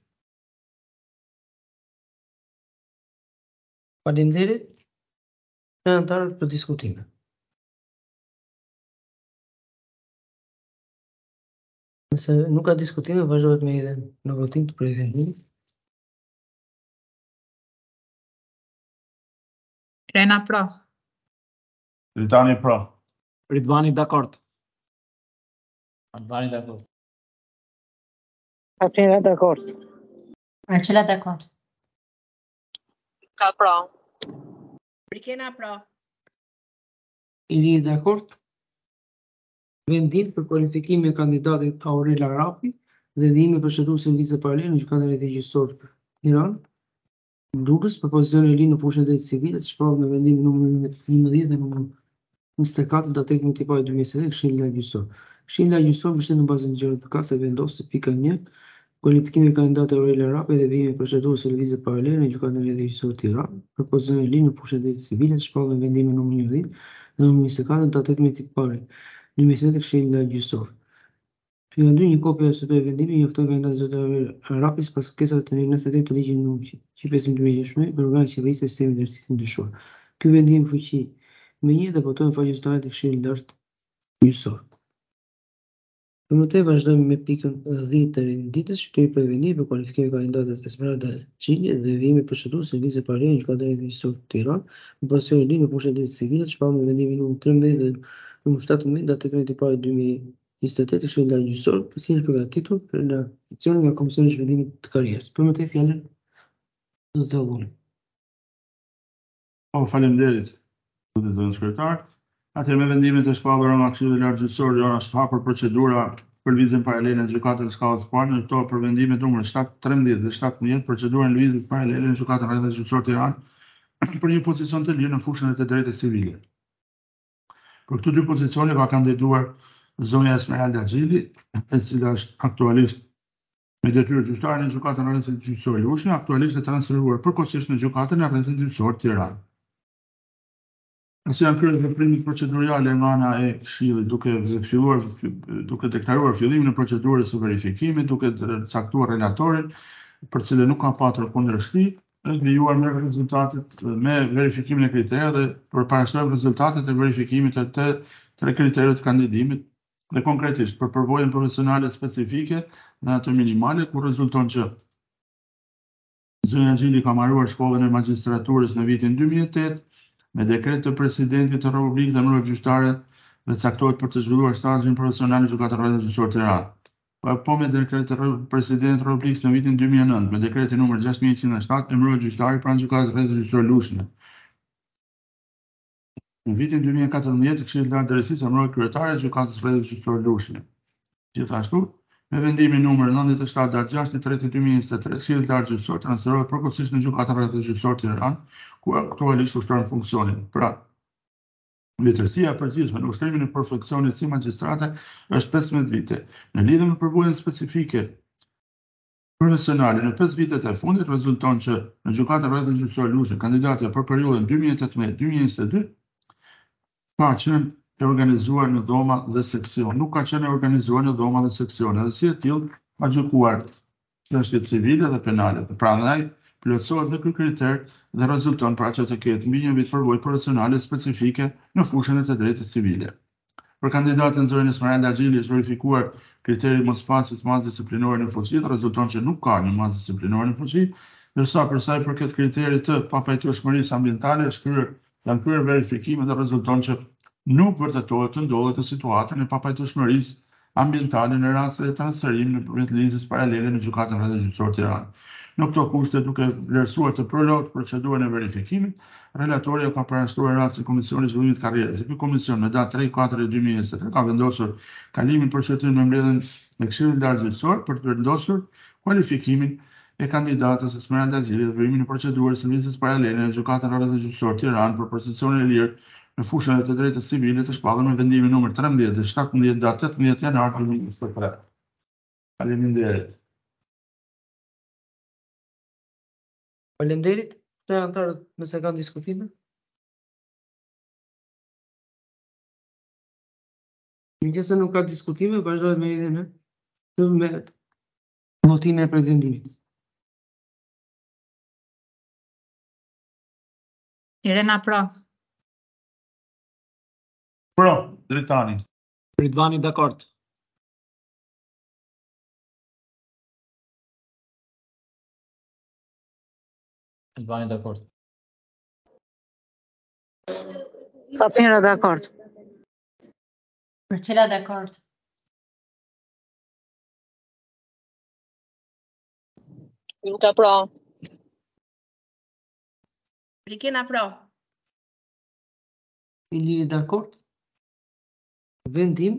Faleminderit. Në antarët për diskutime. Nëse nuk ka diskutime, vazhdohet me hidhen në votim të projektit. Rena pro. Ritani pro. Ridvani dakord. Albani dakord. Atina dakord. Marcela dakord. Ka pra. Brikena pro. Ili dakord? Vendim për kualifikimin e kandidatit Aurel Arapi dhe vijimi i procedurës së lëvizjes paralele në Gjykatën e Rrethit Gjyqësor Tiranë, Durrës për pozicionin e linë në fushën e drejtës civile të shpallur me vendimin numër njëmbëdhjetë dhe numër njëzet e katër datë teknike pa dy mijë e njëzet e tre Këshilli Lartëgjyqësor. Këshilli Lartëgjyqësor mbështet në bazën e ligjit të se vendos se pika një kualifikimi i kandidatit Aurel Arapi dhe vijimi i procedurës së lëvizjes paralele në Gjykatën e Rrethit Gjyqësor Tiranë për pozicionin e linë në fushën e drejtës civile të shpallur me vendimin numër njëmbëdhjetë dhe numër njëzet e katër datë teknike pa dy mijë e njëzet e tre Këshilli Lartëgjyqësor. Pika dy, një kopje e së vendimit njofton kandidatin zotin Aurel Arapi sipas kërkesave të nëntëdhjetë e tetë të ligjit numër njëqind e pesëmbëdhjetë dy mijë e gjashtëdhjetë për organin e qeverisë dhe sistemin drejtësisë ndryshuar. Ky vendim fuqi me një dhe votojnë faqegjysmtarët e Këshillit Lartëgjyqësor. Për më tej vazhdojmë me pikën dhjetë të renditës, shkrim për vendim për kualifikimin e kandidatit Esmeralda Çili dhe vijimi i procedurës së lëvizjes paralele në Gjykatën e Rrethit Gjyqësor Tiranë, në pozicionin e linë në fushën e drejtës civile të shpallur me vendimin numër trembëdhjetë dhe numër shtatëmbëdhjetë datë teknike para dy mijë e njëzet e tetë të Këshillit Lartëgjyqësor, të cilë është përgatitur për në aksionin nga Komisioni i Zhvillimit të Karrierës. Për më tej fjalën do të dhënë. Po, faleminderit, zotë zëvendëskryetar. Atëherë me vendimin e shpallur nga Këshilli Lartëgjyqësor, është hapur procedura për lëvizjen paralele në Gjykatën e Shkallës së Parë, në këto për vendimet numër shtatëdhjetë, trembëdhjetë dhe shtatëmbëdhjetë, procedurën lëvizjes paralele në Gjykatën e Rrethit Gjyqësor Tiranë për një pozicion të lirë në fushën e të drejtës civile. Për këto dy pozicione ka kandiduar zonja Esmeralda Xhili, e cila është aktualisht me detyrë gjyqtare në Gjykatën e Rrethit Gjyqësor Lushnjë, aktualisht e transferuar përkohësisht në Gjykatën e Rrethit Gjyqësor Tiranë. Si janë kryer veprimet procedurale nga ana e Këshillit, duke filluar duke deklaruar fillimin e procedurës së verifikimit, duke caktuar relatorin, për cilën nuk ka patur kundërshtim, është vijuar me rezultatet me verifikimin e kriterëve dhe përparashtrojmë rezultatet e verifikimit të të tre kriterëve të kandidimit dhe konkretisht për përvojën profesionale specifike dhe ato minimale, ku rezulton që zonja Xhili ka mbaruar shkollën e magjistraturës në vitin dy mijë e tetë me dekret të presidentit të Republikës dhe emërohet gjyqtare dhe caktohet për të zhvilluar stazhin profesional në Gjykatën Rrethë Gjyqësore Tiranë. Po me dekret të presidentit të Republikës në vitin dy mijë e nëntë me dekretin numër gjasht mijë njëqind e shtatë emërohet gjyqtari pranë Gjykatës Rrethë Gjyqësore Lushnjë. Në vitin dy mijë e katërmbëdhjetë Këshilli i Lartë Drejtësisë emërohet kryetare e Gjykatës Rrethë Gjyqësore Lushnjë. Gjithashtu, me vendimin numër nëntëdhjetë e shtatë datë gjashtë nëntë dy mijë e njëzet e tre, Këshilli i Lartë Gjyqësor transferohet përkohësisht në Gjykatën Rrethë Gjyqësore Tiranë, ku aktualisht ushtron funksionin. Pra, vjetërsia e përgjithshme në ushtrimin e perfeksionit si magjistrate është pesëmbëdhjetë vite. Në lidhje me përvojën specifike profesionale në pesë vitet e fundit rezulton që në Gjykatën Rrethë Gjyqësore Lushnjë kandidatja për periudhën dy mijë e tetëmbëdhjetë dy mijë e njëzet e dy ka qenë e organizuar në dhoma dhe seksion. Nuk ka qenë e organizuar në dhoma dhe seksion, edhe si e tillë ka gjykuar çështjet civile dhe penale. Prandaj plotësohet në ky kriter dhe rezulton pra që të ketë mbi një vit përvojë profesionale specifike në fushën e të drejtës civile. Për kandidatën zonjën Esmeralda Xhili është verifikuar kriteri mospasjes masë disiplinore në fuqi dhe rezulton që nuk ka një masë disiplinore në fuqi, ndërsa për sa i përket kriterit të papajtueshmërisë ambientale është kryer janë kryer verifikime dhe rezulton që nuk vërtetohet të ndodhet në situatën e papajtueshmërisë ambientale në rast të transferimit nëpërmjet ligjit paralele në Gjykatën Rrethë Gjyqësore Tiranë. Në këto kushte, duke vlerësuar të përlotë procedurën e verifikimit, relatoria ka parashtruar rastin Komisioni i Zhvillimit të Karrierës. Ky komision me datë tre katër dy mijë e njëzet e tre ka vendosur kalimin për shëtim me mbledhjen e Këshillit të Lartë Gjyqësor për të vendosur kualifikimin e kandidatës Esmeralda Xhili dhe vërimin e procedurës së listës paralele në Gjykatën Rrethë Gjyqësore Tiranë për pozicionin e lirë në fushën e të drejtës civile të shpallur me vendimin numër trembëdhjetë dhe shtatëmbëdhjetë datë tetëmbëdhjetë janar dy mijë e njëzet e tre. Faleminderit. Faleminderit. Të antarët nëse kanë diskutime. Nëse nuk ka diskutime, vazhdohet me lidhjen e me votimin e pretendimit. Irena pro. Pro, Dritani. Ridvani dakord. Albani dakord. Safira dakord. Marcela dakord. Luka pro. Rikena pro. Ili dakord? Vendim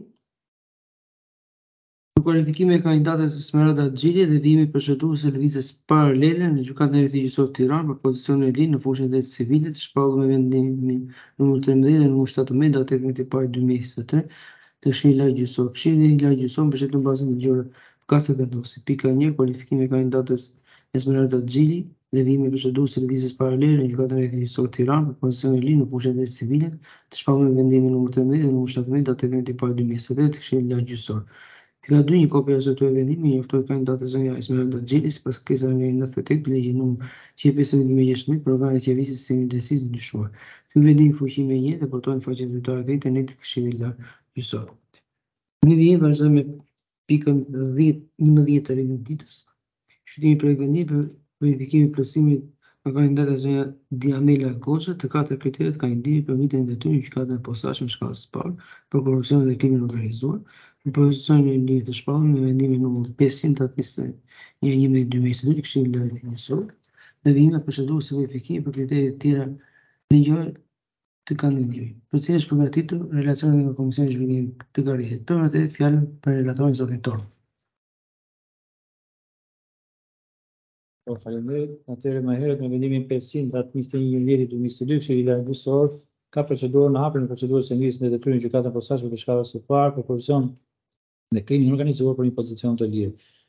për kualifikimin e kandidatës Esmeralda Xhili dhe vijimi i procedurës së lëvizjes paralele në Gjykatën e Rrethë Gjyqësore Tiranë për pozicionin e linë në fushën e drejtës civile të shpallur me vendimin numër trembëdhjetë dhe numër shtatëmbëdhjetë datë tetëmbëdhjetë i parë dy mijë e njëzet e tre të Këshillit të Lartë Gjyqësor. Këshilli i Lartë Gjyqësor mbështet në bazën e ligjore gjykatëse vendosi. Pika një Kualifikimi i kandidatës Esmeralda Xhili dhe vijimi i procedurës së lëvizjes paralele në Gjykatën e Rrethë Gjyqësore Tiranë për pozicionin e linë në fushën e drejtës civile të shpallur me vendimin numër trembëdhjetë dhe numër shtatëmbëdhjetë datë tetëmbëdhjetë i parë dy mijë e njëzet e tre të Këshillit të Lartë Gjyqësor. Pika dy Një kopje e rezultateve vendimi i njoftohet kandidatës zonja Esmeralda Xhili sipas kërkesave në nëntëdhjetë e tetë ligjit numër njëqind e pesëmbëdhjetë dy mijë e gjashtëmbëdhjetë për organet e qeverisë së sistemit drejtësisë ndryshuar. Ky vendim fuqi me një dhe botohet në faqen zyrtare të internetit të Këshillit të Lartë Gjyqësor. Në vijim vazhdojmë me pikën njëmbëdhjetë të rregullit ditës. Shtypimi i projektit vendimi për verifikimin e plotësimit nga kandidata zonja Diamela Goxha të katër kriteret kandidimit për vitin e detyrë në gjykatën e posaçme shkallës së parë për korrupsionin dhe krimin organizuar. Në pozicionin e linë të shpallur me vendimin numër pesëqind datë njëzet e një njëmbëdhjetë dy mijë e njëzet e dy të Këshillit të Lartë Gjyqësor dhe vijimin e procedurës së verifikimit për kriteret të tjera ligjore të kandidimit, për cilën është përgatitur relacioni nga Komisioni i Zhvillimit të Karrierës. Për më të fjalën për relatorin zotin Torp. Po, faleminderit. Atëherë më herët me vendimin pesëqind datë njëzet e një dhjetë dy mijë e njëzet e dy Këshilli i Lartë Gjyqësor ka procedurën e hapur në procedurën e ngrisjes në detyrë në gjykatën e posaçme të shkallës së parë për korrupsion dhe krimin organizuar për një pozicion të lirë.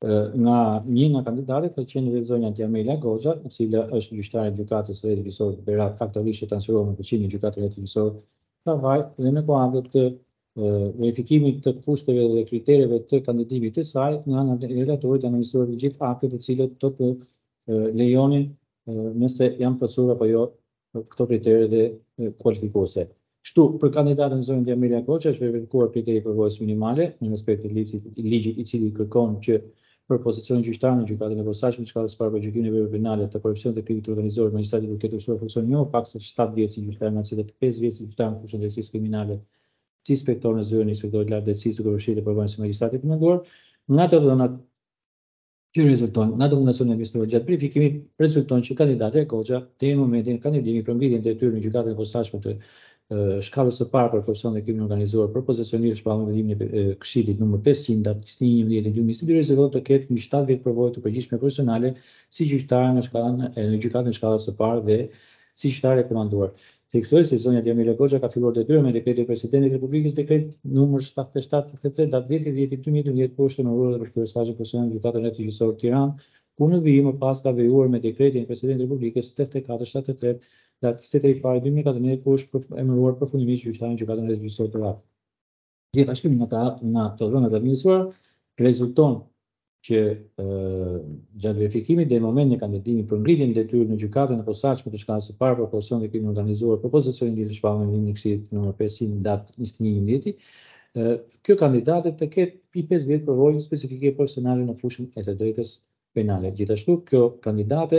nga një nga kandidatet ka qenë zonja Djamila Goxha, e cila është gjyqtare e gjykatës së Rrethëgjysore Berat, faktorisht e transferuar në përqimin e gjykatës së Rrethëgjysore Kavaj dhe në kuadër të verifikimit të kushteve dhe kritereve të kandidimit të saj, nga ana e relatorit janë administruar të gjithë aktet të cilët do të lejonin nëse janë plotësuar apo jo këto kritere dhe kualifikuese. Kështu, për kandidatën zonjë Djamila Goxha është verifikuar kriteri përvojës minimale në respekt të ligjit i cili kërkon që për pozicionin gjyqtar në gjykatën e posaçme në shkallës së parë për gjykimin e veprave penale të korrupsionit të krimit të organizuar me magjistrati duke ushtruar funksion jo pak se shtatë vjet si gjyqtar, nga cilët pesë vjet si gjyqtar në fushën e drejtësisë kriminale, si inspektor në zyrën e inspektorit lartë drejtësisë duke përfshirë të përvojën së magjistratit të menduar. Nga të dhënat që rezultojnë nga dokumentacioni administrativ gjatë verifikimit, rezulton që kandidati Goxha deri në momentin e kandidimit për ngritjen e detyrës në gjykatën e posaçme të shkallës së parë për korrupsion dhe krimin organizuar për pozicionisht shpallën vendimin e Këshillit numër pesëqind datë njëzet e një dhjetor dy mijë njëzet e dy rezulton të ketë mbi shtatë vjet përvojë të përgjithshme profesionale si gjyqtare në shkallën në gjykatën e shkallës së parë dhe si gjyqtare e komanduar. Theksoj se zonja Djamila Goxha ka filluar detyrën me dekretin e Presidentit të Republikës, dekret numër shtatëdhjetë e shtatë e tre datë dhjetë dhjetor dy mijë e dymbëdhjetë për shënuar dhe për kryesazhin profesional në gjykatën e Rrethëgjysore Tiranë, ku në vijim më pas ka veriuar me dekretin e Presidentit të Republikës tetëdhjetë e katër shtatëdhjetë e tre datë njëzet e tre i parë dy mijë e katërmbëdhjetë ku është emëruar përfundimisht gjyqtar në gjykatën e Rrethëgjysore Tiranë. Gjithashtu nga ta nga të dhënat administruara rezulton që gjatë verifikimit dhe në momentin e kandidimit për ngritjen e detyrës në gjykatën e posaçme të shkallës së parë për korrupsion dhe krim organizuar për pozicionin lidhur me shpalljen e vendimin e Këshillit numër pesëqind datë njëzet e një i dhjetor, kjo kandidate të ketë pi pesë vjet përvojë specifike profesionale në fushën e të drejtës penale. Gjithashtu kjo kandidate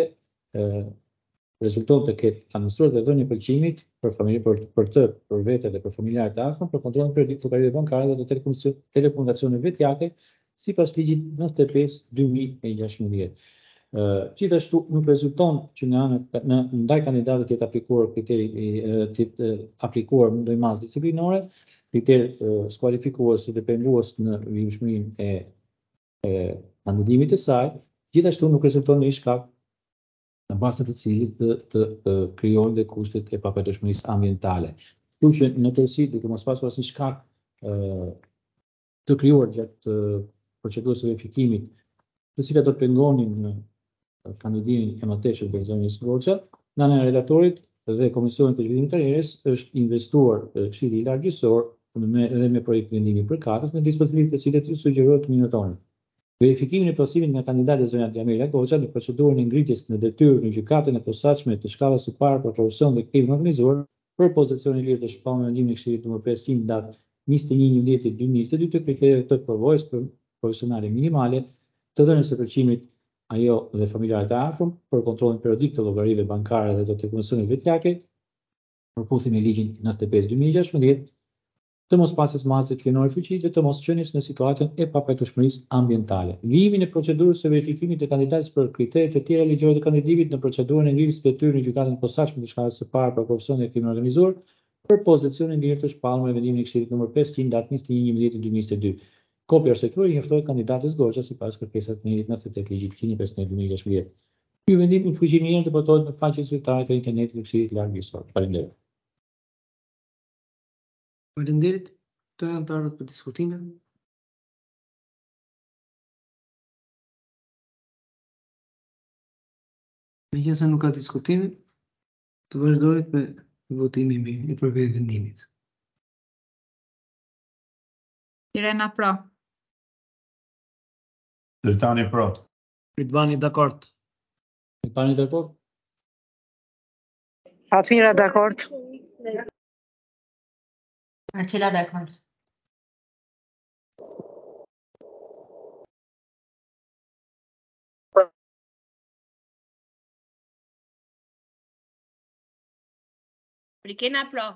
rezulton të ketë administruar dhe dhënë pëlqimit për familje për, për të, për vete dhe për familjarët e afërm për kontrollin periodik të llogarive bankare dhe të telekomunikacione vetjake sipas ligjit nëntëdhjetë e pesë dy mijë e gjashtëmbëdhjetë. Uh, gjithashtu nuk rezulton që në anë në ndaj kandidatëve të jetë aplikuar kriteri të jetë aplikuar ndojmas disiplinore, kriter uh, skualifikues dhe pengues në vijimshmërinë e, e kandidimit të saj, gjithashtu nuk rezulton në shkak në bazë të cilit të, të, të krijojnë dhe kushtet e papërshtatshmërisë ambientale. Kështu që në tërësi duke mos pasur asnjë shkak uh, të krijuar gjatë uh, procedurës së verifikimit, të cilat do të pengonin në kandidimin e mëtejshëm të zonjës Goxha, nga ana e relatorit dhe Komisionit të Zhvillimit të Karrierës është investuar Këshilli i Lartë Gjyqësor dhe me projekt vendimi për katës në dispozitivet të cilat ju sugjerohet të minutoni. Verifikimin e plotësimit nga kandidati zonja Djamila Goxha në procedurën e ngritjes në detyrë në gjykatën e posaçme të shkallës së parë për korrupsion dhe krim organizuar për pozicionin e lirë të shpallur në vendimin e Këshillit numër pesëqind datë njëzet e një i dhjetor dy mijë njëzet e dy të kritereve të përvojës për profesionale minimale të dhënës së pëlqimit ajo dhe familjarët e afërm për kontrollin periodik të llogarive bankare dhe të telekomunikacioneve vetjake, përputhje me ligjin nëntëdhjetë e pesë dy mijë e gjashtëmbëdhjetë, të mos pasjes masë klinore fuqi dhe të mos qenies në situatën e papërshtatshmërisë ambientale. Vijimin e procedurës së verifikimit të kandidatës për kriteret e tjera ligjore të kandidimit në procedurën e ngritjes së detyrës në gjykatën e posaçme të shkallës së parë për korrupsion dhe krim organizuar për pozicionin lirë të shpallur me vendimin e Këshillit numër pesëqind datë njëzet e një i dhjetor dy mijë njëzet e dy. Kopja është shkruar i njoftohet kandidatës Goxha sipas kërkesave të nëntëdhjetë e tetë ligjit njëzet e pesë dy mijë e gjashtëmbëdhjetë. Ky vendim në fuqi mirë të botohet në faqen zyrtare të internetit të Këshillit Lartë Gjyqësor. Faleminderit. Faleminderit të anëtarët për diskutime. Megjithëse nuk ka diskutime, të vazhdohet me votimin i përvejë vendimit. Irena pro. Dërtani pro. Ridvani dakord. Ridvani dakord? Fatmira dakord. Marcela dakord. Rikena pro.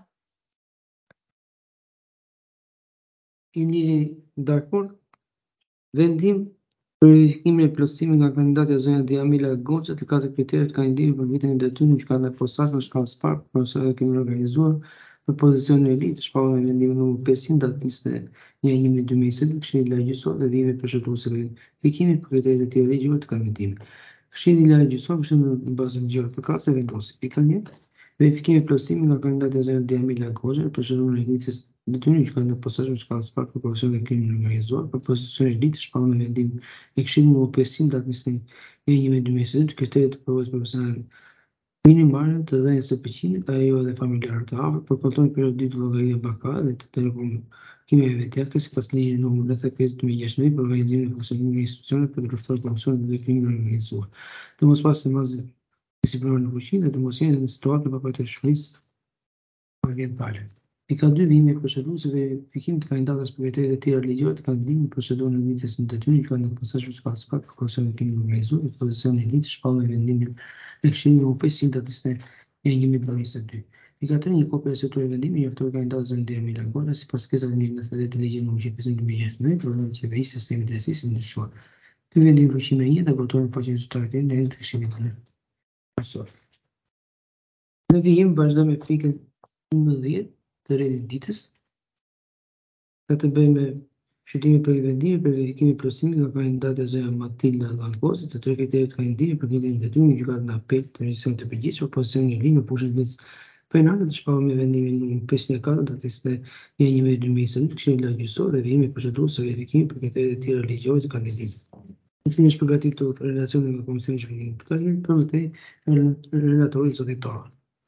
Iliri dakord. Vendim për verifikimin e plotësimit nga kandidatja zonja Djamila Goxha të katër kriteret kandidimit për ngritjen e detyrës në gjykatën e posaçme në shkallës së parë për korrupsion dhe krim organizuar për pozicionin e ligjit të shpallur me vendimin numër pesëqind datë njëzet e një i një dy mijë njëzet e dy Këshillit Lartë Gjyqësor dhe vijimi për shërbëtorë së verifikimit për kriteret e tjera ligjore të kandidimit. Këshilli i Lartë Gjyqësor në bazë ligjore përkatëse vendosi. Pika një. Verifikimi i plotësimit nga kandidatja zonja Djamila Goxha për shërbëtorën e ngritjes Detyrimin e gjykatës në posaçëm shkallës së parë për profesionin e krimit organizuar, për pozicionin e litë shpallën me vendim e Këshillit numër pesëqind datë njëzet e një dy mijë e njëzet e dy kriteret të provës profesionale minimale të dhënies së përqindjes, ajo dhe familjarë të afërt, për kontrollin periodik të llogaritjes bankare dhe të telekomunikimeve vetjake sipas ligjit numër nëntëdhjetë e pesë barë dy mijë e gjashtëdhjetë për organizimin dhe funksionimin e institucioneve për të luftuar korrupsionin dhe krimin organizuar. Të mos pasë mazë disiplinore në fuqi dhe të mos jenë në situatë në papërshtatshmërisë ambientale. Pika dy Vimi e procedurës së verifikimit të kandidatës për kriteret e tjera ligjore të kandidimit në procedurën e ngritjes në detyrë në gjykatën e posaçme shkallës së parë për korrupsionin e krimit organizuar në pozicionin e litë shpallën me vendimin e Këshillit numër pesëqind datë njëzet e një mijë e njëzet e dy. Pika tre Një kopje e receptuar e vendimit njoftohet kandidatës Zëndia Milagora sipas kërkesave të nëntëdhjetë e tretë ligjit numër njëzet e pesë dy mijë e gjashtëdhjetë për vendimit të qeverisë së sistemit të drejtësisë së ndryshuar. Ky vendim fuqi më e njëjtë votohen në faqen zyrtare të ndërlidhur të Këshillit Kryesor. Në vijim vazhdojmë me pikën njëmbëdhjetë të rrjetit ditës, ka të bëjë me shqyrtimin për vendimit për verifikimin e plotësimit nga kandidata zonja Matilda Langozi të tre kriteret të kandidimit për ngritjen e detyrës në gjykatën e apelit të Regjistrimit të Përgjithshëm për pozicionin e linë në fushën e ligjit penale të shpallur me vendimin numër pesëqind e katër datë njëzet e një dy mijë e njëzet e dy të Këshillit Lartëgjykosor dhe vijimi i procedurës së verifikimit për kriteret e tjera ligjore të kandidimit. Në cilin është përgatitur relacioni nga Komisioni i Shpërndimit të Këshillit, përmetej relatorit zotit Torra.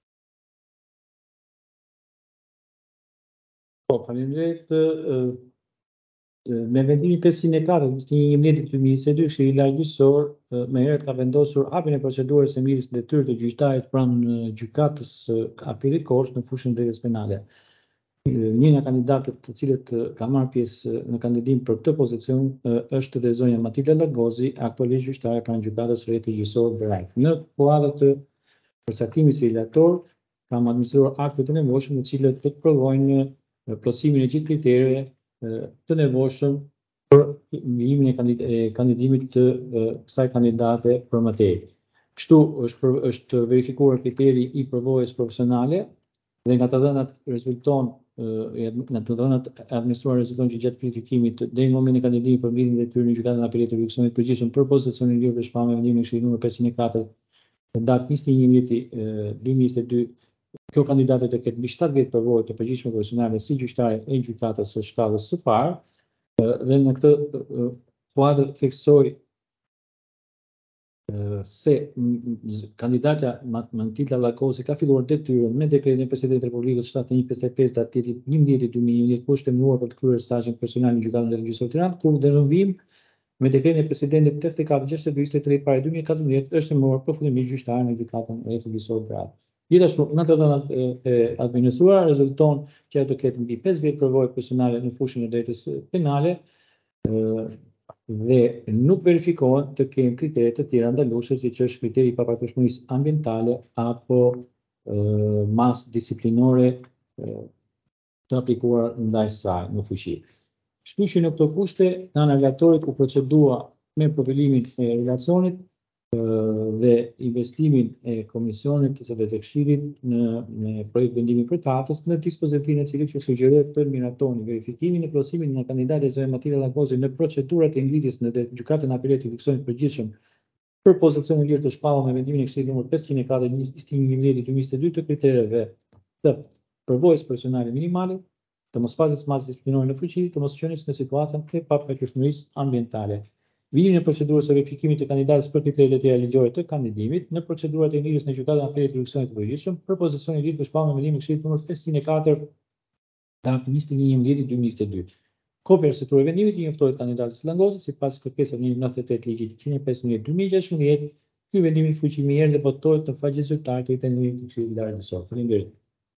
Po, faleminderit. Me vendimin pesëqind e katër të një mbledhjet dy mijë e njëzet e dy, Këshilli Lartëgjykosor më herët ka vendosur hapjen e procedurës së ngritjes së detyrës të gjyqtarit pranë gjykatës së apelit Korçë në fushën e drejtës penale. Një nga kandidatët të cilët ka marrë pjesë në kandidim për këtë pozicion është dhe zonja Matilda Langozi, aktualisht gjyqtare pranë gjykatës së rrethit gjyqësor Berak. Në kuadër të përcaktimit si relator, kam administruar aktet e nevojshëm të cilët do të provojnë plotësimin e gjithë kritereve të nevojshëm për vijimin e kandidimit të kësaj kandidate për më tej. Kështu është është verifikuar kriteri i përvojës profesionale dhe nga të dhënat rezulton nga të dhënat administruar rezulton që gjatë verifikimit deri në momentin e kandidimit për ngritjen e detyrës në gjykatën e apelit të Regjistrimit të Përgjithshëm për pozicionin e lirë dhe shpallur me vendimin e Këshillit numër pesëqind e katër datë njëzet e një dhjetor dy mijë e njëzet e dy, kjo kandidate të ketë mbi shtatëdhjetë përvojë të përgjithshme profesionale si gjyqtare e gjykatës së shkallës së parë dhe në këtë kuadër theksoj se kandidatja Matilda Langozi ka filluar detyrën me dekretin e Presidentit të Republikës shtatë e një pesëdhjetë e pesë datë njëmbëdhjetë dy mijë e njëzet ku është shtembuar për të kryer stazhin personal në gjykatën e Regjistror të Tiranës, kur dhe në vijim me dekretin e Presidentit tetëdhjetë e katër gjashtëdhjetë dy ishte tre para dy mijë e katërmbëdhjetë është shtembuar përfundimisht gjyqtare në gjykatën e rrethit gjyqësor të Tiranës. Gjithashtu, nga të dhënat e administruara rezulton që ajo do ketë mbi pesëdhjetë përvojë personale në fushën e drejtës penale dhe nuk verifikohen të kenë kriteret të tjera ndaluese siç është kriteri i papartishmërisë ambientale apo mas disiplinore të aplikuar ndaj saj në fuqi. Kështu që në këto kushte, nga ana e relatorit u procedua me profilimin e relacionit dhe investimin e komisionit dhe të Këshillit në projekt vendimin përkatës në dispozitivin e cili që sugjerohet të miratoni verifikimin e plotësimit nga kandidati zonja Matilda Langozi në procedurat e ngritjes në gjykatën e apelit të Regjistromit të Përgjithshëm për pozicionin lirë të shpallur me vendimin e Këshillit numër pesëqind e katër njëzet e një dy mijë e dy të kritereve të përvojës personale minimale, të mospasjes masë disiplinore në fuqi, të mos qenis në situatën e papërshtatshmërisë ambientale. Vijimin e procedurës së verifikimit të kandidatës për kriteret e tjera ligjore të kandidimit në procedurat e ngritjes në gjykatën e apelit të Regjistromit të Përgjithshëm për pozicionin lirë të shpallur me vendimin e Këshillit numër pesëqind e katër datë njëzet e një dy mijë e njëzet e dy. Kopja e receptuar e vendimit i njoftohet kandidatës Langozi sipas kërkesave të nëntëdhjetë e tretë ligjit njëzet e pesë dy mijë e gjashtëdhjetë. Ky vendim i fuqi më herë dhe votohet në faqen zyrtare të vendimit të Këshillit Lartëgjykosor. Faleminderit.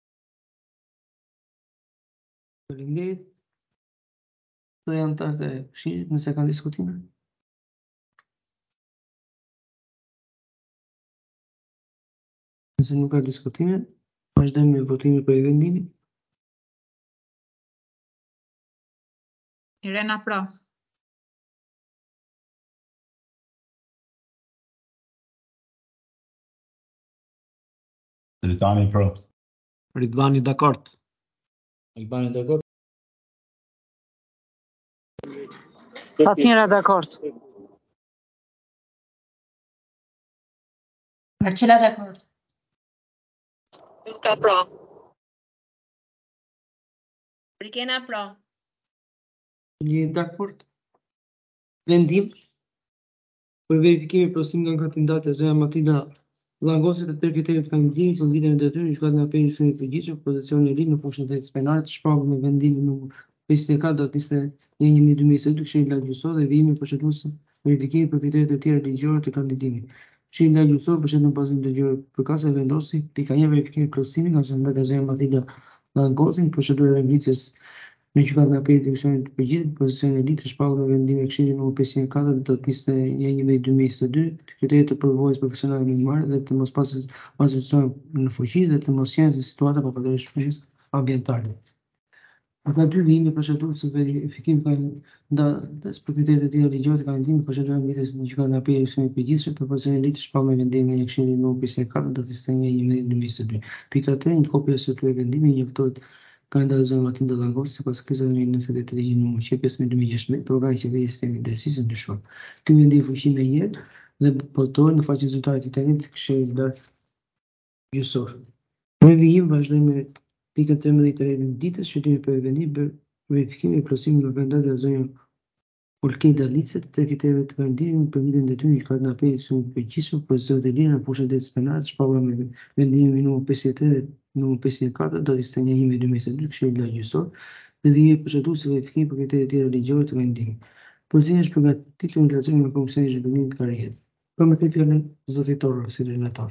Faleminderit. Do janë anëtarët e Këshillit nëse kanë diskutime? Nëse nuk ka diskutime, vazhdojmë me votimin për vendimin. Irena pro. Ridvani pro. Ridvani dakord. Albani dakord. Fatmira dakord. Marcela dakord. Luca pro. Rikena pro. Jeni dakord? Vendim për verifikimin e plotësimit nga kandidati Zoja Matilda Llangossi të tërë kriteret kandidimit në vitën e detyrë në gjykatën e apelit të përgjithshëm për pozicionin e ri në fushën e drejtës penale të shpallur me vendimin numër pesëdhjetë e katër datë njëzet e një dy mijë e njëzet e dy, Këshilli Lartëgjykosor dhe vijimi procedurës verifikimi për kriteret e tjera ligjore të kandidimit. Këshilli Lartëgjykosor përshëndet në bazën ligjore përkatëse vendosi pika një verifikimin e plotësimit nga kandidati Zoja Matilda Llangossi në procedurën e ngritjes në gjykatën e apelit të përgjithshëm të përgjithshëm pozicionin e ri të shpallur me vendimin e Këshillit numër pesëdhjetë e katër datë njëzet e një dy mijë e njëzet e dy, kriteret të përvojës profesionale minimale dhe të mospasjes pasojë në fuqi dhe të mos jenë në situata pa përshtatshmërisë ambientale. Nga dy vijimi i procedurës së verifikimit ka ndatës për kriteret e tjera ligjore të kandidimit, procedura e ngritjes në gjykatën e apelit të përgjithshëm për pozicionin e ri të shpallur me vendimin e Këshillit numër pesëdhjetë e katër datë njëzet e një dy mijë e njëzet e dy. Pika tre. Një kopje e sotme e vendimit njoftohet kandidati Zoja Matilda Llangossi sipas kërkesave në nëntëdhjetë e tre ligjit numër qe pesë dy mijë e gjashtëdhjetë, programi i qeverisë sistemi i drejtësisë ndryshon. Ky vendim fuqi më njëherë dhe botohet në faqen zyrtare të internetit të Këshillit Lartëgjykosor. Në vijim vazhdojmë me pikën trembëdhjetë e ditës, shëtimi për vendim për verifikimin e plotësimit nga kandidata Zoja Olkeda Lice të tërë kriteret të kandidimit për vitën e detyrë në gjykatën e apelit të përgjithshëm për pozicionet e lira në fushën e drejtës penale të shpallura me vendimin numër pesëdhjetë e tre dhe numër pesëdhjetë e katër datë njëzet e një dy mijë e njëzet e dy, Këshilli Lartëgjykosor dhe vijimi i procedurës së verifikimit për kriteret e tjera ligjore të kandidimit. Përgjithësia është përgatitur në relacion me Komisionin e Zhvillimit të Karrierës. Për më të fjalën zoti Torro si relator.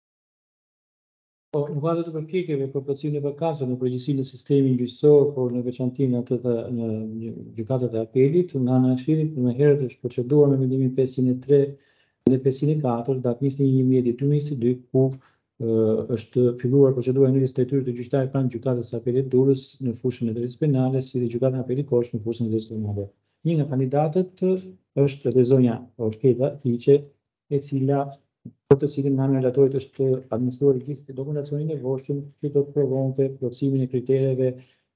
Po, në kuadër të përpjekjeve për plotësimin e përkatësve në përgjithësi në sistemin gjyqësor, por në veçanti në atë të në gjykatat e apelit, nga ana e Këshillit më herët është proceduar me vendimin pesëqind e tre dhe pesëqind e katër datë njëzet e një dhjetor dy mijë e njëzet e dy, ku është filluar procedura e ngritjes së detyrës të gjyqtarit pranë gjykatës së apelit Durrës në fushën e drejtës penale, si dhe gjykatën e apelit Korçë në fushën e drejtës penale. Një nga kandidatët është edhe zonja Olkeda Lice, e cila për të cilin nga ana e relatorit është administruar gjithë dokumentacioni i nevojshëm që do të provonte plotësimin e kritereve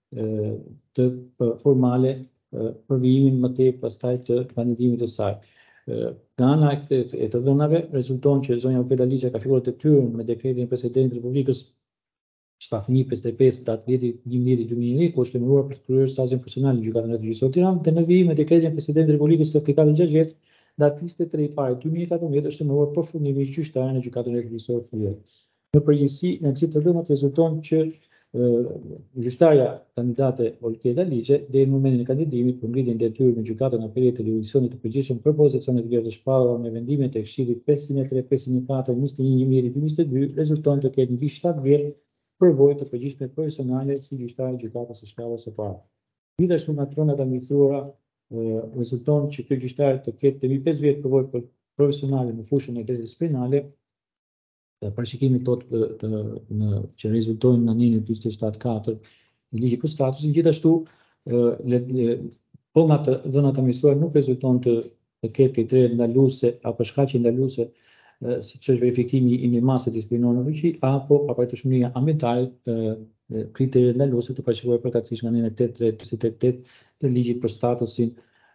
të formale për vijimin më tej pastaj të kandidimit të saj. Nga ana e të dhënave rezulton që zonja Olkeda Lice ka filluar detyrën me dekretin e Presidentit të Republikës shtatë një pesëdhjetë e pesë datë dhjetë gjimdhjetë dy mijë e një, ku është emëruar për të kryer stazhin personal në gjykatën e drejtësisë së Tiranës dhe në vijim me dekretin e Presidentit të Republikës certifikatë gjashtë datë njëzet e tre i pari dy mijë e katërmbëdhjetë është emëruar përfundimisht gjyqtare në gjykatën e drejtësisë së Tiranës. Në përgjithësi, në gjithë të dhënat rezulton që gjyqtarja kandidate Olkeda Lice deri në momentin e kandidimit për ngritjen e detyrë në gjykatën e apelit të Ligjësorit të përgjithshëm për pozicione të lira të shpallura me vendimet e Këshillit pesëqind e tre, pesëqind e katër, njëzet e një dy mijë e dy rezulton të ketë mbi shtatë vjet përvojë të përgjithshme profesionale si gjyqtar i gjykatës së shkallës së parë. Gjithashtu nga pronat administruara rezulton që ky gjyqtar të ketë mbi pesë vjet përvojë profesionale në fushën e drejtës penale, parashikimi tot të në që rezultojnë nga një njëzet e shtatë katër i ligjit për statusin. Gjithashtu po nga të dhënat administruar nuk rezulton të të ketë kritere ndaluese apo shkaqe ndaluese, siç është verifikimi i një mase disiplinore në fuqi apo papërshtatshmëria ambientale, kritere ndaluese të parashikuara përkatësisht nga nënta e tetëdhjetë tre njëzet e tetë të ligjit për statusin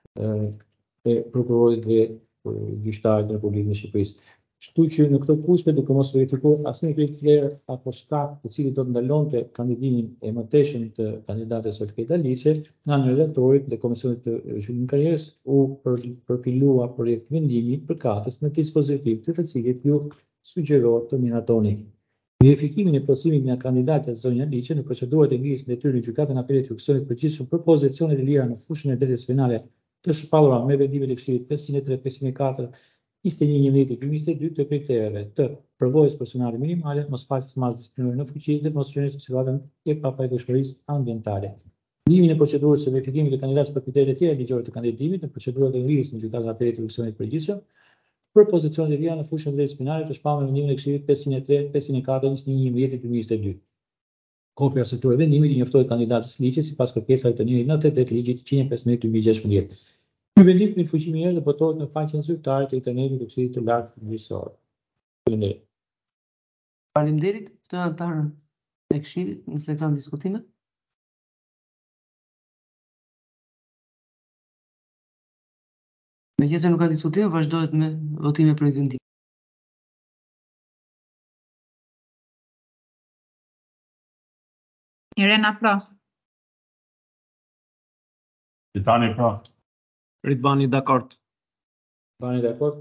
e prokurorit dhe gjyqtarit të Republikës së Shqipërisë. Kështu që në këto kushte duke mos verifikuar asnjë kriter apo shkak i cili do të ndalonte kandidimin e mëtejshëm të kandidates Olkeda Lice, nga ana e relatorit dhe Komisionit të Zhvillimit të Karrierës u përpilua projekt vendimi përkatës në dispozitiv të të cilit ju sugjerohet të miratoni. Verifikimin e plotësimit nga kandidatja zonja Lice në procedurat e ngritjes së detyrës në gjykatën e apelit të Ligjësorit të përgjithshëm për pozicionet e lira në fushën e drejtës penale të shpallura me vendimet e Këshillit pesëqind e tre, pesëqind e katër, njëzet e një dhjetor dy mijë e njëzet e dy të kritereve të përvojës personale minimale, mospasjes masë disiplinore në fuqi dhe mos qenë në situatën e papërshtatshmërisë ambientale. Vijimin e procedurës së verifikimit të kandidatës për kriteret e tjera ligjore të kandidimit në procedurat e ngritjes në gjykatën e apelit të Ligjësorit të përgjithshëm për pozicionet e lira në fushën e drejtës penale të shpallur me vendimin e Këshillit pesëqind e tre, pesëqind e katër, njëzet e një dhjetor dy mijë e njëzet e dy. Kopja e së vendimit i njoftohet kandidatës Lice sipas kërkesave të nëntëdhjetë e tre ligjit njëzet e pesëmbëdhjetë dy mijë e gjashtëmbëdhjetë. Ky vendim në fuqi më herë dhe botohet në faqen zyrtare të internetit të Këshillit të Lartëgjykosor. Faleminderit. Faleminderit të anëtarën e Këshillit, nëse kanë diskutime. Megjithëse nuk ka diskutime, vazhdohet me votime për vendim. Irena pro. Tani pra. Ridvani dakord. Bani dakord?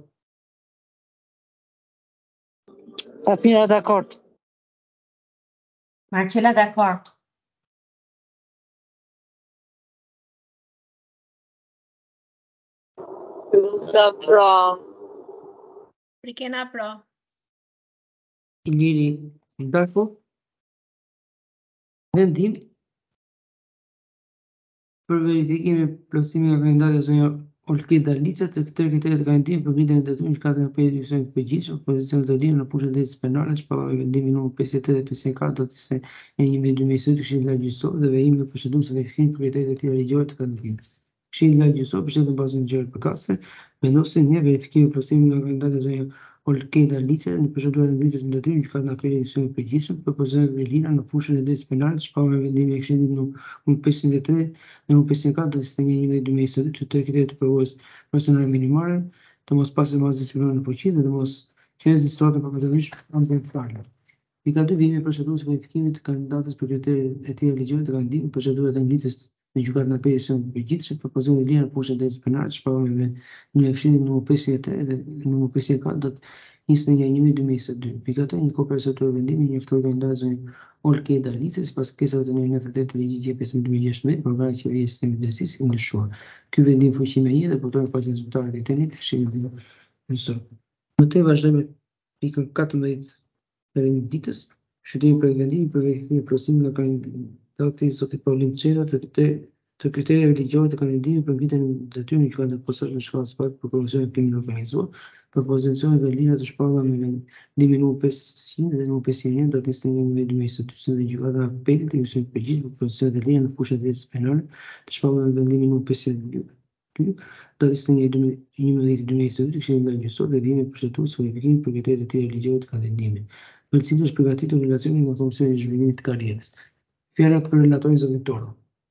Fatmira dakord. Marcela dakord. Luca pra. Rikena pra. Iliri dakord. Vendim për verifikimin e plotësimit nga kandidatja zonja Olkida Lica të këtyre kriteret të kandidimit për vitin e detyruar në shkallën e përgjithësimit të përgjithshëm, pozicionet të lira në fushën e drejtësisë penale, shpallja me vendimin numër pesëdhjetë e tetë dhe pesëdhjetë e katër do të ishte e një mbi dy mijë të Këshillit Lartëgjykosor dhe vejimi në procedurë së verifikimit për kriteret e tjera ligjore të kandidimit. Këshilli Lartëgjykosor përshëndet në bazën e ligjeve përkatëse vendosi një verifikim i plotësimit nga kandidatja zonja Olkida Lica në procedurën e ngritjes në detyrë në gjykatën e apelit të Këshillit të Përgjithshëm për pozicionet e lira në fushën e drejtësisë penale, shpallja me vendimin e Këshillit numër pesëdhjetë e tre dhe numër pesëdhjetë e katër do të ishte një mbi dy mijë e njëzet e dy të tërë kriteret të përvojës personale minimale, të mos pasur bazë disiplinore në fuqi dhe të mos qenë situata përvetëmisht ambientale. Pika dy Vimi i procedurës së verifikimit të kandidatës për kriteret e tjera ligjore të kandidimit, procedurat e ngritjes në gjykatën e apelit të Përgjithshëm për pozicionet e lira në fushën e drejtësisë penale, shpallja me një Këshillit numër pesëdhjetë e tre dhe numër pesëdhjetë e katër do të ishte një një mbi dy mijë e njëzet e dy. Pika tre Një kopje e resortuar vendimi njoftoi kandidatën zonjë Olkida Lica sipas kërkesave të nëntëdhjetë e tetë të ligjit gjë pesëmbëdhjetë duemilagjashtëmbëdhjetë për organet e qeverisë së sistemit drejtësisë i ndryshuar. Ky vendim fuqi me një dhe përtojnë faqen zyrtare të internetit të Këshillit Lartëgjykosor. Mëtej vazhdojmë me pikën katërmbëdhjetë të renditës, shëtimi për vendimin për verifikim e plotësimit nga kandidati zoti Paulin Çela të këtyre të kriterjeve ligjore të kandidimit për vitin e detyrë në gjykatën e posaçme në shkallë së parë për korupsionin e krimit organizuar, për pozicionet e lira të shpallura me vendimin numër pesëqind dhe numër pesëqind e një do të ishte një mbi dy mijë e njëzet e dy dhe gjykata e apelit të Këshillit të Përgjithshëm për pozicionet e lira në fushën e drejtësisë penale, të shpallura me vendimin numër pesëdhjetë e dy do të ishte një mbi dy mijë e njëzet e dy të Këshillit Lartëgjykosor dhe vijimi i procedurës së verifikimit për kriteret e tjera ligjore të kandidimit, për të cilën është përgatitur relacioni nga Komisioni i Zhvillimit të Karrierës. Fjala për relatorin zotin Toro.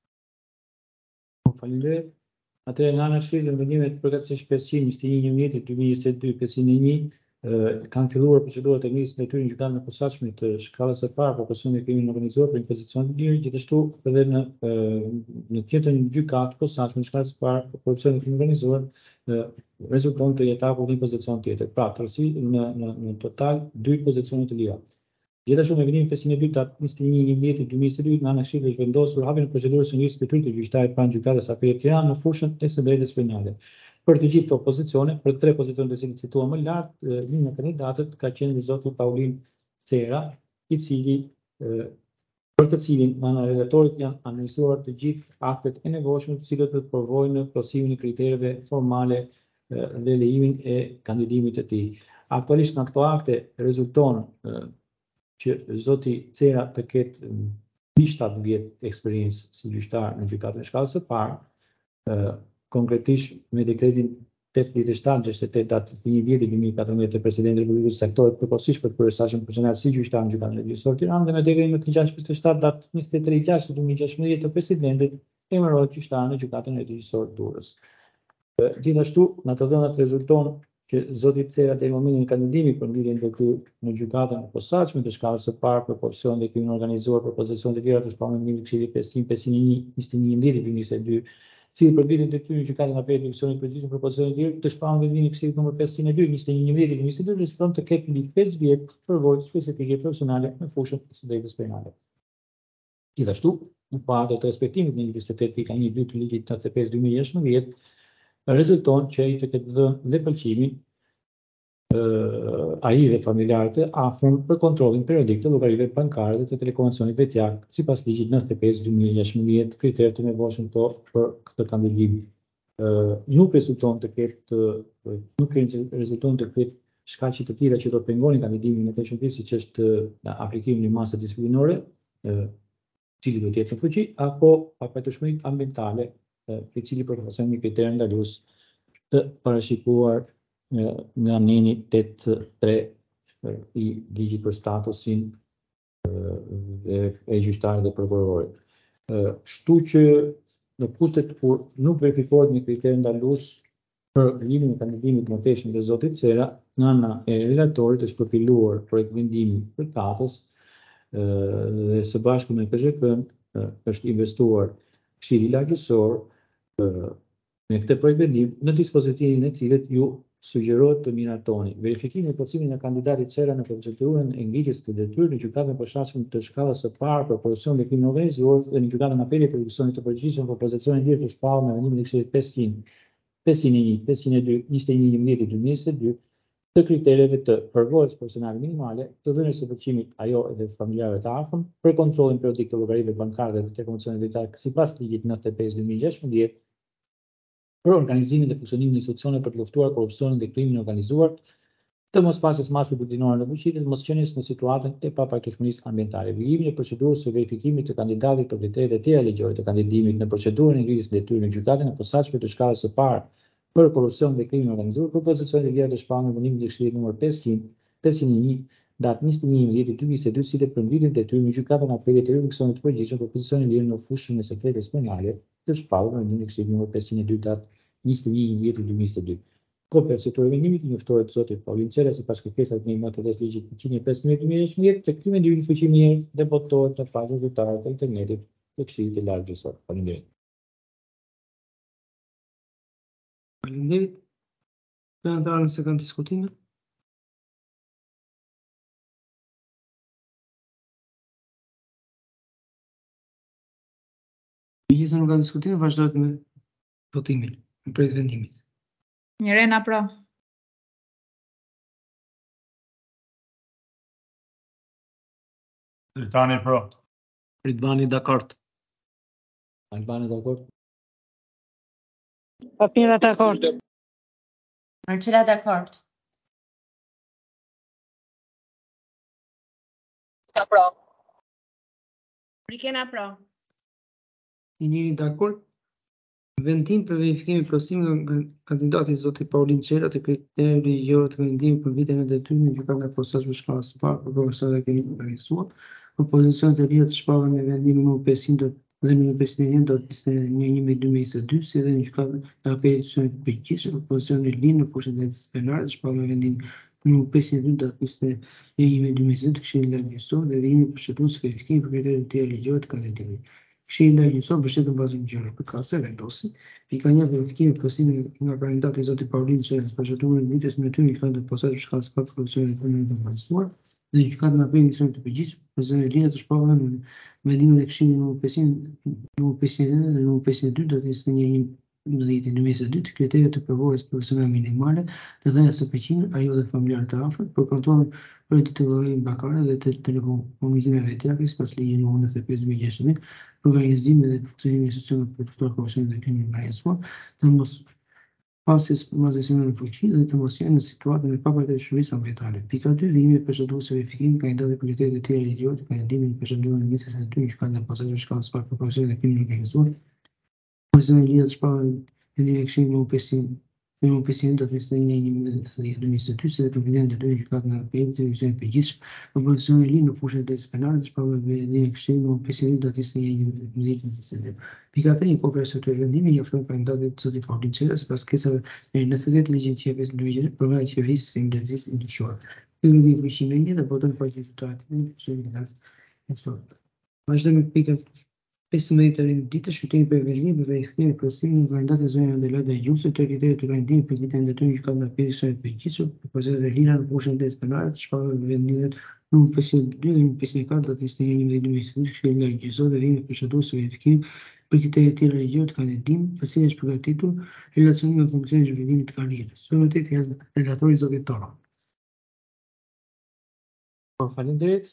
Faleminderit. Atëherë nga ana e Këshillit të vendimet përkatësisht pesëqind e njëzet e një njëmëdhjetë dy mijë e njëzet e dy pesëqind e një kanë filluar procedurat e ngritjes së detyrë në gjykatën e posaçme të shkallës së parë për korupsionin e krimit organizuar për një pozicion të lirë, gjithashtu edhe në në tjetër gjykatë posaçme në shkallës së parë për korupsionin e krimit organizuar rezulton të jetë hapur një pozicion tjetër. Pra, tërësi në në në total dy pozicione të lira. Gjithashtu me vendimin pesëqind e dy datë njëzet e një njëmbëdhjetë dy mijë e njëzet e dy nga ana e Këshillit është vendosur hapjen e procedurës së ngritjes së detyrë të gjyqtarit pranë gjykatës së apelit të Tiranë në fushën e së drejtës penale. Për të gjithë këto pozicione, për tre pozicione të cilit cituam më lart, një nga kandidatët ka qenë zoti Paulin Cera, i cili për të cilin nga ana e relatorit janë analizuar të gjithë aktet e nevojshme të cilët do të provojnë në plotësimin e kritereve formale dhe lejimin e kandidimit të tij. Aktualisht nga këto akte rezulton që zoti Cera të ketë mbi shtatë vjet eksperiencë si gjyqtar në gjykatën e shkallës së parë, konkretisht me dekretin tetëdhjetë e shtatë gjashtëdhjetë e tetë datë një dhjetë dy mijë e katërmbëdhjetë të presidentit e Republikës së Saktorit përkohësisht për të bërë stazhin profesional si gjyqtar në gjykatën e Gjykatës së Tiranës dhe me dekretin të gjashtëdhjetë e shtatë datë njëzet e tre gjashtë dy mijë e gjashtëmbëdhjetë të presidentit emërohet gjyqtar në gjykatën e Gjykatës së Durrës. Gjithashtu, nga të dhënat rezulton që zoti Cera deri në momentin e kandidimit për ngritjen e detyrë në gjykatën e posaçme të shkallës së parë për korupsion dhe krim organizuar për pozicione të tjera të shpallur në Këshillin pesëqind pesëqind e një njëzet e një njëmbëdhjetë dy mijë e njëzet e dy, si për ngritjen e detyrë në gjykatën e apelit të Këshillit të Përgjithshëm për pozicione të tjera të shpallur në vendimin e Këshillit numër pesëqind e dy njëzet e një njëmbëdhjetë dy mijë e njëzet e dy rezulton të ketë mbi pesë vjet përvojë specifike profesionale në fushën e së drejtës penale. Gjithashtu, në fazën e respektimit në njëzet e tetë pika një dy të ligjit nëntëdhjetë e pesë dy mijë e gjashtëmbëdhjetë rezulton që ai të ketë dhënë dhe pëlqimin ai dhe familjarët e afërm për kontrollin periodik të llogarive bankare dhe të telekomunicacionit vetjak, sipas ligjit nëntëdhjetë e pesë dy mijë e gjashtëmbëdhjetë, kriteret të nevojshëm këto për këtë kandidim. Nuk rezulton të ketë nuk rezulton të ketë shkaqe të tjera që do pengonin kandidimin në të shëndetësisë, siç është aplikimi i masës disiplinore, cili do të jetë në fuqi, apo papërshtatshmëritë ambientale, i cili përfason një kriter ndalues të parashikuar nga neni tetëdhjetë e tre i ligjit për statusin e gjyqtarit dhe prokurorit. Kështu që në kushtet kur nuk verifikohet një kriter ndalues për lejimin e kandidimit të mëtejshëm të zotit Cera, nga ana e relatorit është përfiluar projekt vendimi përkatës dhe së bashku me K Z K-n është investuar Këshilli Lartëgjykosor Me këtë projekt vendim në dispozitivin e cilit ju sugjerohet të miratoni verifikimin e plotësimit në kandidatit Cera në procedurën e ngritjes të detyrë në gjykatën e posaçme të shkallës së parë për korrupsion dhe krim organizuar dhe në gjykatën e apelit për ekzekucionin të përgjithshëm për pozicionin lirë të shpallur me vendimin e Këshillit pesëqind, pesëqind e një, pesëqind e dy, njëzet e një njëmbëdhjetë dy mijë e njëzet e dy të kritereve të përvojës profesionale minimale, të dhënies së përqimit ajo dhe familjarëve të afërm, për kontrollin periodik të llogarive bankare dhe të komisionit drejtar sipas ligjit nëntëdhjetë e pesë dy mijë e gjashtëmbëdhjetë, për organizimin dhe funksionimin e institucioneve për të luftuar korrupsionin dhe krimin e organizuar, të mospasjes masë buxhinore në fuqi dhe të mosqenies në situatën e papakishmërisë ambientale, vijimi e procedurës së verifikimit të kandidatit për kriteret e tjera ligjore të kandidimit në procedurën e ngritjes së detyrë në gjykatën e posaçme të shkallës së parë për korrupsion dhe krimin e organizuar për pozicionet e tjera të shpallur në vendimin e Këshillit numër pesëqind, pesëqind e një datë njëzet e një njëmbëdhjetë dy mijë e njëzet e dy, si dhe për ngritjen e detyrë në gjykatën e apelit të ekzekucionit të përgjithshëm për pozicionin lirë në fushën e sekretes penale të shpallur në vendimin e Këshillit numër pesëqind e dy datë njëzet e një njëmbëdhjetë dy mijë e njëzet e dy. Kopja e asetuar vendimit i njoftohet zotit Paulin Cera sipas kërkesave të mëjtë të ligjit njëqind e pesëmbëdhjetë dy mijë e gjashtëmbëdhjetë të kthimi në fuqi mirë dhe botohet në fazën zyrtare të internetit të Këshillit të Lartë Gjyqësor. Faleminderit. Faleminderit. Anëtarën se kanë diskutime. Megjithëse nuk kanë diskutime, vazhdohet me votimin, me projekt vendimit. Mirena pro. Dritani pro. Ridvani dakord. Albani dakord. Papira dakord. Marcela dakord. Ta pro. Rikena pro. Njëri dakord. Vendim për verifikimin e plotësimit nga kandidati zoti Paulin Cera të kritereve ligjore të vendimit për vitin e detyrë në gjykatën e posaçme shkallës së parë për korrupsion dhe krim të organizuar, për pozicionet e lira të shpallura me vendimin numër pesëqind dhe numër pesëqind e një datë njëzet e një njëmbëdhjetë dy mijë e njëzet e dy, si dhe në gjykatën e apelit të përgjithshëm për pozicionin e lirë në fushën e penale të shpallur me vendimin numër pesëqind e dy datë njëzet e një njëmbëdhjetë dy mijë e njëzet e dy të Këshillit Lartë Gjyqësor dhe vijimi në procedurën së verifikimit për kriteret e tjera ligjore të kandidimit. Këshilli Lartë Gjyqësor mbështet në bazë ligjore përkatëse vendosi pika një verifikimi e plotësimit nga kandidati zoti Paulin Cera në procedurën e ngritjes së detyrë në gjykatën e posaçme shkallës së parë për korrupsion dhe krim të organizuar dhe në gjykatën e apelit të përgjithshëm për pozicionet e lira të shpallura me vendimin e Këshillit numër pesëqind, numër pesëqind e një dhe numër pesëqind e dy datë njëzet e një njëmbëdhjetë dy mijë e njëzet e dy të kritereve të përvojës profesionale minimale të dhënies së përqindjes ajo dhe familjarët të afërt për kontrollin periodik të llogarimeve bankare dhe të telekomunikimeve të tjera sipas ligjit numër nëntëdhjetë e pesë dy mijë e gjashtëmbëdhjetë për organizimin dhe funksionimin e institucioneve për të luftuar korrupsionin dhe krimin e organizuar, të mos pasjes mazësinë në fuqi dhe të mos jenë në situatën e papërshtatshmërisë ambientale. Pika dy Vijimi e procedurës së verifikimit kandidatit për kriteret e tjera ligjore të kandidimit në procedurën e ngritjes së detyrë në gjykatën e posaçme shkallës së parë për korrupsion dhe krim të organizuar, pozicionet e lira të shpallura vendimi e Këshillit numër pesëqind numër pesëqind datë njëzet e një njëmbëdhjetë dy mijë e njëzet e dy, si dhe për kriteret e detyrë në gjykatën e apelit të ekzekucionit të përgjithshëm për pozicionin e lirë në fushën e drejtësisë penale të shpallur me vendimin e Këshillit numër pesëqind e një datë njëzet e një njëmbëdhjetë dy mijë e njëzet e dy. Pika tre Një kopje e asetuar vendimi i njofton kandidatit zoti Paulin Cera sipas kërkesave të nëntëdhjetë ligjit të qeverisë dy mijë e gjashtë për nga qeverisë së ndërtesisë ndryshore. Ky vendim fuqi me një dhe boton pa rezultate në Këshillin e Lartë. Vazhdojmë me pikën pesëmbëdhjetë e ditë shqyrtimi për verifikim për verifikimin e plotësimit nga kandidati zonja Adelaida Gjusi të kritereve të kandidimit për vitin e detyrë në gjykatën e apelit të përgjithshëm për pozicionet e lira në fushën e drejtësisë penale të shpallur me vendimet numër pesëqind e dy dhe numër pesëqind e katër datë njëzet e një njëmbëdhjetë dy mijë e njëzet e dy të Këshillit Lartë Gjyqësor dhe vijimi në procedurë së verifikimit për kriteret e tjera ligjore të kandidimit, për cilën është përgatitur relacioni me funksionin e zhvillimit të karrierës. Përmëtet fjalë relatorit zotit Toro. Po, faleminderit.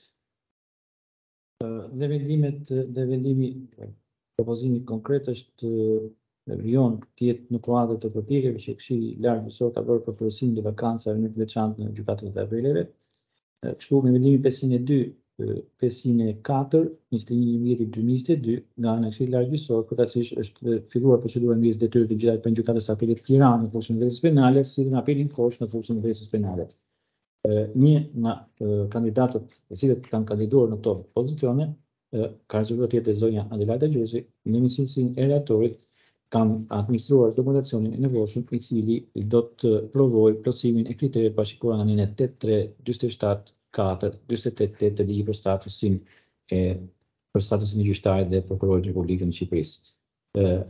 Dhe vendimet dhe vendimi propozimi konkret është vijon të jetë në kuadër të përpjekjeve që Këshilli i Lartë Gjyqësor ka bërë për përsimin e vakancave në të veçantë në gjykatën e apeleve. Kështu me vendimin pesëqind e dy, pesëqind e katër, njëzet e një njëmbëdhjetë dy mijë e njëzet e dy nga ana e Këshillit Lartë Gjyqësor, përkatësisht është filluar procedura ngritjes së detyrës të gjykatës për gjykatës së apelit të Tiranës në fushën e drejtësisë penale, si dhe në apelin kosh në fushën e drejtësisë penale. Një nga kandidatët të cilët kanë kandiduar në këto pozicione ka rezultuar të jetë zonja Adelaida Gjusi, në cilësinë e relatorit kanë administruar dokumentacionin e nevojshëm i cili do të provojë plotësimin e kritereve parashikuara nga anëna tetëdhjetë tre dyzet e shtatë katër dyzet e tetë të ligjit për statusin e për statusin e gjyqtarit dhe prokurorit të Republikës së Shqipërisë.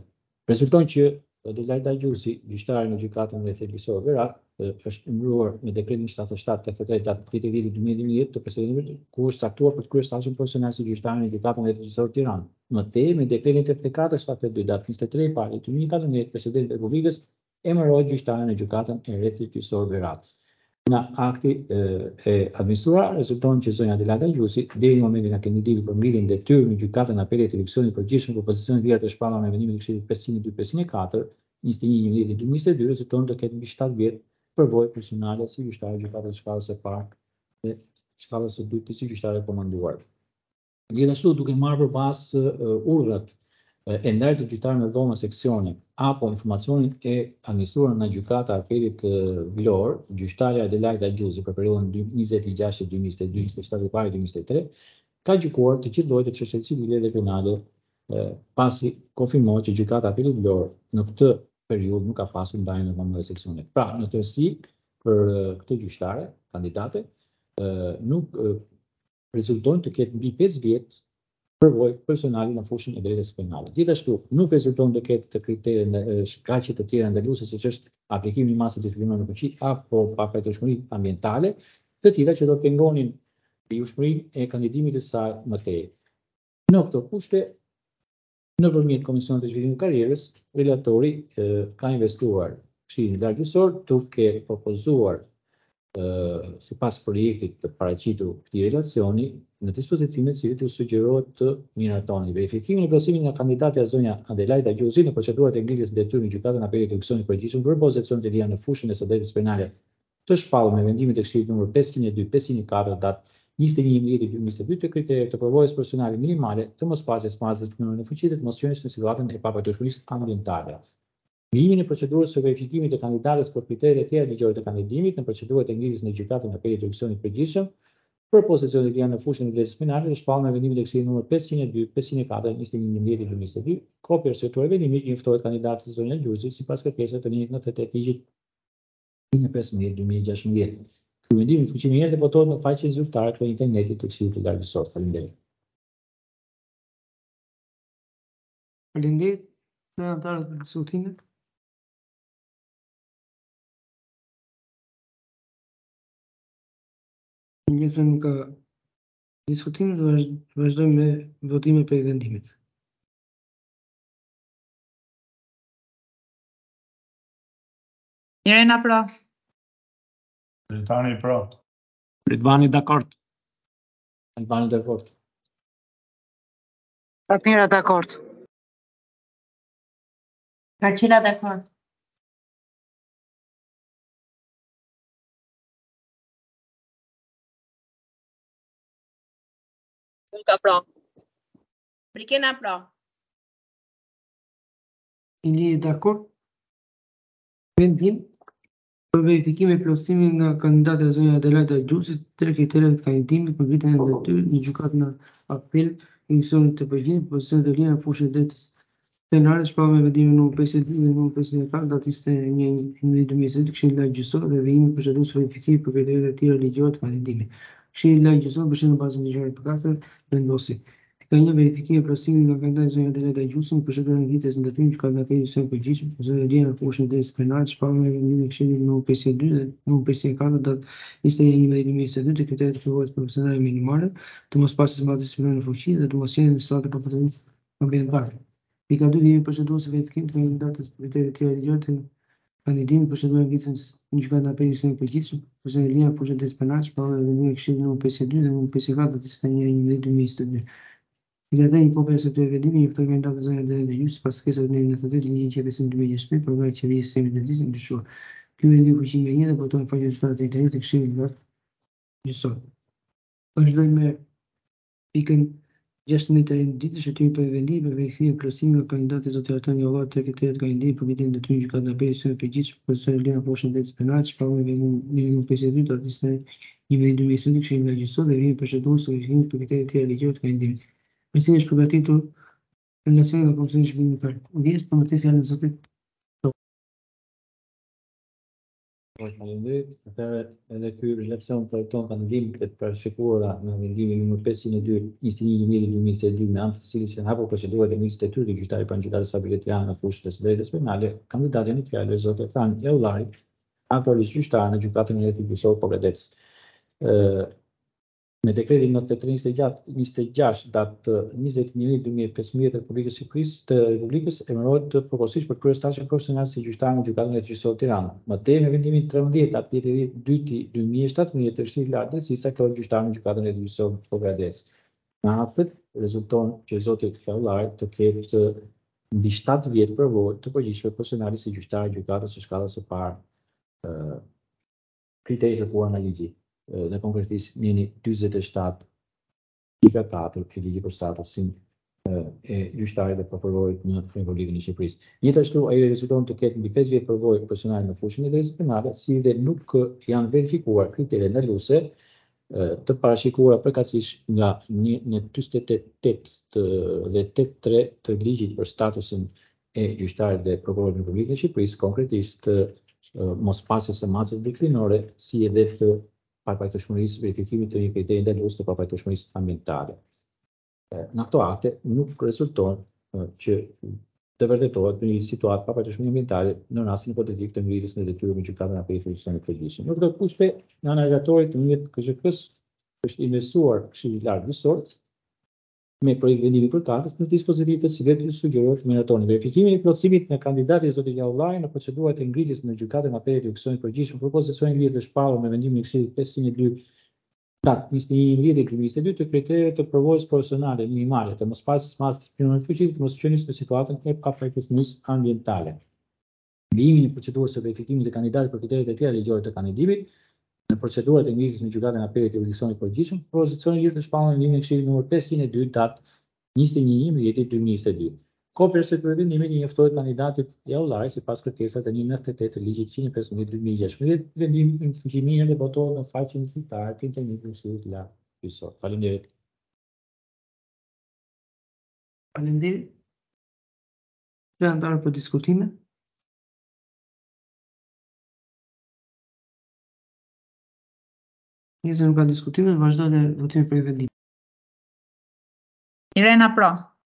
Rezulton që Adelaida Gjusi, gjyqtare në gjykatën e thelbësore Berat, është emëruar me dekretin shtatëdhjetë e shtatë tetëdhjetë e tre datë tetë dhjetë dy mijë e njëzet të presidentit, ku është caktuar për të kryer stazhin profesional si gjyqtar në gjykatën e thelbësore Tiranë. Më tej, me dekretin tetëdhjetë e katër shtatëdhjetë e dy datë njëzet e tre pari dy mijë e katërmbëdhjetë, presidenti i Republikës emërohet gjyqtare në gjykatën e rrethit gjyqësor Berat. Nga akti e, e administruar, rezulton që zonja Adelaida Gjusi, deri në momentin e kandidimit për ngritjen e detyrë në gjykatën e apelit të eleksionit përgjithshëm për pozicionet vjetra të shpallura me vendimin e Këshillit pesëqind e dy pesëqind e katër, njëzet e një njëzet e dy njëzet e dy, rezulton të ketë mbi shtatë vjet përvojë personale si gjyqtare e gjykatës së shkallës së parë dhe shkallës së dytë si gjyqtare e komanduar. Gjithashtu, duke marrë përballë uh, urdhrat e ndarjes të gjyqtarëve në dhoma seksione apo informacionin e administruar nga gjykata e apelit vlor, gjyqtarja Adelaida Gjusi për periudhën njëzet e gjashtë dy mijë e njëzet e dy njëzet e shtatë pari dy mijë e tre, ka gjykuar të gjithë llojet e çështjeve civile dhe penale, eh, pasi konfirmohet që gjykata e apelit vlor në këtë periudhë nuk ka pasur ndarje në dhoma dhe seksione. Pra, në tërësi për uh, këtë gjyqtare, kandidate, uh, nuk uh, rezulton të ketë mbi pesë vjet përvojë personale në fushën e drejtës penale. Gjithashtu, nuk rezulton të ketë të kritere shkaqe të tjera ndaluese siç është aplikimi i masës disiplinore në fuqi apo papërshmëri ambientale, të cilat që do të pengonin ligjshmërinë e kandidimit të saj më tej. Në këto kushte, nëpërmjet Komisionit të Zhvillimit të Karrierës, relatori eh, ka investuar Këshillin Largjësor duke propozuar Uh, si pas projektit të paraqitur këtij relacioni, në dispozicimet që të sugjerohet të miratoni verifikimin e plotësimit nga kandidatja zonja Adelaida Gjusi në procedurat e ngritjes së detyrë në gjykatën e apelit të eleksionit përgjithshëm për pozicionet e lira në fushën e së drejtës penale të shpallur me vendimin e Këshillit numër pesëqind e dy pesëqind e katër datë njëzet e një njëzet e dy njëzet e dy të kriteret të përvojës personale minimale të mospasjes masës disiplinore në fuqi dhe të mos qenies në situatën e papërshmërisë ambientale. Mbijimin e procedurës së verifikimit të kandidatës për kriteret e tjera ligjore të kandidimit në procedurat e ngritjes në gjykatën e apelit të eleksionit përgjithshëm për pozicionet e lira në fushën e drejtës penale të shpallur me vendimin e Këshillit numër pesëqind e dy pesëqind e katër njëzet e një njëzet e dy njëzet e dy, kopja e respektuar e vendimit i njoftohet kandidatës zonja Gjusi sipas kërkesave të njëjtë në tetë ligjit njëzet e pesëmbëdhjetë dy mijë e gjashtëmbëdhjetë. Ky vendim i fuqinë herë votohet në faqen zyrtare të internetit të Këshillit të Largjësor. Faleminderit. Faleminderit. Senatarët për diskutimin. Nëse nuk ka diskutimin, do vazhdojmë me votime për vendimit. Irena pro. Ritani pro. Ridvani dakord. Albani dakord. Fatmira dakord. Marcela dakord. Ulta pro. Brikena pro. Ili dakord. Vendim për verifikim e plotësimit nga kandidata e zonja Adelaida Gjusi tre kriteret të kandidimit për ngritjen e detyrë në gjykatën e apel të eleksionit të përgjithshëm për pozicionet e lira në fushën e drejtës penale shpallur me vendimin numër pesëdhjetë e dy dhe numër pesëdhjetë e katër datë njëzet e një njëzet e dy njëzet e dy, Këshilli Largjësor dhe vijimi i procedurës së verifikimit për kriteret e tjera ligjore të kandidimit. Këshilli Largjësor bashkë në bazën ligjore të katër vendosi ka një verifikim e plotësimit nga kandidata e zonja Adelaida Gjusi në procedurën e ngritjes në detyrë në gjykatën e apelit të përgjithshëm për pozicionet e lira në fushën e drejtës penale shpallur me vendimin e Këshillit numër pesëdhjetë e dy dhe numër pesëdhjetë e katër datë njëzet e një njëzet e dy njëzet e dy të kriteret të përvojës profesionale minimale të mospasjes masës disiplinore në fuqi dhe të mos qenies në situatë papërshmërisë ambientale. Pika dy, vijimi i procedurës së verifikimit të kandidatës për kriteret e tjera ligjore të kandidimit për procedurën e ngritjes në gjykatën e apelit të përgjithshëm për pozicionet e lira në fushën e drejtës penale shpallur me vendimin e Këshillit numër pesëdhjetë e dy dhe numër pesëdhjetë e katër datë njëzet e një njëzet e dy njëzet e dy. Pika tre, një kopje e respektuar e vendimit njofton kandidatën e zonja Adelaida Gjusi sipas kërkesave të nëntëdhjetë e tetë ligjit gjykatës dy mijë e gjashtëdhjetë për nga qeveria e sistemit të drejtësisë ndryshuar. Ky vendim fuqi nga një dhe votohet në faqen zyrtare të internetit të Këshillit Largjësor. Vazhdojmë me pikën gjashtëmbëdhjetë të renditës shëtimi për vendim për verifikim e plotësimit nga kandidati zoti Artan Jollor tre kriteret të kandidimit për ngritjen e detyrë në gjykatën e apelit të përgjithshëm për pozicionet e lira në fushën e drejtës penale shpallur me vendimin numër pesëdhjetë e dy datë njëzet e një njëzet e dy njëzet e dy Këshillit Largjësor dhe vijimi i procedurës së verifikimit për kriteret e tjera ligjore të kandidimit. Përsi është përgatitur relacioni nga Komisioni i Zhvillimit të Karrierës. Ndjes për më të fjalën e zotit Faleminderit. Atëherë edhe ky relacion trajton kandidimin e parashikuara në vendimin numër pesëqind e dy njëzet e një dhjetë dy mijë njëzet e dy me anë të cilit janë hapur procedurat e njëzet e tyre të gjyqtarit pranë stabilit në fushën e së drejtës penale, kandidati në fjalë zoti Fran Eullari, aktualisht gjyqtar në gjykatën e rrethit gjyqësor Pobledec. Ë Me dekretin njëzet e tre njëzet e gjashtë datë njëzet e një dhjetë dy mijë e pesëmbëdhjetë të Republikës së Shqipërisë të Republikës emërohet të përkohësisht për kryer stazhin profesional si gjyqtar në gjykatën e rrethit gjyqësor Tirana. Më tej me vendimin trembëdhjetë datë dhjetë dyti dy mijë e shtatëmbëdhjetë të Këshillit Lartë Drejtësisë caktohet gjyqtar në gjykatën e rrethit gjyqësor Pobledec. Në atë rezulton që zoti Eullari të ketë mbi shtatë vjet përvojë të përgjithshme profesionale si gjyqtar i gjykatës së shkallës së parë, kriteri kërkuar nga ligji. Dhe konkretisht njëni dyzet e shtatë pika katër e ligji për statusin e gjyqtarit dhe prokurorit në Republikën e Shqipërisë. Gjithashtu ai rezulton të ketë mbi pesë vjet përvojë profesionale në fushën e drejtës penale, si dhe nuk janë verifikuar kriteret ndaluese të parashikuara përkatësisht nga një njëzet e tetë dhe tetëdhjetë e tre të ligjit për statusin e gjyqtarit dhe prokurorit në Republikën e Shqipërisë, konkretisht mospasjes së masës deklinore, si edhe të papajtueshmërisë, verifikimit të një kriteri ndalues të papajtueshmërisë ambientale. Në këto akte nuk rezulton që të vërtetohet në një situatë papajtueshmërie ambientale në rastin hipotetik të ngritjes në detyrë me gjykatën e apelit të gjykatës së përgjithshme. Në këto kushte, nga ana e relatorit në mënyrë K Z K-s është investuar Këshilli i Lartë Gjyqësor me projekt vendimi përkatës në dispozitiv të cilit sugjerohet meritoni verifikimin e plotësimit nga kandidati zoti Eullari në procedurat e ngritjes në gjykatën e apelit të gjykatës së përgjithshme për pozicionin lidhur të shpallur me vendimin e Këshillit pesëqind e dy datë njëzet e një dhjetë dy mijë njëzet e dy të kriterieve të përvojës profesionale minimale të mospasjes së masës disciplinore fuqishme të mosqenies në situatën e papajtueshmërisë ambientale. Mbijimin e procedurës së verifikimit të kandidatit për kriteret e tjera ligjore të kandidimit në procedurat e ngritjes në gjykatën e apelit të gjykatës së përgjithshme, pozicioni lidhur të shpallur me vendimin e Këshillit numër pesëqind e dy datë njëzet e një dhjetë dy mijë njëzet e dy. Kopja së këtij vendimi i njoftohet kandidatit Eullari sipas kërkesave të njëzet e tetë të ligjit njëzet e pesë dy mijë e gjashtëdhjetë, vendimi i fuqimirë dhe botohet në faqen zyrtare të internetit të Këshillit Lartë Gjyqësor. Faleminderit. Faleminderit. Të antarë për diskutime. Nëse nuk ka diskutime, vazhdojmë me votimin për vendim. Irena pro.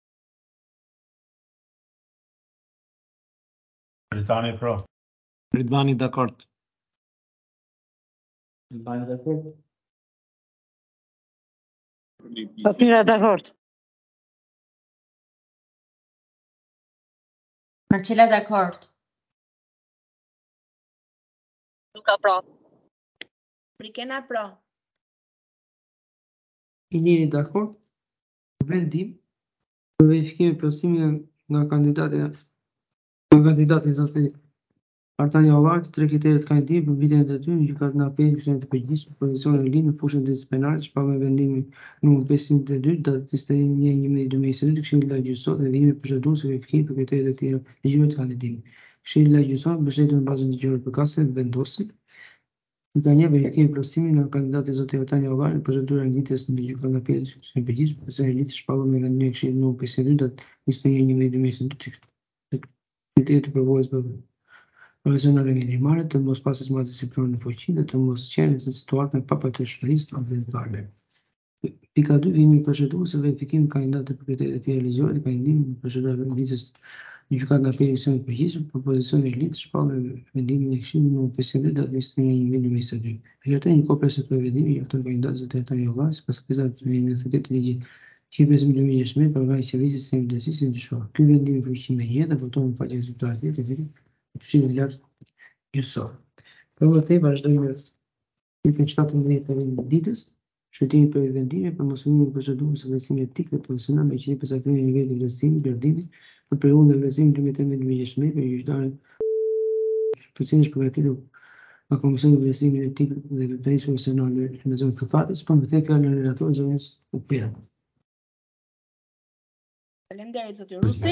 Ritani pro. Ridvani dakord. Ridvani dakord. Fatmira dakord. Marcela dakord. Luka pro. Rikena pro. Iniri dakord. Vendim për verifikimin e plotësimit nga kandidati nga kandidati zoti Artan Eullari të tre kriteret kandidimit për vitin e detyrë në gjykatën e apelit të përgjithshme pozicionin e lidhur në fushën e drejtës penale, shpallur me vendimin numër pesëqind e dy datë njëzet e një dhjetë dy mijë njëzet e dy të Këshillit Lartë Gjyqësor dhe vendimi i procedurës së verifikimit për kriteret e tjera ligjore të kandidimit. Këshilli Lartë Gjyqësor mbështetur në bazën ligjore përkatëse vendosi ka një verifikim i plotësimit nga kandidati zoti Artan Eullari në procedurën e ngritjes në gjykatën e apelit të përgjithshme pozicionin e lidhur shpallur me vendimin e Këshillit numër pesëqind e dy datë njëzet e një dhjetë dy mijë njëzet e dy të kriteret të përvojës për profesionale minimale të mospasjes së masës disciplinore në fuqi dhe të mosqenies në situatën e papajtueshmërisë ambientale. Pika dy Vimi i procedurës së verifikimit të kandidatit për kriteret e tjera ligjore të kandidimit në procedurën e ngritjes në gjykatën e apelit të përgjithshme për pozicionin e lidhur shpallur me vendimin e Këshillit numër pesëqind e dy datë njëzet e një dhjetë dy mijë njëzet e dy. Përkatën një kopje së këtij vendimi i njofton kandidatin zoti Artan Eullari sipas kërkesave të njëzet e tetë të ligjit njëzet e pesë dy mijë e gjashtëdhjetë për nga qeverisë së drejtësisë së ndryshuar. Ky vendim i përgjithshëm e jetë dhe votohet në faqen zyrtare të vitit të Këshillit Lartë Gjyqësor. Për më tej vazhdojmë me pikën shtatëmbëdhjetë të ditës, shëtimi për vendime për mosfilmimin e procedurës së vlerësimit etik dhe profesional me qëllim përcaktimin e nivelit të vlerësimit gradimit për periudhën e vlerësimit dy mijë e tetëmbëdhjetë dy mijë e gjashtëdhjetë për gjyqtarën përcaktimin e përgatitur nga Komisioni i Vlerësimit Etik dhe Veçanërisë Profesionale në zonën e Këfatës, për më tej fjalën e relatorit zonës Upera. Faleminderit zoti Rusi.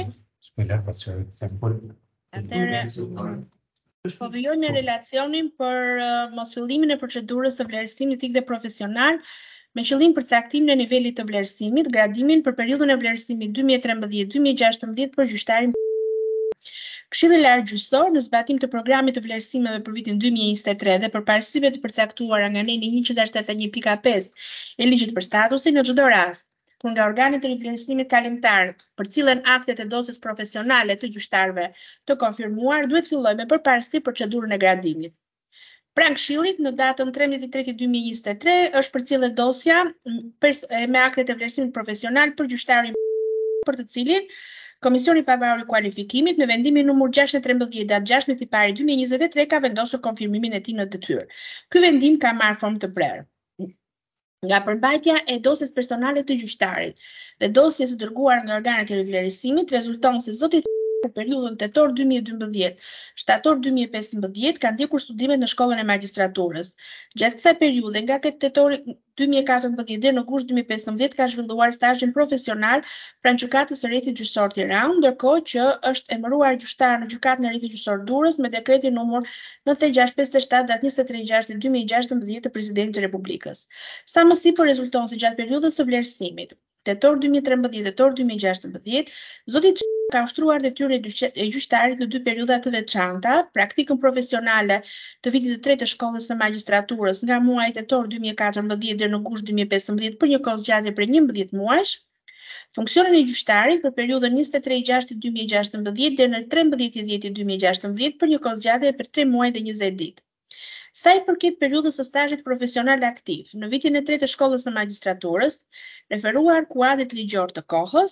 Atëherë po vijojmë me relacionin për uh, mosfillimin e procedurës së vlerësimit etik dhe profesional me qëllim përcaktimin e nivelit të vlerësimit, gradimin për periudhën e vlerësimit dy mijë e trembëdhjetë dy mijë e gjashtëdhjetë për gjyqtarin. Këshilli Lartë Gjyqësor në zbatim të programit të vlerësimeve për vitin dy mijë e njëzet e tre dhe për parësive të përcaktuara nga neni njëqind e shtatëdhjetë e një pika pesë e ligjit për statusin në çdo rast, kur nga organet e rivlerësimit kalimtar, për cilën aktet e dosjes profesionale të gjyqtarëve të konfirmuar, duhet fillojë me përparësi procedurën e gradimit. Pranë Këshillit, në datën trembëdhjetë mart dy mijë e njëzet e tre, është përcjellë dosja me aktet e vlerësimit profesional për gjyqtarin për të cilin Komisioni i Pavarur i Kualifikimit me vendimin numër gjashtëdhjetë e trembëdhjetë datë gjashtëdhjetë i pari dy mijë e njëzet e tre ka vendosur konfirmimin e tij në detyrë. Ky vendim ka marrë formë të prerë nga përmbajtja e dosjes personale të gjyqtarit dhe dosjes së dërguar nga organet e rivlerësimit, rezulton se zoti për periudhën tetor dy mijë e dymbëdhjetë - shtator dy mijë e pesëmbëdhjetë ka ndjekur studimet në shkollën e magjistraturës. Gjatë kësaj periudhe, nga tetori dy mijë e katërmbëdhjetë deri në gusht dy mijë e pesëmbëdhjetë ka zhvilluar stazhin profesional pranë gjykatës së rrethit gjyqësor Tiranë, ndërkohë që është emëruar gjyqtar në gjykatën e rrethit gjyqësor Durrës me dekretin numër nëntëdhjetë e gjashtë pesëdhjetë e shtatë datë njëzet e tre gjashtë dy mijë e gjashtëmbëdhjetë të presidentit të Republikës. Sa më sipër rezulton se gjatë periudhës së vlerësimit, tetor dy mijë e trembëdhjetë tetor dy mijë e gjashtëmbëdhjetë, zoti ka ushtruar detyrën e gjyqtarit në dy periudha të veçanta, praktikën profesionale të vitit të tretë të shkollës së magjistraturës nga muaji tetor dy mijë e katërmbëdhjetë deri në gusht dy mijë e pesëmbëdhjetë për një kohë zgjatje prej njëmbëdhjetë muajsh, funksionin e gjyqtarit për periudhën njëzet e tre gjashtë dy mijë e gjashtëmbëdhjetë deri në trembëdhjetë dhjetë dy mijë e gjashtëmbëdhjetë për një kohë zgjatje për tre muaj dhe njëzet ditë. Sa i përket periudhës së stazhit profesional aktiv në vitin e tretë të shkollës së magjistraturës, referuar kuadrit ligjor të kohës,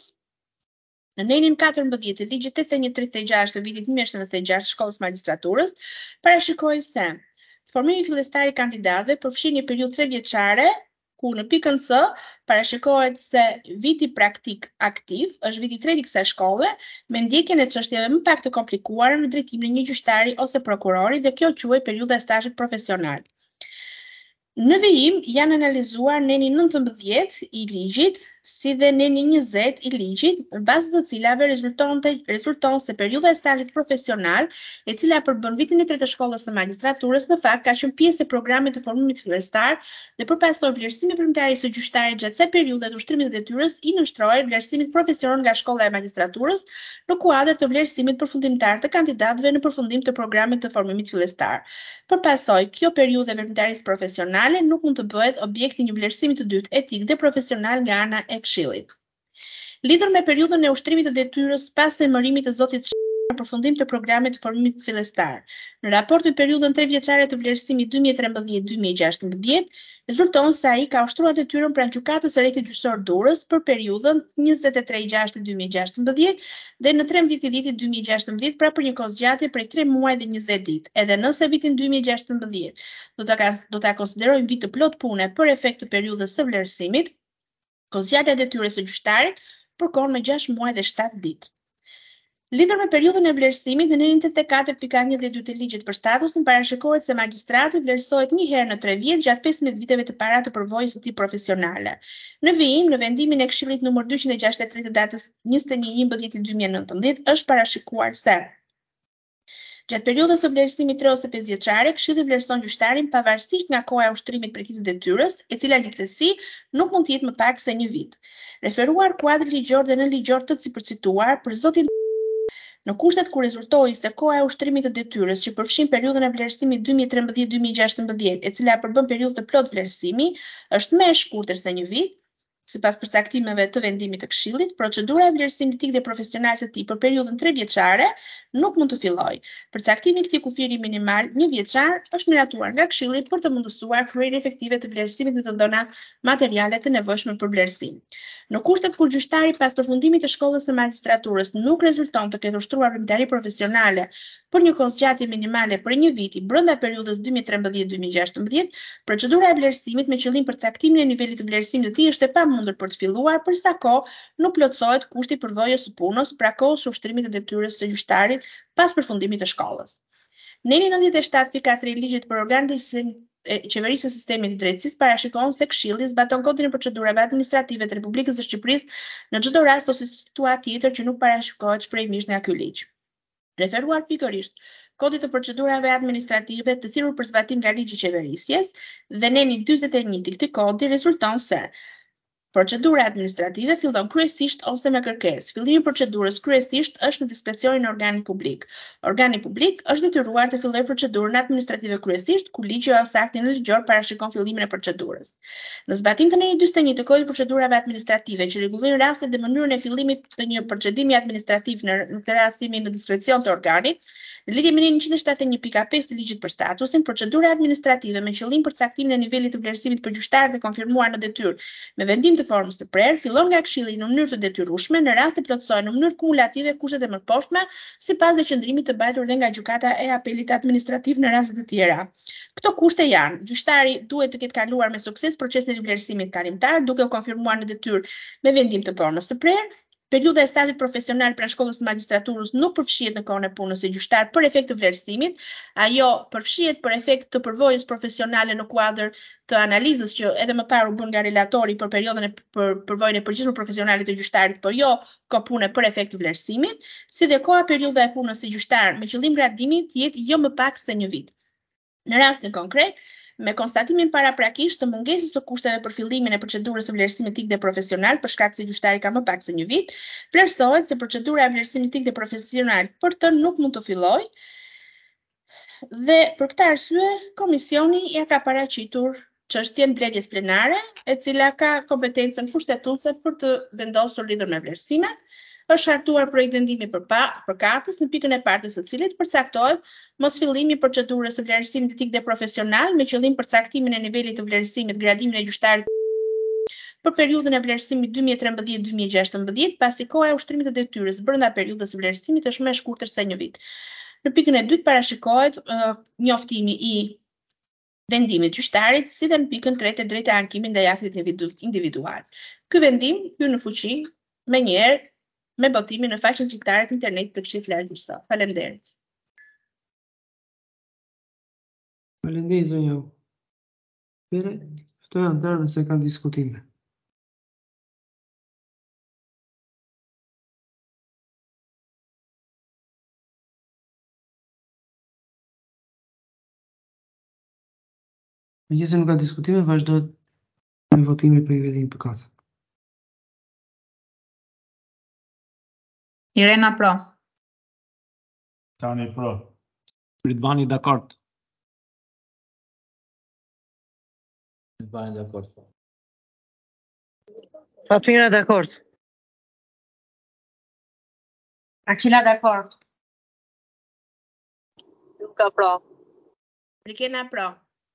në nenin katërmbëdhjetë të ligjit tetëdhjetë e një tridhjetë e gjashtë të vitit një mijë e shtatëdhjetë e gjashtë të shkollës magjistraturës, parashikoi se formimi fillestar i kandidatëve përfshin një periudhë tre vjeçare, ku në pikën C parashikohet se viti praktik aktiv është viti i tretë i kësaj shkolle, me ndjekjen e çështjeve më pak të komplikuara në drejtimin e një gjyqtari ose prokurori dhe kjo quhet periudha e stazhit profesional. Në vijim janë analizuar neni nëntëmbëdhjetë i ligjit si dhe neni njëzet i ligjit, në bazë të cilave rezulton rezulton se periudha e stazhit profesional, e cila përbën vitin e tretë të shkollës së magjistraturës, në fakt ka qenë pjesë e programit të formimit fillestar dhe përpasoi vlerësimi premtari së gjyqtarit gjatë kësaj periudhe të ushtrimit të detyrës i nënshtrohej vlerësimit profesional nga shkolla e magjistraturës në kuadër të vlerësimit përfundimtar të kandidatëve në përfundim të programit të formimit fillestar. Përpasoj, kjo periudhë e veprimtarisë profesionale nuk mund të bëhet objekti i një vlerësimi të dytë etik dhe profesional nga ana e Këshillit. Lidhur me periudhën e ushtrimit të detyrës pas emërimit të zotit në përfundim të programit të formimit fillestar, në raport me periudhën tre vjeçare të vlerësimit dy mijë e trembëdhjetë dy mijë e gjashtëmbëdhjetë, rezulton se ai ka ushtruar detyrën pranë gjykatës së rrethit gjyqësor Durrës për periudhën njëzet e tre gjashtë dy mijë e gjashtëmbëdhjetë dhe në trembëdhjetë dhjetë dy mijë e gjashtëmbëdhjetë pra për një kohë zgjatje prej tre muaj dhe njëzet ditë. Edhe nëse vitin dy mijë e gjashtëmbëdhjetë do ta do ta konsiderojmë vit të plot pune për efekt të periudhës së vlerësimit, kohëzgjatja e detyrës së gjyqtarit përkon me gjashtë muaj dhe shtatë ditë. Lidhur me periudhën e vlerësimit, në nenin tetëdhjetë e katër pika një dhe dy të ligjit për statusin parashikohet se magjistrati vlerësohet një herë në tre vjet gjatë pesëmbëdhjetë viteve të para të përvojës së tij profesionale. Në vijim, në vendimin e Këshillit numër dyqind e gjashtëdhjetë e tre të datës njëzet e një njëmbëdhjetë dy mijë e nëntëmbëdhjetë është parashikuar se gjatë periudhës së vlerësimit tre ose pesë vjeçare, Këshilli vlerëson gjyqtarin pavarësisht nga koha e ushtrimit prej tij të detyrës, e cila gjithsesi nuk mund të jetë më pak se një vit. Referuar kuadri ligjor dhe nënligjor të sipërcituar për zotin në kushtet ku rezultoi se koha e ushtrimit të detyrës që përfshin periudhën e vlerësimit dy mijë e trembëdhjetë dy mijë e gjashtëmbëdhjetë, e cila përbën periudhë të plot vlerësimi, është më e shkurtër se një vit, sipas përcaktimeve të vendimit të Këshillit, procedura e vlerësimit etik dhe profesional të tij për periudhën tre vjeçare nuk mund të fillojë. Përcaktimi i këtij kufiri minimal një vjeçar është miratuar nga Këshilli për të mundësuar kryerjen efektive të vlerësimit me të dhëna materiale të nevojshme për vlerësim. Në kushtet kur gjyqtari pas përfundimit të shkollës së magjistraturës nuk rezulton të ketë ushtruar veprimtari profesionale për një kohë zgjatje minimale për një viti brenda periudhës dy mijë e trembëdhjetë dy mijë e gjashtëmbëdhjetë, procedura e vlerësimit me qëllim përcaktimin e nivelit të vlerësimit të tij është e pamundur për të filluar përsa kohë nuk plotësohet kushti i përvojës së punës, pra kohës së ushtrimit të detyrës së gjyqtarit pas përfundimit të shkollës. Neni nëntëdhjetë e shtatë pika tre i ligjit për organet e qeverisë së sistemit të drejtësisë parashikon se Këshilli zbaton kodin e procedurave administrative të Republikës së Shqipërisë në çdo rast ose situatë tjetër që nuk parashikohet shprehmisht nga ky ligj. Referuar pikërisht kodit të procedurave administrative të thirrur për zbatim nga ligji i qeverisjes dhe neni dyzet e një i këtij kodi rezulton se Procedura administrative fillon kryesisht ose me kërkesë. Fillimi i procedurës kryesisht është në diskrecionin e organit publik. Organi publik është detyruar të fillojë procedurën administrative kryesisht kur ligji ose akti ligjor parashikon fillimin e procedurës. Në zbatim të njëjtë dyzdetë e një të Kodit të Procedurave Administrative që rregullojnë rastet dhe mënyrën e fillimit të një procedimi administrativ në në rastimin në diskrecion të organit, në lidhje me njëntëqind e shtatëdhjetë e një pikë pesë të ligjit për statusin, procedura administrative me qëllim përcaktimin e nivelit të vlerësimit për gjyqtarët e konfirmuar në detyrë me vendim të formës të prerë, fillon nga Këshilli në mënyrë të detyrueshme në rast se plotësohen në mënyrë kumulative kushtet e mëposhtme, sipas veçëndrimit të mbajtur dhe nga Gjykata e Apelit Administrativ në raste të tjera. Këto kushte janë: gjyqtari duhet të ketë kaluar me sukses procesin e rivlerësimit kalimtar, duke u konfirmuar në detyrë me vendim të formës së prerë. Periudha e stadit profesional pranë shkollës së magistraturës nuk përfshihet në kohën e punës së gjyqtar për efekt të vlerësimit, ajo përfshihet për efekt të përvojës profesionale në kuadër të analizës që edhe më parë u bën nga relatori për periudhën e për përvojën e përgjithshme profesionale të gjyqtarit, por jo kohë pune për efekt të vlerësimit, si dhe koha periudha e punës së gjyqtar me qëllim gradimi të jetë jo më pak se një vit. Në rastin konkret, me konstatimin paraprakisht të mungesës të kushteve për fillimin e procedurës së vlerësimit teknik dhe profesional për shkak se gjyqtari ka më pak se një vit, vlerësohet se procedura e vlerësimit teknik dhe profesional për të nuk mund të fillojë dhe për këtë arsye komisioni ja ka paraqitur çështjen mbledhjes plenare, e cila ka kompetencën kushtetuese për të vendosur lidhur me vlerësimet. Është hartuar projekt vendimi për pa, për katës në pikën e parë të së cilit përcaktohet mos fillimi i procedurës së vlerësimit etik dhe profesional me qëllim përcaktimin e nivelit të vlerësimit gradimin e gjyqtarit për periudhën e vlerësimit dy mijë e trembëdhjetë dy mijë e gjashtëmbëdhjetë, pasi koha e ushtrimit të detyrës brenda periudhës së vlerësimit është më e shkurtër se një vit. Në pikën e dytë parashikohet uh, njoftimi i vendimit gjyqtarit, si dhe në pikën tretë e drejtë e ankimit ndaj aktit individual. Ky vendim hyn në fuqi menjëherë me botimin në faqen shqiptare të internetit të Këshillit Lartë Gjyqësor. Faleminderit. Faleminderit zonja. Pere, ftoj anëtarë se kanë diskutime. Megjithëse nuk ka diskutime, vazhdohet me votimin për vendimin për katë. Irena pro. Tani pro. Ridvani dakord. Ridvani dakord. Fatmira dakord. Arqila dakord. Luka pro. Rikena pro.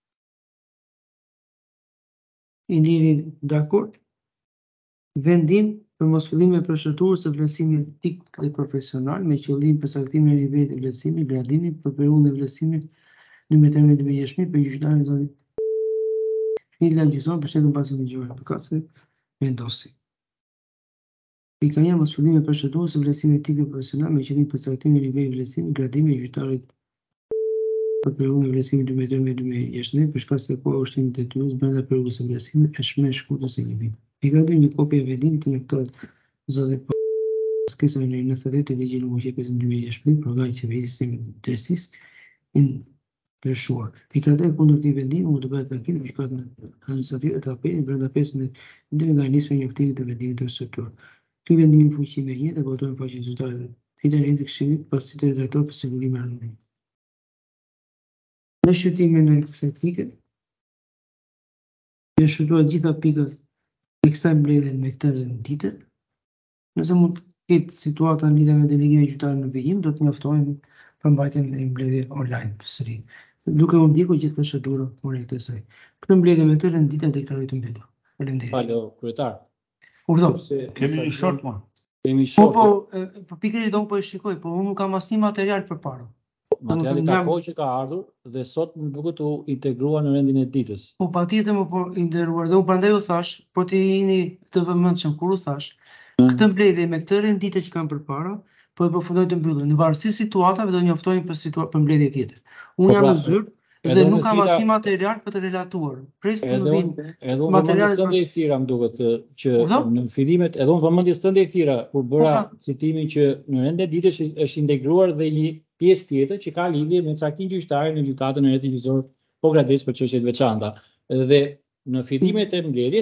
Iliri dakord. Vendim për mosfillim e procedurës së vlerësimit etik dhe profesional me qëllim përcaktimin e nivelit të vlerësimit gradimit për periudhën e vlerësimit në metën e dy mijë e shmi për gjyqtarin e zonit Këshilli Lartë Gjyqësor për shtetën pasi ligjore për katëse vendosi. Pika një mosfillim e procedurës së vlerësimit etik dhe profesional me qëllim përcaktimin e nivelit të vlerësimit gradimit e gjyqtarit për periudhën e vlerësimit dy mijë e trembëdhjetë dy mijë e gjashtëmbëdhjetë për shkak se koha e ushtimit të detyrës brenda periudhës së vlerësimit është më e shkurtër se një vit. Pika dy, një kopje e vendimit të njoftohet zotit për skesën e nëntëdhjetë e tretë të ligjit numër njëzet e pesë dy mijë e gjashtëmbëdhjetë për organin qeverisë të drejtësisë në lëshuar. Pika tre, kundër këtij vendimi mund të bëhet takim në gjykatën administrative të apelit brenda pesëmbëdhjetë ditëve nga nisja e njoftimit të vendimit të shtuar. Ky vendim në fuqi me një dhe votojnë faqen zyrtare të internetit të Këshillit pasi të drejtor për sigurimin anonim. Në shqyrtimin e kësaj pike, janë shqyrtuar gjitha pikat e kësaj mbledhje me këtë renditje. Nëse mund të ketë situata në lidhje me delegimin e gjyqtarit në vijim, do të njoftohen për mbajtjen e mbledhje online përsëri, duke u ndjekur gjithë procedura korrekte e saj. Këtë mbledhje me këtë renditje deklaroj të mbetur. Faleminderit. Falë, kryetar. Urdhë. Kemi një short më. Kemi Po short. po, po pikërisht do po e shikoj, po unë nuk kam asnjë material përpara. Materiali ka kohë që ka ardhur dhe sot më duket u integrua në rendin e ditës. Po patjetër më po i nderuar dhe unë prandaj u thash, po të jeni të vëmendshëm kur u thash, këtë mbledhje me këtë renditje që kanë përpara, po e përfundoj të mbyllur. Në varësi situatave do njoftojnë për situatë për mbledhje tjetër. Unë jam në zyrë dhe nuk kam asnjë material për të relatuar. Pres të më vinë. Edhe unë vëmendjes tënde i thira më duket që në fillimet, edhe unë vëmendjes tënde i thira kur bëra citimin që në rend e ditës është integruar dhe një pjesë tjetër që ka lidhje me caktimin gjyqtarit në gjykatën e rrethit gjyqësor po gradis për çështje të veçanta. Dhe në fillimet e mbledhjes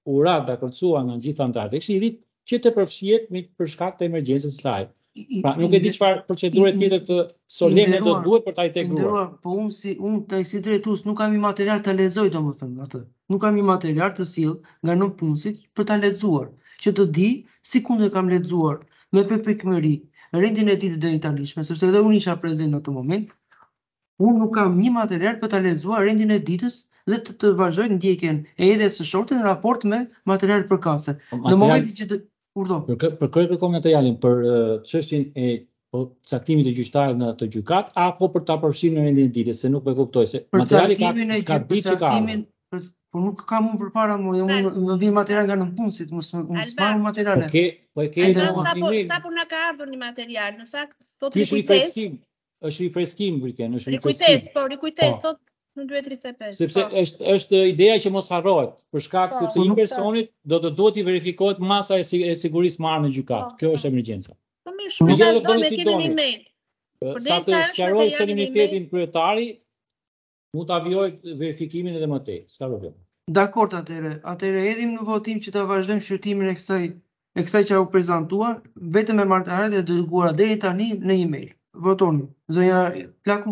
urata kërcuar nga gjithë anëtarët e Këshillit që të përfshihet me për shkak të emergjencës së saj. Pra nuk e di çfarë procedure tjetër të solene do duhet për ta integruar. Nderuar, po unë si unë taj si drejtues nuk kam i material ta lexoj domethënë atë. Nuk kam i material të sill nga nënpunësit për ta lexuar, që të di si kundër kam lexuar me përpikmëri rendin e ditës deri tanishme, sepse edhe unë isha prezent në atë moment. Unë nuk kam një material për ta lexuar rendin e ditës dhe të, të vazhdoj ndjekjen e edhjes së shortit në raport me material përkatëse. Në momentin që të urdhon. Për për kërkoj për materialin për çështjen e po caktimit të gjyqtarit në të gjykat apo për ta përfshirë në rendin e ditës, se nuk e kuptoj se materiali ka ka ditë që ka. Po nuk kam unë përpara mua, unë më vjen material nga nënpunësit, mos mos marr materiale. Po ke, po e ke edhe sapo sapo na ka ardhur një material, në fakt thotë rikujtesë. Është rifreskim, Briken, është rifreskim. Rikujtesë, po rikujtesë thotë në dy e tridhjetë e pesë. Sepse është është ideja që mos harrohet, për shkak sepse një personit do të duhet i verifikohet masa e sigurisë marrë në gjykat. Kjo është emergjenca. Po mirë, shumë do të kemi një email. Sa të sqaroj solemnitetin kryetari, mund ta vijoj verifikimin edhe më tej, s'ka problem. Dakor, atëre, atëre edhim në votim që ta vazhdojmë shqyrtimin e kësaj e kësaj që u prezantuar, vetëm me martëmarrjet e dërguara deri tani në email. Votoni. Zonja Plaku.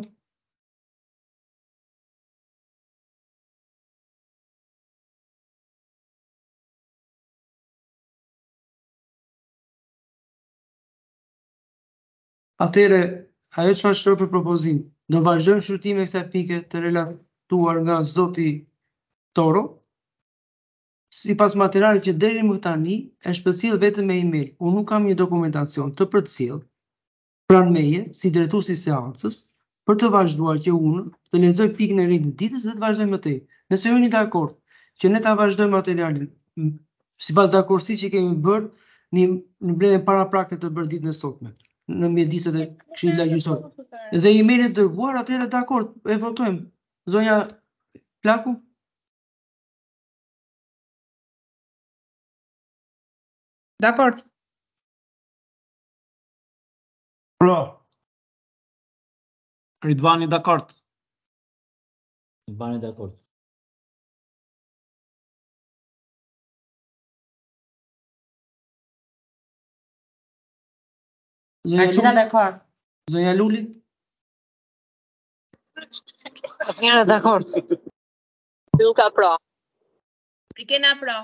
Atëre, ajo çfarë shkruaj për propozim, do vazhdojmë shqyrtimin e kësaj pike të relatuar nga zoti Toro. Sipas materialit që deri më tani është përcjell vetëm me email. Unë nuk kam një dokumentacion të përcjell pranë meje si drejtuesi i seancës për të vazhduar që unë të lexoj pikën e rendit ditës dhe të vazhdoj më tej. Nëse jeni dakord që ne ta vazhdojmë materialin sipas dakordësisë që kemi bërë në në mbledhjen paraprakë të bërë ditën e sotme në mjediset e Këshillit Gjyqësor. Dhe emailet dërguar atëherë dakord, e votojmë. Zonja Plaku. Dakord. Pro. Ridvani dakord. Ridvani dakord. Argjina dakord. Zonja Luli. Argjina dakord. Luka pro. Brikena pro.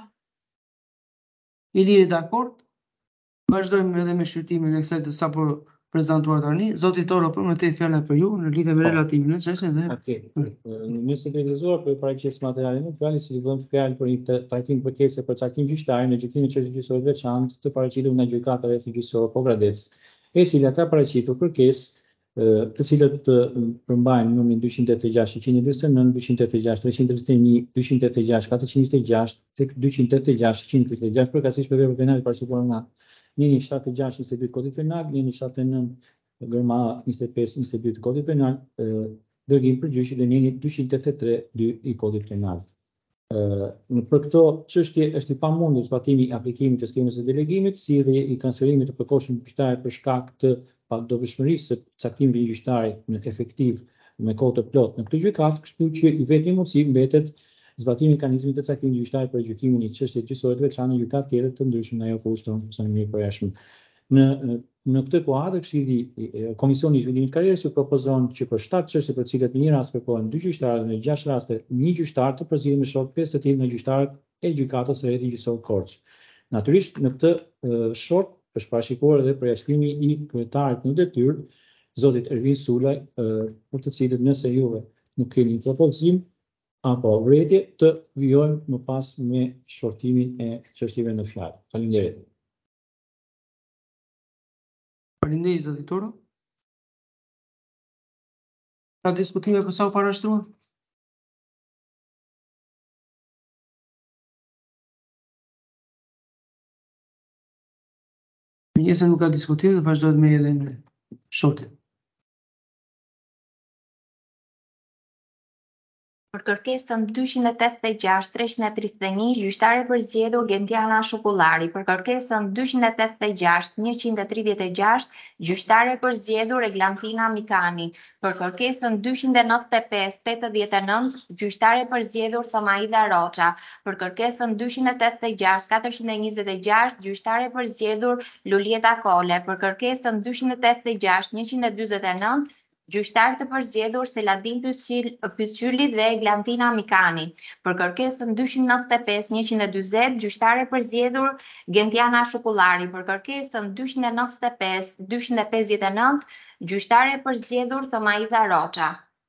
Iliri dakord. Vazhdojmë edhe me shqyrtimin e kësaj të sapo prezantuar tani. Zoti Toro, për më tej fjala për ju në lidhje me relatimin e çështës dhe. Okej. Nëse të lezuar për paraqes materialin, fjali si vëm fjalë për një trajtim përkese për caktim gjyqtar në gjykimin e çështjes gjyqësore të veçantë të paraqitur nga gjykata e rrethit gjyqësor Pogradec, e cila ka paraqitur kërkesë të cilët të përmbajnë numrin dyqind e tetëdhjetë e gjashtë, njëqind e njëzet e nëntë, dyqind e tetëdhjetë e gjashtë, treqind e tridhjetë e një, dyqind e tetëdhjetë e gjashtë, katërqind e njëzet e gjashtë, dyqind e tetëdhjetë e gjashtë, njëqind e tridhjetë e gjashtë përkatësisht për vepra penale paraqituara nga njëri shtatë e gjashtë njëzet e dy Kodit Penal, njëri shtatë e nëntë gërma njëzet e pesë njëzet e dy të Kodit Penal, dërgim për gjyqi dhe njëri dyqind e tetëdhjetë e tre dy i Kodit Penal. Në për këto çështje është i pamundur zbatimi i aplikimit të skemës së delegimit, si dhe i transferimit të përkohshëm gjyqtarit për shkak të padovishmërisë së caktimit të gjyqtarit në efektiv me kohë të plotë në këtë gjykatë, kështu që i vetmi mundësi mbetet zbatimi i mekanizmit të caktimit të gjyqtarit për gjykimin i çështjeve gjyqësore të veçantë në gjykatë tjetër të ndryshme nga ajo ku ushtron personeli i përjashtëm. Në në këtë kuadër Këshilli Komisioni i Zhvillimit të Karrierës ju propozon që për shtatë çështje për të cilat në një rast kërkohen dy gjyqtarë dhe në gjashtë raste një gjyqtar të përzihen me shok pesë të tillë nga gjyqtarët e gjykatës së rrethit gjyqësor Korç. Natyrisht në këtë shok është parashikuar edhe përjashtimi i kryetarit në detyrë, zotit Ervin Sulaj, për të cilët nëse juve nuk keni një propozim apo vërejtje të vijojmë më pas me shortimin e çështjeve në fjalë. Faleminderit. Faleminderit zoti Toro. Ka diskutime për sa u parashtruan? Nëse nuk ka diskutim, do vazhdohet me edhe në shortin. Për kërkesën dyqind e tetëdhjetë e gjashtë treqind e tridhjetë e një, gjyqtare për zgjedhur Gentiana Shukullari. Për kërkesën dyqind e tetëdhjetë e gjashtë njëqind e tridhjetë e gjashtë, gjyqtare për zgjedhur Eglantina Mikani. Për kërkesën dyqind e nëntëdhjetë e pesë tetëdhjetë e nëntë, gjyqtare për zgjedhur Thomaida Roça. Për kërkesën dyqind e tetëdhjetë e gjashtë katërqind e njëzet e gjashtë, gjyqtare për zgjedhur Lulieta Kole. Për kërkesën dyqind e tetëdhjetë e gjashtë njëqind e dyzet e nëntë, gjyqtar të përzgjedhur Seladin Pysyli dhe Eglantina Mikani. Për kërkesën dyqind e nëntëdhjetë e pesë njëqind e dyzet, gjyqtare përzgjedhur Gentiana Shukullari. Për kërkesën dyqind e nëntëdhjetë e pesë dyqind e pesëdhjetë e nëntë, gjyqtare përzgjedhur Thomaida Roça.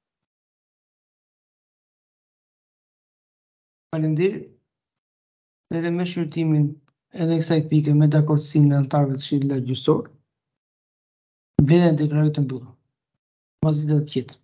Faleminderit. Edhe me shqyrtimin edhe kësaj pike me dakordsinë e anëtarëve të Këshillit Gjyqësor, vlerën e deklarimit të mbyllur. Mazida tjetër.